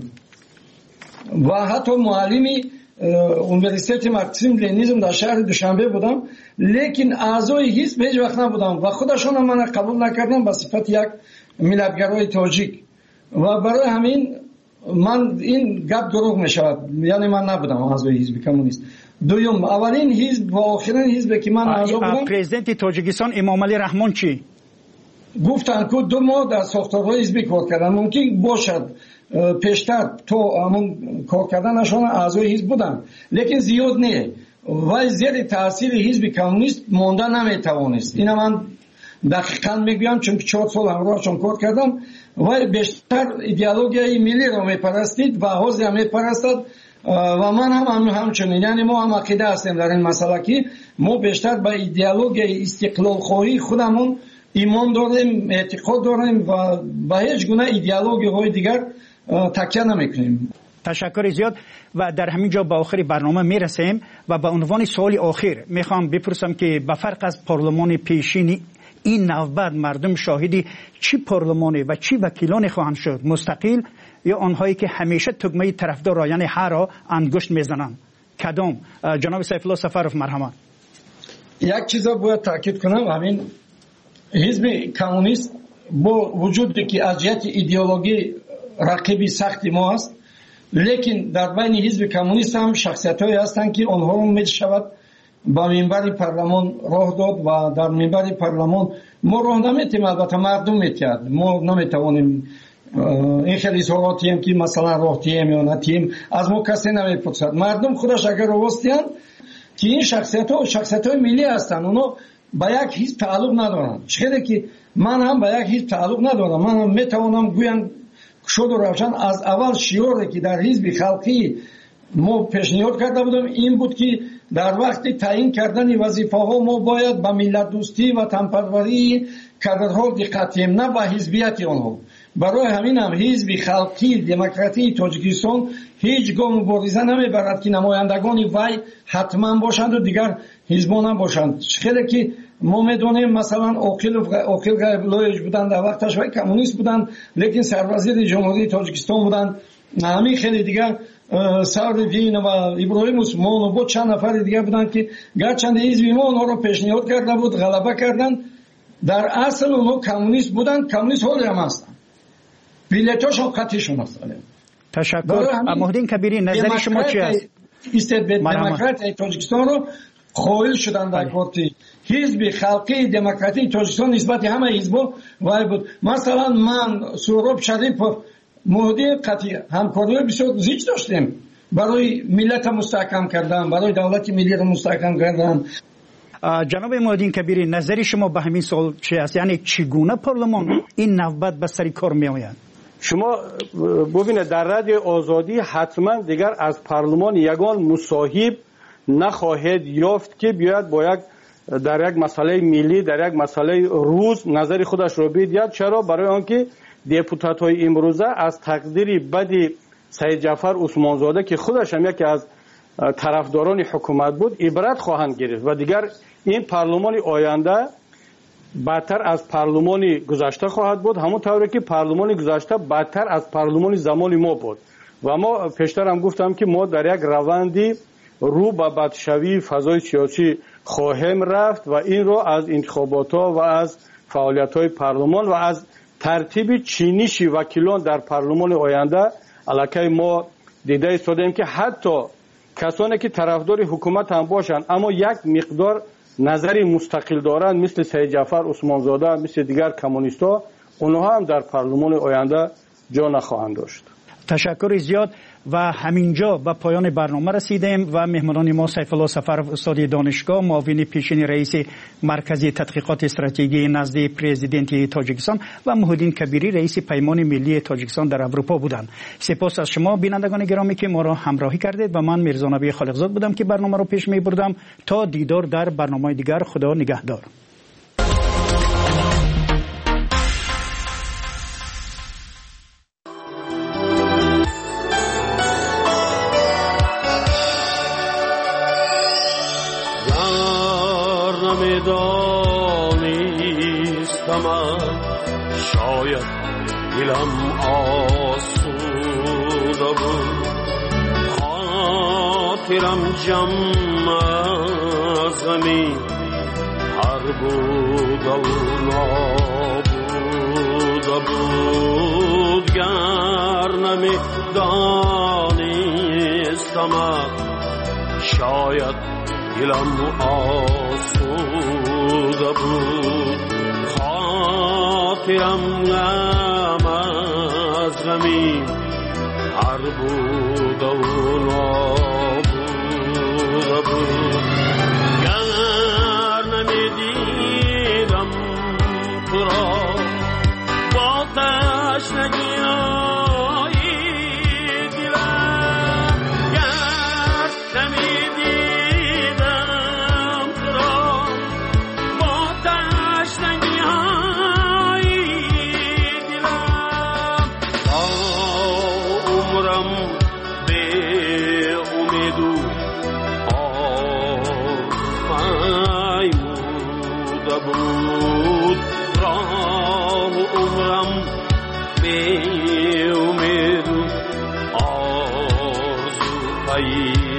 و حتی معلمی اونیورسیته مارکسیسم لنینیسم در شهر دوشنبه بودم، لیکن اعضای حزب هیچ وقت نبودم و خودشون هم من قبول نکردم به صفت یک ملتگرای تاجیک و برای همین من این گپ دروغ می شود، یعنی من نبودم اعضای حزب کمونیست. دوم، اولین حزب و آخرین حزب که من اعضا بودم پرزیدنت تاجیکستان امام علی رحمان چی گفتن که 2 ماه در ساختارهای حزبی کار کردن، ممکن باشد پیشتر تو همون کار کردنشان اعضای حزب بودن لیکن زیاد نه و زیر تاثیر حزب کمونیست مانده نمیتوانست. اینا من دقیقاً میگم چون 4 سال همراهشون کار کردم و بیشتر ایدئولوژی ملی را میپرستید و حزب هم میپرستد و من هم همچنین، یعنی ما هم عقیده هستیم در این مسئله که ما بیشتر به ایدئولوژی استقلال خواهی خودمون ایمان داریم، اعتقاد داریم و به هیچ گونه ایدئولوژی های دیگر تکیه نمیکنیم. تشکر زیاد و در همین جا به آخر برنامه میرسیم و به عنوان سوال آخر میخوام بپرسم که به فرق از پارلمان پیشین این نوبت مردم شاهدی چی پارلمانی و چی وکیلان خواهند شد، مستقل یا آنهایی که همیشه تگمه طرفدار را یعنی هر را انگشت میزنند؟ کدام؟ جناب سیف الله سفرov مرحمت. یک چیز باید تاکید کنم، همین حزب کمونیست با وجودی که از جهت ایدئولوژی رقیبی سختی ما است، لیکن در بین حزب کمونیست هم شخصیت‌هایی هستند که آنها رو می‌شود با منبر پارلمان راه داد و در منبر پارلمان ما راه نمی‌تیم، البته مردم می‌تید، ما نمی‌توانیم این خیلی سوالاتی هم که مثلا راه تیم یا نتیم از ما کسی نمی‌پرسد. مردم خودش اگر راستیان که این شخصیت‌های ملی هستند، اونا با یک حزب تعلق ندارند، چه که من هم با یک حزب تعلق ندارم. من هم می‌توانم گویم شد و روشن از اول شعاری که در حزب خلقی ما پیشنهاد کرده بودم این بود که در وقت تعیین کردن وظیفه‌ها ما باید به ملت دوستی و تنپروری کادرها دقت کنیم، نه به حزبیت آنها. برای همین هم حزب خلقی دموکراتی تاجیکستان هیچ گام مبارزه نمیبرد که نمایندگان وی حتما باشند و دیگر حزبان هم باشند. خیلی که ما میدونیم مثلا عاقل غیب‌الله بودند در وقتش و کمونیست بودند لیکن سروزیر جمهوری تاجیکستان بودند، همین خیلی دیگر سعدالدین و ابراهیم عثمان و بود چند نفر دیگر بودند که گرچند حزب ما اونها رو پیشنهاد کرده بود غلبه کردند، در اصل اونها کمونیست بودند، کمونیست حالی هم هستند، بیلیتاشون قطعیشون هستند. تشکر. محمدین کبیری نظر شما چی است؟ دموکرات تاجیکستان رو خواهل شدن در پارتی حزب خلقی دموکراتی تاجیکستان نسبت همه حزبا وای بود. مثلا من سهراب شریف مهدی قطعی همکاری بسیار زیاد داشتیم برای ملت مستحکم کردن، برای دولت ملی را مستحکم کردن. جناب محمدین کبیری نظر شما به همین سوال چی است؟ یعنی چگونه پارلمان این نوبت به سر کار می آید؟ شما ببینید در رادیو آزادی حتما دیگر از پارلمان یگان مصاحب نخواهد یافت که بیاید با یک در یک مسئله ملی در یک مسئله روز نظر خودش رو بدهد. چرا؟ برای آنکه دپوتات های امروزه از تقدیر بد سید جعفر عثمانزاده که خودش هم یکی از طرفداران حکومت بود عبرت خواهند گرفت و دیگر این پارلمان آینده بدتر از پارلمان گذشته خواهد بود، همون طوری که پارلمان گذشته بدتر از پارلمان زمان ما بود و ما پیشتر هم گفتم که ما در یک روندی رو به بدشوی فضای سیاسی خواهیم رفت و این رو از انتخابات ها و از فعالیت های پارلمان و از ترتیب چینش وکیلان در پارلمان آینده علاقه ما دیده ایستادیم که حتی کسانی که طرفدار حکومت هم باشند اما یک مقدار نظری مستقل دارند مثل سید جعفر عثمانزاده مثل دیگر کمونیستا، اونها هم در پارلمان آینده جا نخواهند داشت. تشکر زیاد و همینجا به پایان برنامه رسیدیم و مهمانان ما سیف الله سفرов استاد دانشگاه معاون پیشین رئیس مرکز تحقیقات استراتژی نزد پرزیدنت تاجیکستان و محیدین کبیری رئیس پیمان ملی تاجیکستان در اروپا بودند. سپاس از شما بینندگان گرامی که ما را همراهی کردید و من میرزا نبی خالقزاد بودم که برنامه را پیش می بردم. تا دیدار در برنامه دیگر، خدا نگهدار. شاید دلم آسوده بود، خاطرم جمع از غمی هر بود و نابوده بود. گر نمی دانستم شاید دلم آسوده بود، خاطرم غم از غمی هر بود و نابوده بود. گر نمیدیدم تو را با تشنگی‌های دلم، گر نمیدیدم تو را با تشنگی‌های دلم، تا عمرم به امید و آرزومایموده بود. راه عمرم به امید و آرزو